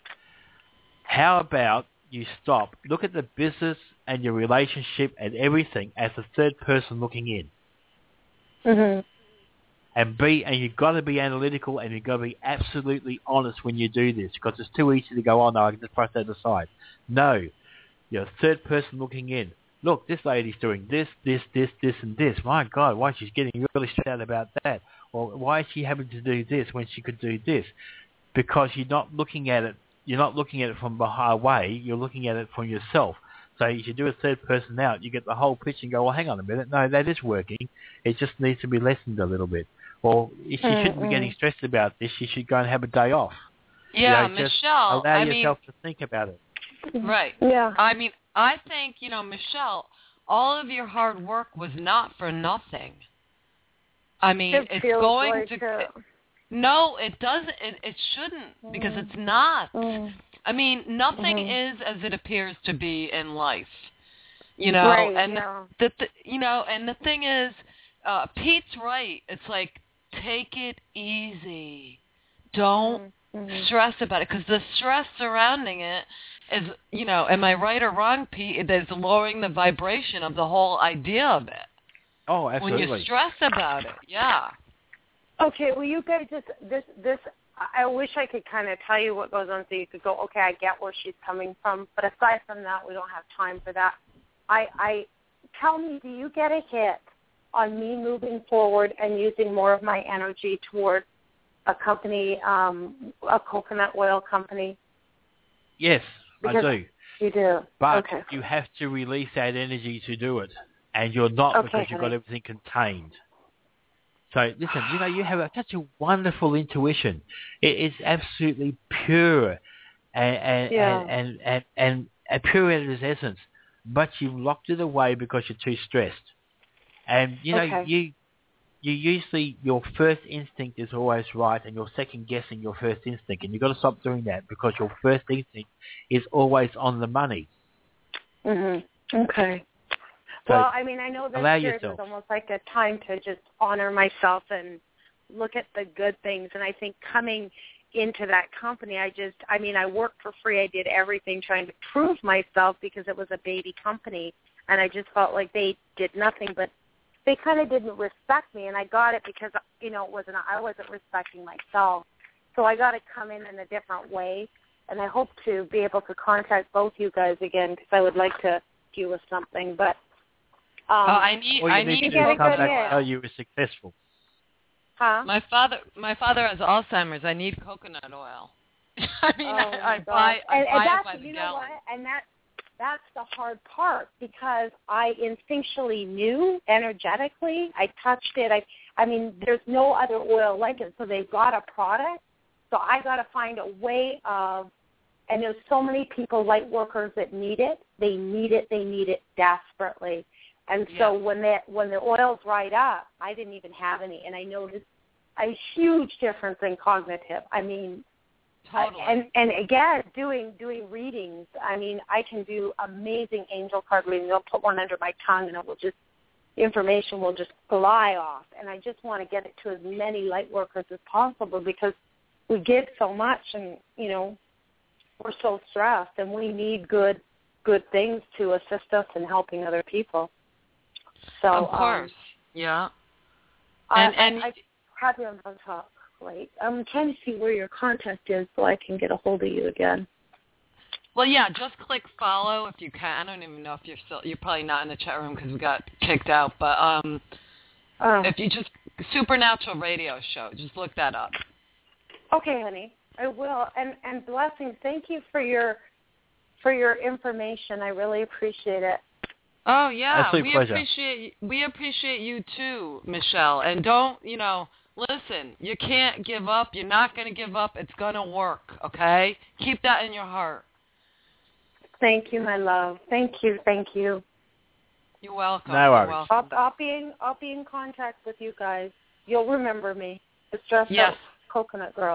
How about you stop, look at the business and your relationship and everything as a third person looking in. Mm-hmm. And be, and you've got to be analytical, and you've got to be absolutely honest when you do this, because it's too easy to go, oh no, I can just brush that aside. No, you're a third person looking in. Look, this lady's doing this, this, this, this, and this. My God, why she's getting really stressed out about that? Or why is she having to do this when she could do this? Because you're not looking at it. You're not looking at it from away. You're looking at it from yourself. So if you do a third person out, you get the whole picture and go, well, hang on a minute. No, that is working. It just needs to be lessened a little bit. Or if she mm-hmm. shouldn't be getting stressed about this, she should go and have a day off. Yeah, you know, just Michelle. allow I yourself mean, to think about it. Right. Yeah. I mean, I think, you know, Michelle, all of your hard work was not for nothing. I mean, it it's feels going like to... It. No, it doesn't. It, it shouldn't, because it's not. Mm. I mean, nothing mm-hmm. is as it appears to be in life. You know, right, and yeah. the, the you know, and the thing is, uh, Pete's right. It's like, take it easy. Don't mm-hmm. stress about it, because the stress surrounding it is, you know, am I right or wrong, Pete? It is lowering the vibration of the whole idea of it. Oh, absolutely. When you stress about it, yeah. Okay, well, you guys just, this, this, I wish I could kind of tell you what goes on so you could go, okay, I get where she's coming from. But aside from that, we don't have time for that. I, I tell me, do you get a hit on me moving forward and using more of my energy toward a company, um, a coconut oil company? Yes, because I do. You do? But okay. you have to release that energy to do it. And you're not, okay, because you've got honey. everything contained. So listen, you know, you have a, such a wonderful intuition. It is absolutely pure and and, Yeah. and, and, and, and, and pure in its essence. But you've locked it away because you're too stressed. And, you know, Okay. you you usually, your first instinct is always right and you're second guessing your first instinct. And you've got to stop doing that because your first instinct is always on the money. Mhm. Okay. So well, I mean, I know this allow year yourself. is almost like a time to just honor myself and look at the good things. And I think coming into that company, I just, I mean, I worked for free. I did everything trying to prove myself because it was a baby company. And I just felt like they did nothing, but they kind of didn't respect me. And I got it because, you know, it wasn't, I wasn't respecting myself. So I got to come in in a different way. And I hope to be able to contact both you guys again because I would like to deal with something. But Um, oh, I need. All you I need, need to do is come coconut back oil. and tell you were successful. Huh? My father, my father has Alzheimer's. I need coconut oil. I mean, Oh, I, my I God. buy, I and, buy and it that's, by the you know gallon. what? And that that's the hard part because I instinctually knew energetically. I touched it. I I mean, there's no other oil like it. So they've got a product. So I got to find a way of. And there's so many people, light workers, that need it. They need it. They need it desperately. And so Yeah. when that when the oils dried up, I didn't even have any, and I noticed a huge difference in cognitive. I mean, Totally. I, and and again, doing doing readings. I mean, I can do amazing angel card reading. They'll put one under my tongue, and it will just information will just fly off. And I just want to get it to as many light workers as possible because we give so much, and you know, we're so stressed, and we need good good things to assist us in helping other people. So, of course, um, yeah. And, And and I, I have you on the top. Wait, I'm trying to see where your contact is so I can get a hold of you again. well, yeah. Just click follow if you can. I don't even know if you're still. You're probably not in the chat room because we got kicked out. But um, Oh. if you just Supernatural Radio Show, just look that up. Okay, honey, I will. And and blessings. Thank you for your for your information. I really appreciate it. Oh yeah, Absolute we pleasure. appreciate we appreciate you too, Michelle. And don't you know? Listen, you can't give up. You're not going to give up. It's going to work. Okay, keep that in your heart. Thank you, my love. Thank you. Thank you. You're welcome. No worries. You're welcome. I'll, I'll be in I'll be in contact with you guys. You'll remember me. It's just Yes. a coconut girl.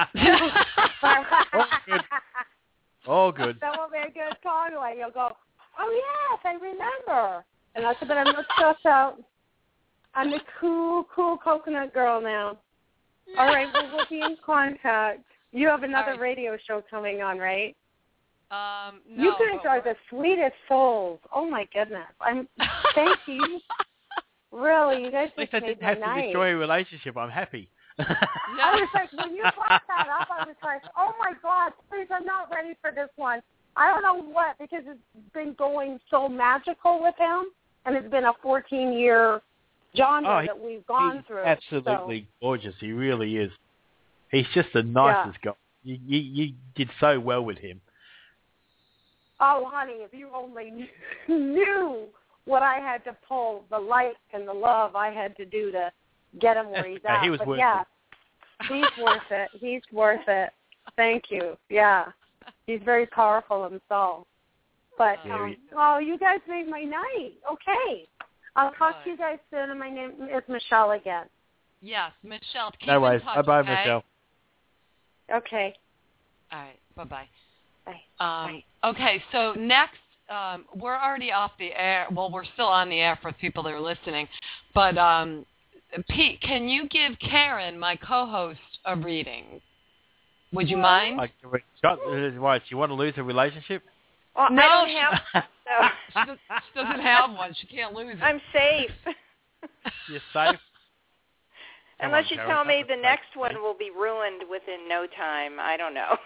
All good. All good. That will be a good conway. You'll go, oh yes, I remember. And I said, but I'm not stressed out. I'm the cool, cool coconut girl now. All right, well, we'll be in contact. You have another right. radio show coming on, right? Um, no, you guys but are the sweetest souls. Oh my goodness! I'm. Thank you. Really, you guys At least just I made didn't my have to night. destroy a relationship. I'm happy. I was like, when you brought that up, I was like, oh my God, please, I'm not ready for this one. I don't know what, because it's been going so magical with him, and it's been a fourteen-year genre Oh, he- that we've gone He's through. absolutely so. gorgeous. He really is. He's just the nicest guy. You, you you did so well with him. Oh, honey, if you only knew, knew what I had to pull, the light and the love I had to do to get him where he's Yeah, at. he was but worth yeah, he's worth it. He's worth it. Thank you. Yeah, he's very powerful himself. But Yeah, um, he- oh, you guys made my night. Okay, I'll talk to you guys soon. And my name is Michelle again. Yes, Michelle. Keep No in worries. touch, Bye bye, okay? Michelle. Okay. All right. Bye-bye. Bye. Um, okay, so next, um, we're already off the air. Well, we're still on the air for people that are listening. But, um, Pete, can you give Karen, my co-host, a reading? Would you mind? Like, Scott, why? You want to lose a relationship? Well, No, I don't she- have. No. she, does, she doesn't have one. She can't lose it. I'm safe. You're safe. Come Unless on, you Karen, tell don't me the mistake next me. one will be ruined within no time. I don't know.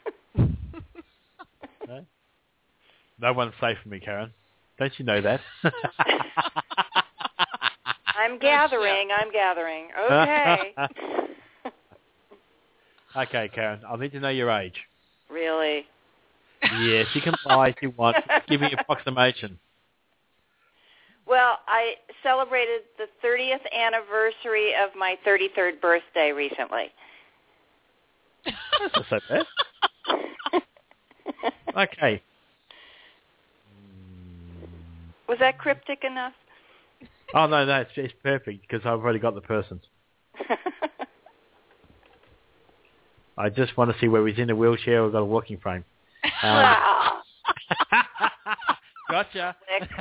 No? No one's safe from me, Karen. Don't you know that? I'm gathering. I'm gathering. Okay. Okay, Karen. I'll need to know your age. Really? Yes, you can lie if you want. Give me an approximation. Well, I celebrated the thirtieth anniversary of my thirty-third birthday recently. That's not so bad. Okay. Was that cryptic enough? Oh, no, no, it's, it's perfect because I've already got the person. I just want to see whether he's in a wheelchair or got a walking frame. Um, gotcha.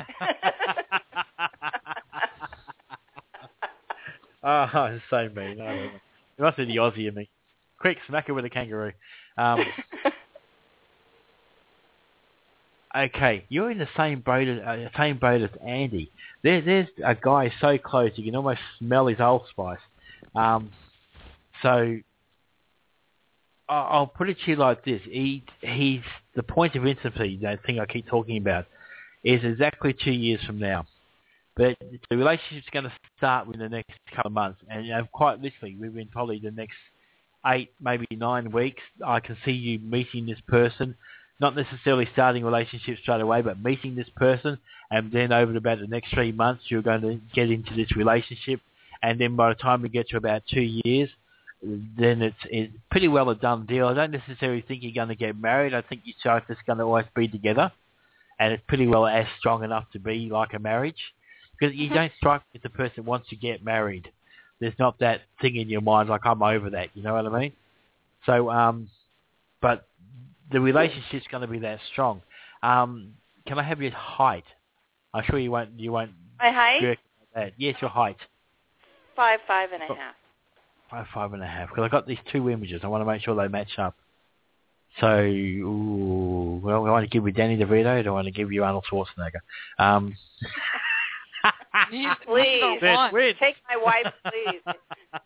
Oh, it's so mean. I don't know. It must be the Aussie in me. Quick, smack her with a kangaroo. Um, okay, you're in the same boat as, uh, same boat as Andy. There, there's a guy so close you can almost smell his allspice. Um, so I'll, I'll put it to you like this: he, he's the point of intimacy. That thing I keep talking about is exactly two years from now. But the relationship's going to start within the next couple of months, and you know, quite literally, within probably the next eight, maybe nine weeks, I can see you meeting this person, not necessarily starting a relationship straight away, but meeting this person, and then over about the next three months, you're going to get into this relationship, and then by the time we get to about two years, then it's, it's pretty well a done deal. I don't necessarily think you're going to get married. I think you're just going to always be together, and it's pretty well as strong enough to be like a marriage. Because you don't strike me as the person that wants to get married. There's not that thing in your mind like, I'm over that, you know what I mean? So, um, but the relationship's going to be that strong. Um, can I have your height? I'm sure you won't, you won't. My height? Jerk like that. Yes, your height. Five, five and a half. Five, five and a half. Because I've got these two images. I want to make sure they match up. So, ooh, well, I want to give you Danny DeVito, or do I want to give you Arnold Schwarzenegger? Um... Please, take my wife, please.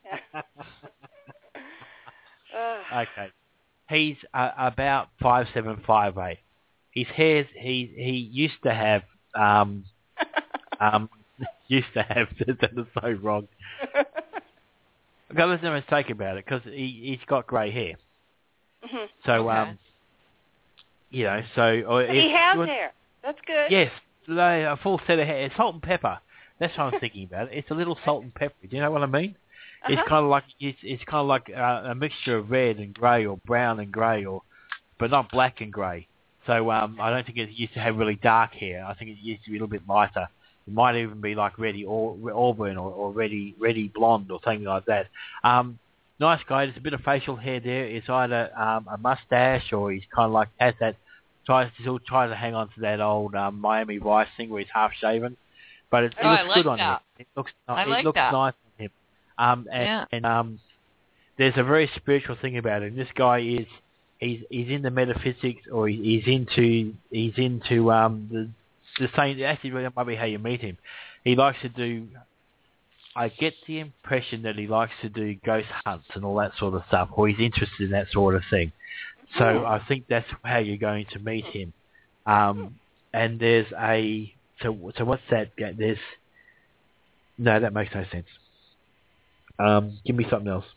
Okay. He's uh, about five seven, five eight. His hair's he he used to have um um used to have that is so wrong. Okay, there's no mistake about it because he he's got grey hair. Mm-hmm. So okay. um you know so or but he has hair. That's good. Yes, a full set of hair, salt and pepper. That's what I'm thinking about. It's a little salt and pepper. Do you know what I mean? Uh-huh. It's kind of like it's, it's kind of like uh, a mixture of red and grey, or brown and grey, or but not black and grey. So um, I don't think it used to have really dark hair. I think it used to be a little bit lighter. It might even be like reddy or auburn or, or reddy reddy blonde or something like that. Um, nice guy. There's a bit of facial hair there. It's either um, a mustache or he's kind of like has that. Tries to still try to hang on to that old um, Miami Vice thing where he's half shaven. But it, it oh, looks like good on that. him. It looks, I it like looks that. nice on him. Um, and yeah. and um, there's a very spiritual thing about him. This guy is he's he's into metaphysics, or he's into he's into um the the same. Actually, that might be how you meet him. He likes to do. I get the impression that he likes to do ghost hunts and all that sort of stuff, or he's interested in that sort of thing. So mm. I think that's how you're going to meet him. Um, and there's a so so what's that? There's no, that makes no sense. Um, give me something else.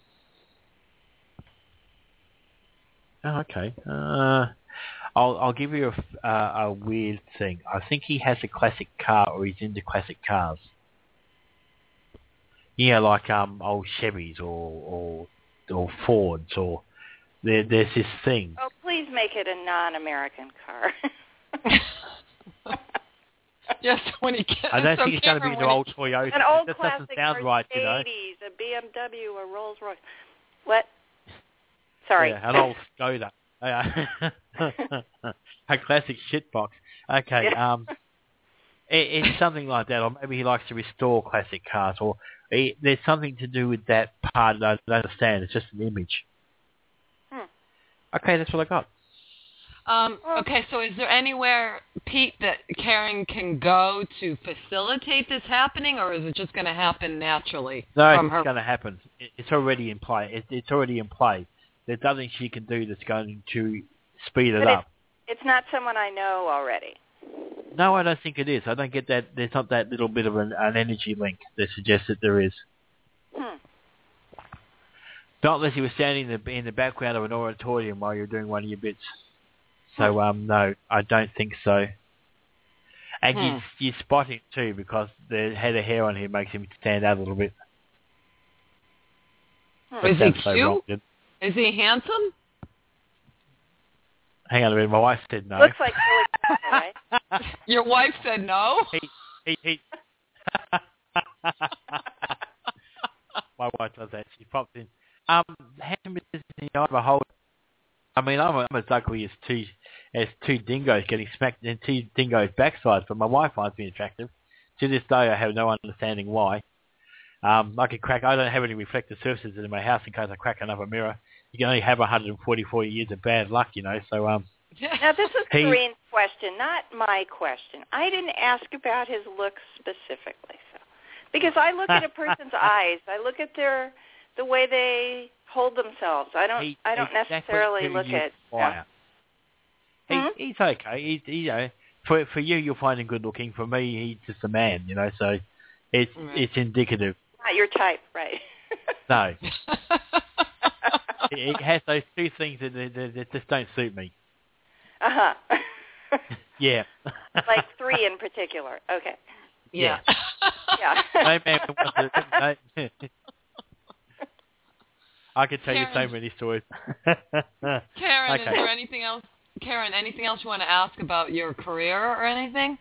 Oh, okay. Uh, I'll I'll give you a, uh, a weird thing. I think he has a classic car, or he's into classic cars. Yeah, like um old Chevys or or or Fords, or there there's this thing. Oh, please make it a non-American car. Just when he gets. I don't so think it's going to be an old Toyota. An old that classic doesn't sound right, you know. Mercedes, a B M W, a Rolls Royce. What? Sorry. Yeah, an old Skoda. A classic shitbox. Okay. Yeah. Um, it, it's something like that, or maybe he likes to restore classic cars, or it, there's something to do with that part that I don't understand. It's just an image. Hmm. Okay, that's what I got. Um, okay, so is there anywhere, Pete, that Karen can go to facilitate this happening, or is it just going to happen naturally? No, from it's her? going to happen. It, it's already in play. It, it's already in play. There's nothing she can do that's going to speed it but up. It's, it's not someone I know already. No, I don't think it is. I don't get that. There's not that little bit of an, an energy link that suggests that there is. Hmm. Not unless you were standing in the, in the background of an auditorium while you're doing one of your bits. So, um, no, I don't think so. And Hmm. you, you spot him too because the head of hair on him makes him stand out a little bit. Is he Sounds so cute? wrong, didn't it? Is he handsome? Hang on a minute, my wife said no. Looks like really cool, right? Your wife said no? He, he, he. My wife does that. She popped in. Um, handsome is in the eye of a beholder. I mean, I'm, I'm as ugly as two as two dingoes getting smacked in two dingoes' backsides, but my wife finds me attractive. To this day, I have no understanding why. Um, I could crack. I don't have any reflective surfaces in my house in case I crack another mirror. You can only have one hundred forty-four years of bad luck, you know. So um. Now this is he, Corinne's question, not my question. I didn't ask about his looks specifically, so because I look at a person's eyes, I look at their the way they hold themselves. I don't. He, I don't exactly necessarily who look you at. Fire. He, Hmm? He's okay. He's, you know, for for you, you'll find him good looking. For me, he's just a man, you know. So it's Mm. it's indicative. Not your type, right? No. It, it has those two things that, that, that just don't suit me. Uh huh. Yeah. Like three in particular. Okay. Yeah. Yeah. No man wants to, no. I could tell you so Karen. many stories. Karen, Okay. is there anything else? Karen, anything else you want to ask about your career or anything?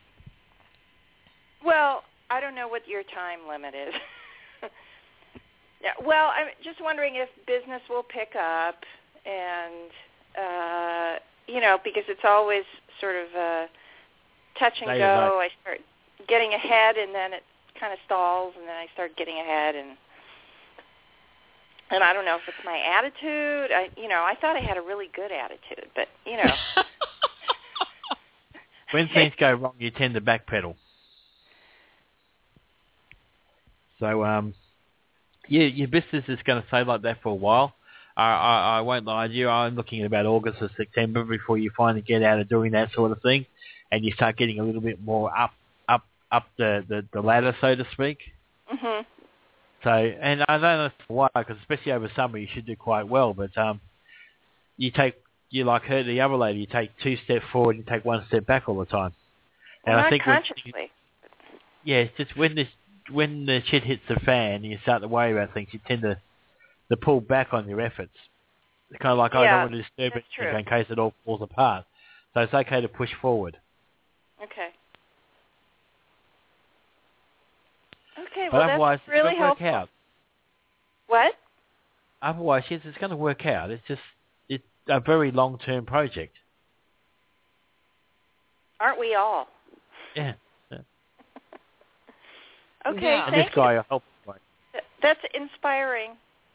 Well, I don't know what your time limit is. Yeah, well, I'm just wondering if business will pick up, and uh, you know, because it's always sort of uh, touch and Day to go. night. I start getting ahead, and then it kind of stalls, and then I start getting ahead, and and I don't know if it's my attitude. I, you know, I thought I had a really good attitude, but you know, When things go wrong, you tend to backpedal. So, um, yeah, your business is going to stay like that for a while. I, I, I won't lie to you. I'm looking at about August or September before you finally get out of doing that sort of thing, and you start getting a little bit more up, up, up the, the, the ladder, so to speak. mhm. So, and I don't know why, because especially over summer you should do quite well. But um, you take, you like her, the other lady, you take two steps forward and you take one step back all the time. And Well, I not think when, consciously. yeah, it's just when this when the shit hits the fan and you start to worry about things, you tend to to pull back on your efforts. It's kind of like, oh, I Yeah, don't want to disturb that's it true. in case it all falls apart. So it's okay to push forward. Okay. Okay. But Well, otherwise, that's really it's going to work helpful. out. What? Otherwise, yes, it's going to work out. It's just it's a very long-term project. Aren't we all? Yeah. Okay. Yeah. And Thank this guy will help. you. That's inspiring.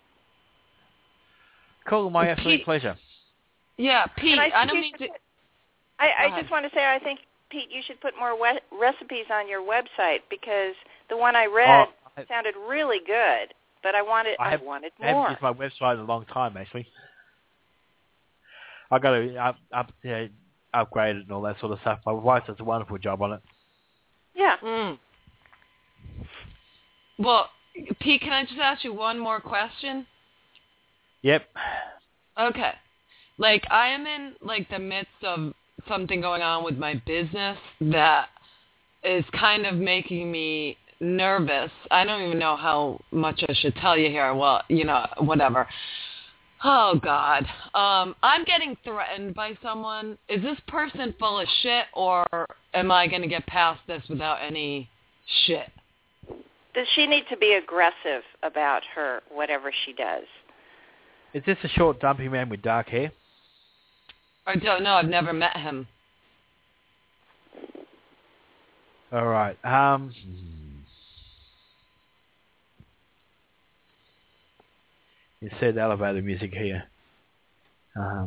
Cool, my Pete- absolute pleasure. Yeah, Pete, And I, I think don't you mean should to... put- I, I Go just want to say, I think, Pete, you should put more we- recipes on your website because the one I read Oh, I- sounded really good, but I wanted I I, have- wanted I haven't more. used my website in a long time, actually. I got to up, up, yeah, upgrade it and all that sort of stuff. My wife does a wonderful job on it. Yeah. Mm. Well, Pete, can I just ask you one more question? Yep. Okay. Like, I am in, like, the midst of something going on with my business that is kind of making me nervous. I don't even know how much I should tell you here. Well, you know, whatever. Oh, God. Um, I'm getting threatened by someone. Is this person full of shit, or am I going to get past this without any shit? Does she need to be aggressive about her whatever she does? Is this a short, dumpy man with dark hair? I don't know. I've never met him. All right. Um, you said elevator music here. Um,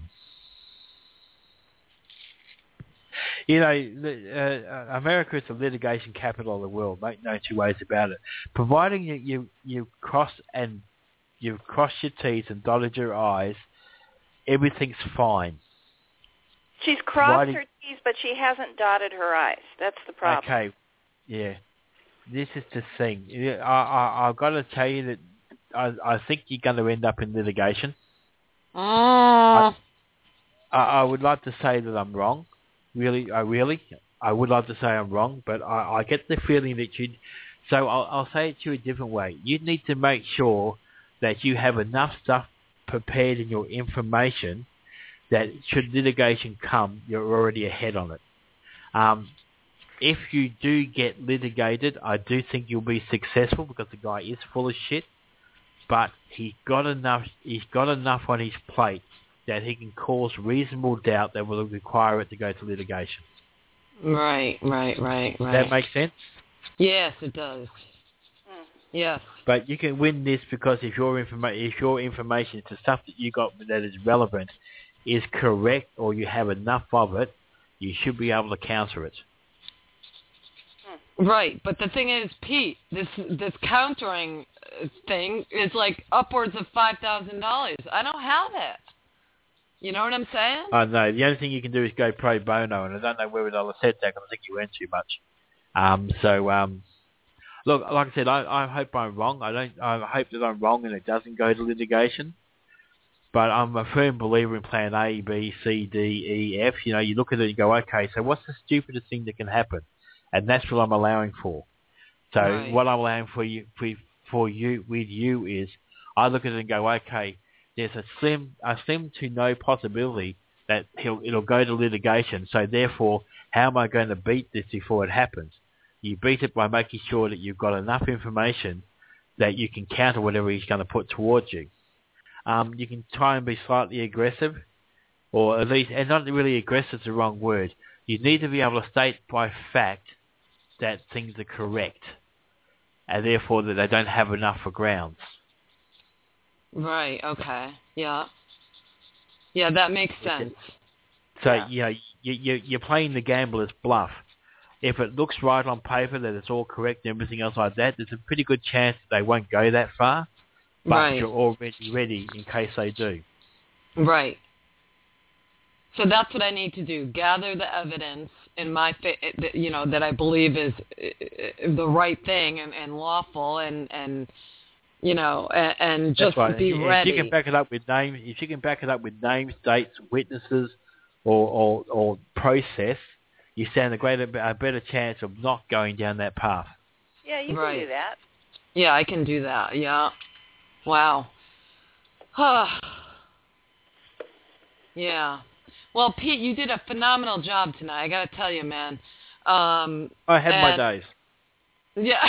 you know, the, uh, America is the litigation capital of the world. Make no two ways about it. Providing you you, you cross and you've crossed your T's and dotted your I's, everything's fine. She's crossed Providing- her T's, but she hasn't dotted her I's. That's the problem. Okay, yeah. This is the thing. I, I, I've got to tell you that I, I think you're going to end up in litigation. Uh, I, I would like to say that I'm wrong. Really, I really. I would love to say I'm wrong, but I, I get the feeling that you. So I'll, I'll say it to you a different way. You need to make sure that you have enough stuff prepared in your information that should litigation come, you're already ahead on it. Um, if you do get litigated, I do think you'll be successful because the guy is full of shit. But he's got enough. He's got enough on his plate that he can cause reasonable doubt that will require it to go to litigation. Right, right, right, right. Does that make sense? Yes, it does. Yes. But you can win this because if your informa- if your information, the stuff that you got that is relevant, is correct or you have enough of it, you should be able to counter it. Right, but the thing is, Pete, this this countering thing is like upwards of five thousand dollars. I don't have it. You know what I'm saying? Oh, no, the only thing you can do is go pro bono, and I don't know whether they'll accept that because I think you earn too much. Um, so, um, look, like I said, I, I hope I'm wrong. I don't. I hope that I'm wrong and it doesn't go to litigation. But I'm a firm believer in plan A, B, C, D, E, F. You know, you look at it and you go, okay, so what's the stupidest thing that can happen? And that's what I'm allowing for. So Right. what I'm allowing for you, for, for you, with you is, I look at it and go, okay, there's a slim, a slim to no possibility that he'll, it'll go to litigation. So therefore, how am I going to beat this before it happens? You beat it by making sure that you've got enough information that you can counter whatever he's going to put towards you. Um, you can try and be slightly aggressive, or at least, and not really aggressive is the wrong word. You need to be able to state by fact that things are correct, and therefore that they don't have enough for grounds. Right, okay, yeah. Yeah, that makes sense. So, Yeah. you know, you, you, you're playing the gambler's bluff. If it looks right on paper that it's all correct and everything else like that, there's a pretty good chance that they won't go that far, but Right. you're already ready in case they do. Right. So that's what I need to do, gather the evidence in my, fa- you know, that I believe is uh, the right thing and, and lawful and, and, you know, and, and just That's right. be if, ready. If you can back it up with names, if you can back it up with names, dates, witnesses, or, or, or process, you stand a greater, a better chance of not going down that path. Yeah, you Right. can do that. Yeah, I can do that, yeah. Wow. Yeah. Well, Pete, you did a phenomenal job tonight. I got to tell you, man. Um, I had my and- days. Yeah.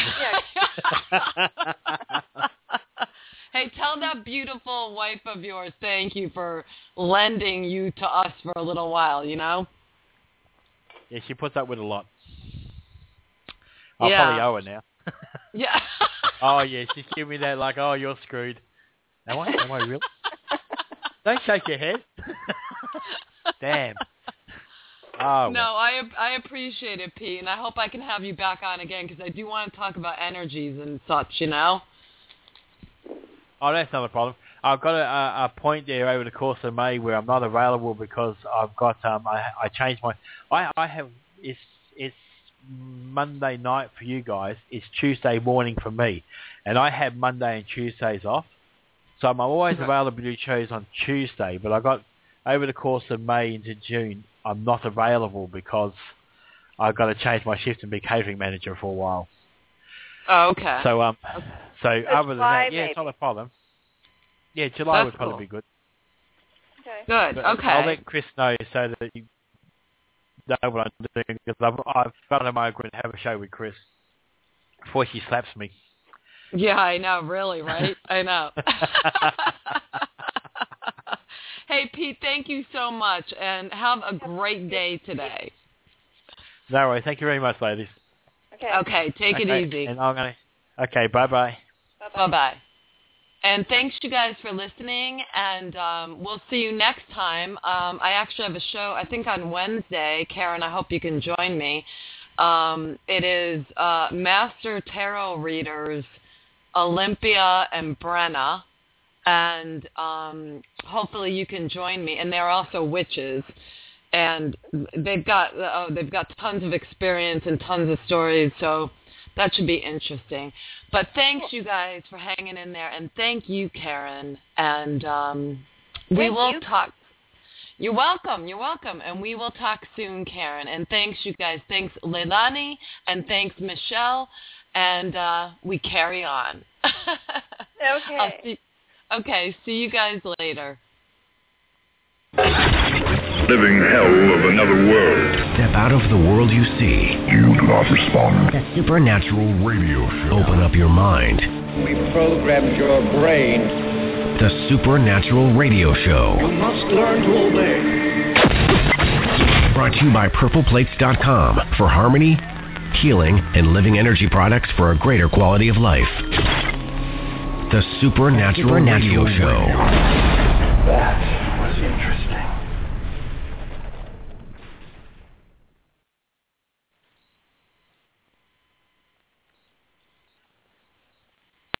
Hey, tell that beautiful wife of yours thank you for lending you to us for a little while, you know? Yeah, she puts up with a lot. I'll Yeah. probably owe her now. Yeah. Oh, yeah, she's giving me that like, oh, you're screwed. Am I? Am I real? Don't shake your head. Damn. Oh, No, I I appreciate it, Pete, and I hope I can have you back on again because I do want to talk about energies and such, you know? Oh, that's not a problem. I've got a, a point there over the course of May where I'm not available because I've got um I I changed my I I have it's it's Monday night for you guys. It's Tuesday morning for me, and I have Monday and Tuesdays off, so I'm always available to do shows on Tuesday. But I got over the course of May into June, I'm not available because I've got to change my shift and be catering manager for a while. Oh, okay. So um, so So other than July, that, yeah, maybe. it's not a problem. Yeah, July That's would probably cool. be good. Okay. Good, But okay. I'll let Chris know so that you know what I'm doing because I've, I've got to migrate and have a show with Chris before she slaps me. Yeah, I know, really, right? I know. Hey, Pete, thank you so much, and have a great day today. No worries. Thank you very much, ladies. Okay. Okay, take Okay, it easy. And I'm gonna. Okay, bye bye. Bye-bye. And thanks, you guys, for listening, and um, we'll see you next time. Um, I actually have a show, I think, on Wednesday. Karen, I hope you can join me. Um, it is uh, Master Tarot Readers, Olympia and Brenna, and um, hopefully you can join me. And they're also witches, and they've got uh, they've got tons of experience and tons of stories, so that should be interesting. But thanks, you guys, for hanging in there, and thank you, Karen. And um, we Thank will you. talk. You're welcome. You're welcome. And we will talk soon, Karen. And thanks, you guys. Thanks, Leilani. And thanks, Michelle. And uh, we carry on. Okay. See, okay. See you guys later. Living hell of another world. Step out of the world you see. You do not respond. The Supernatural Radio Show. Open up your mind. We programmed your brain. The Supernatural Radio Show. You must learn to obey. Brought to you by Purple Plates dot com for harmony, healing, and living energy products for a greater quality of life. The Supernatural, Supernatural Radio Show. That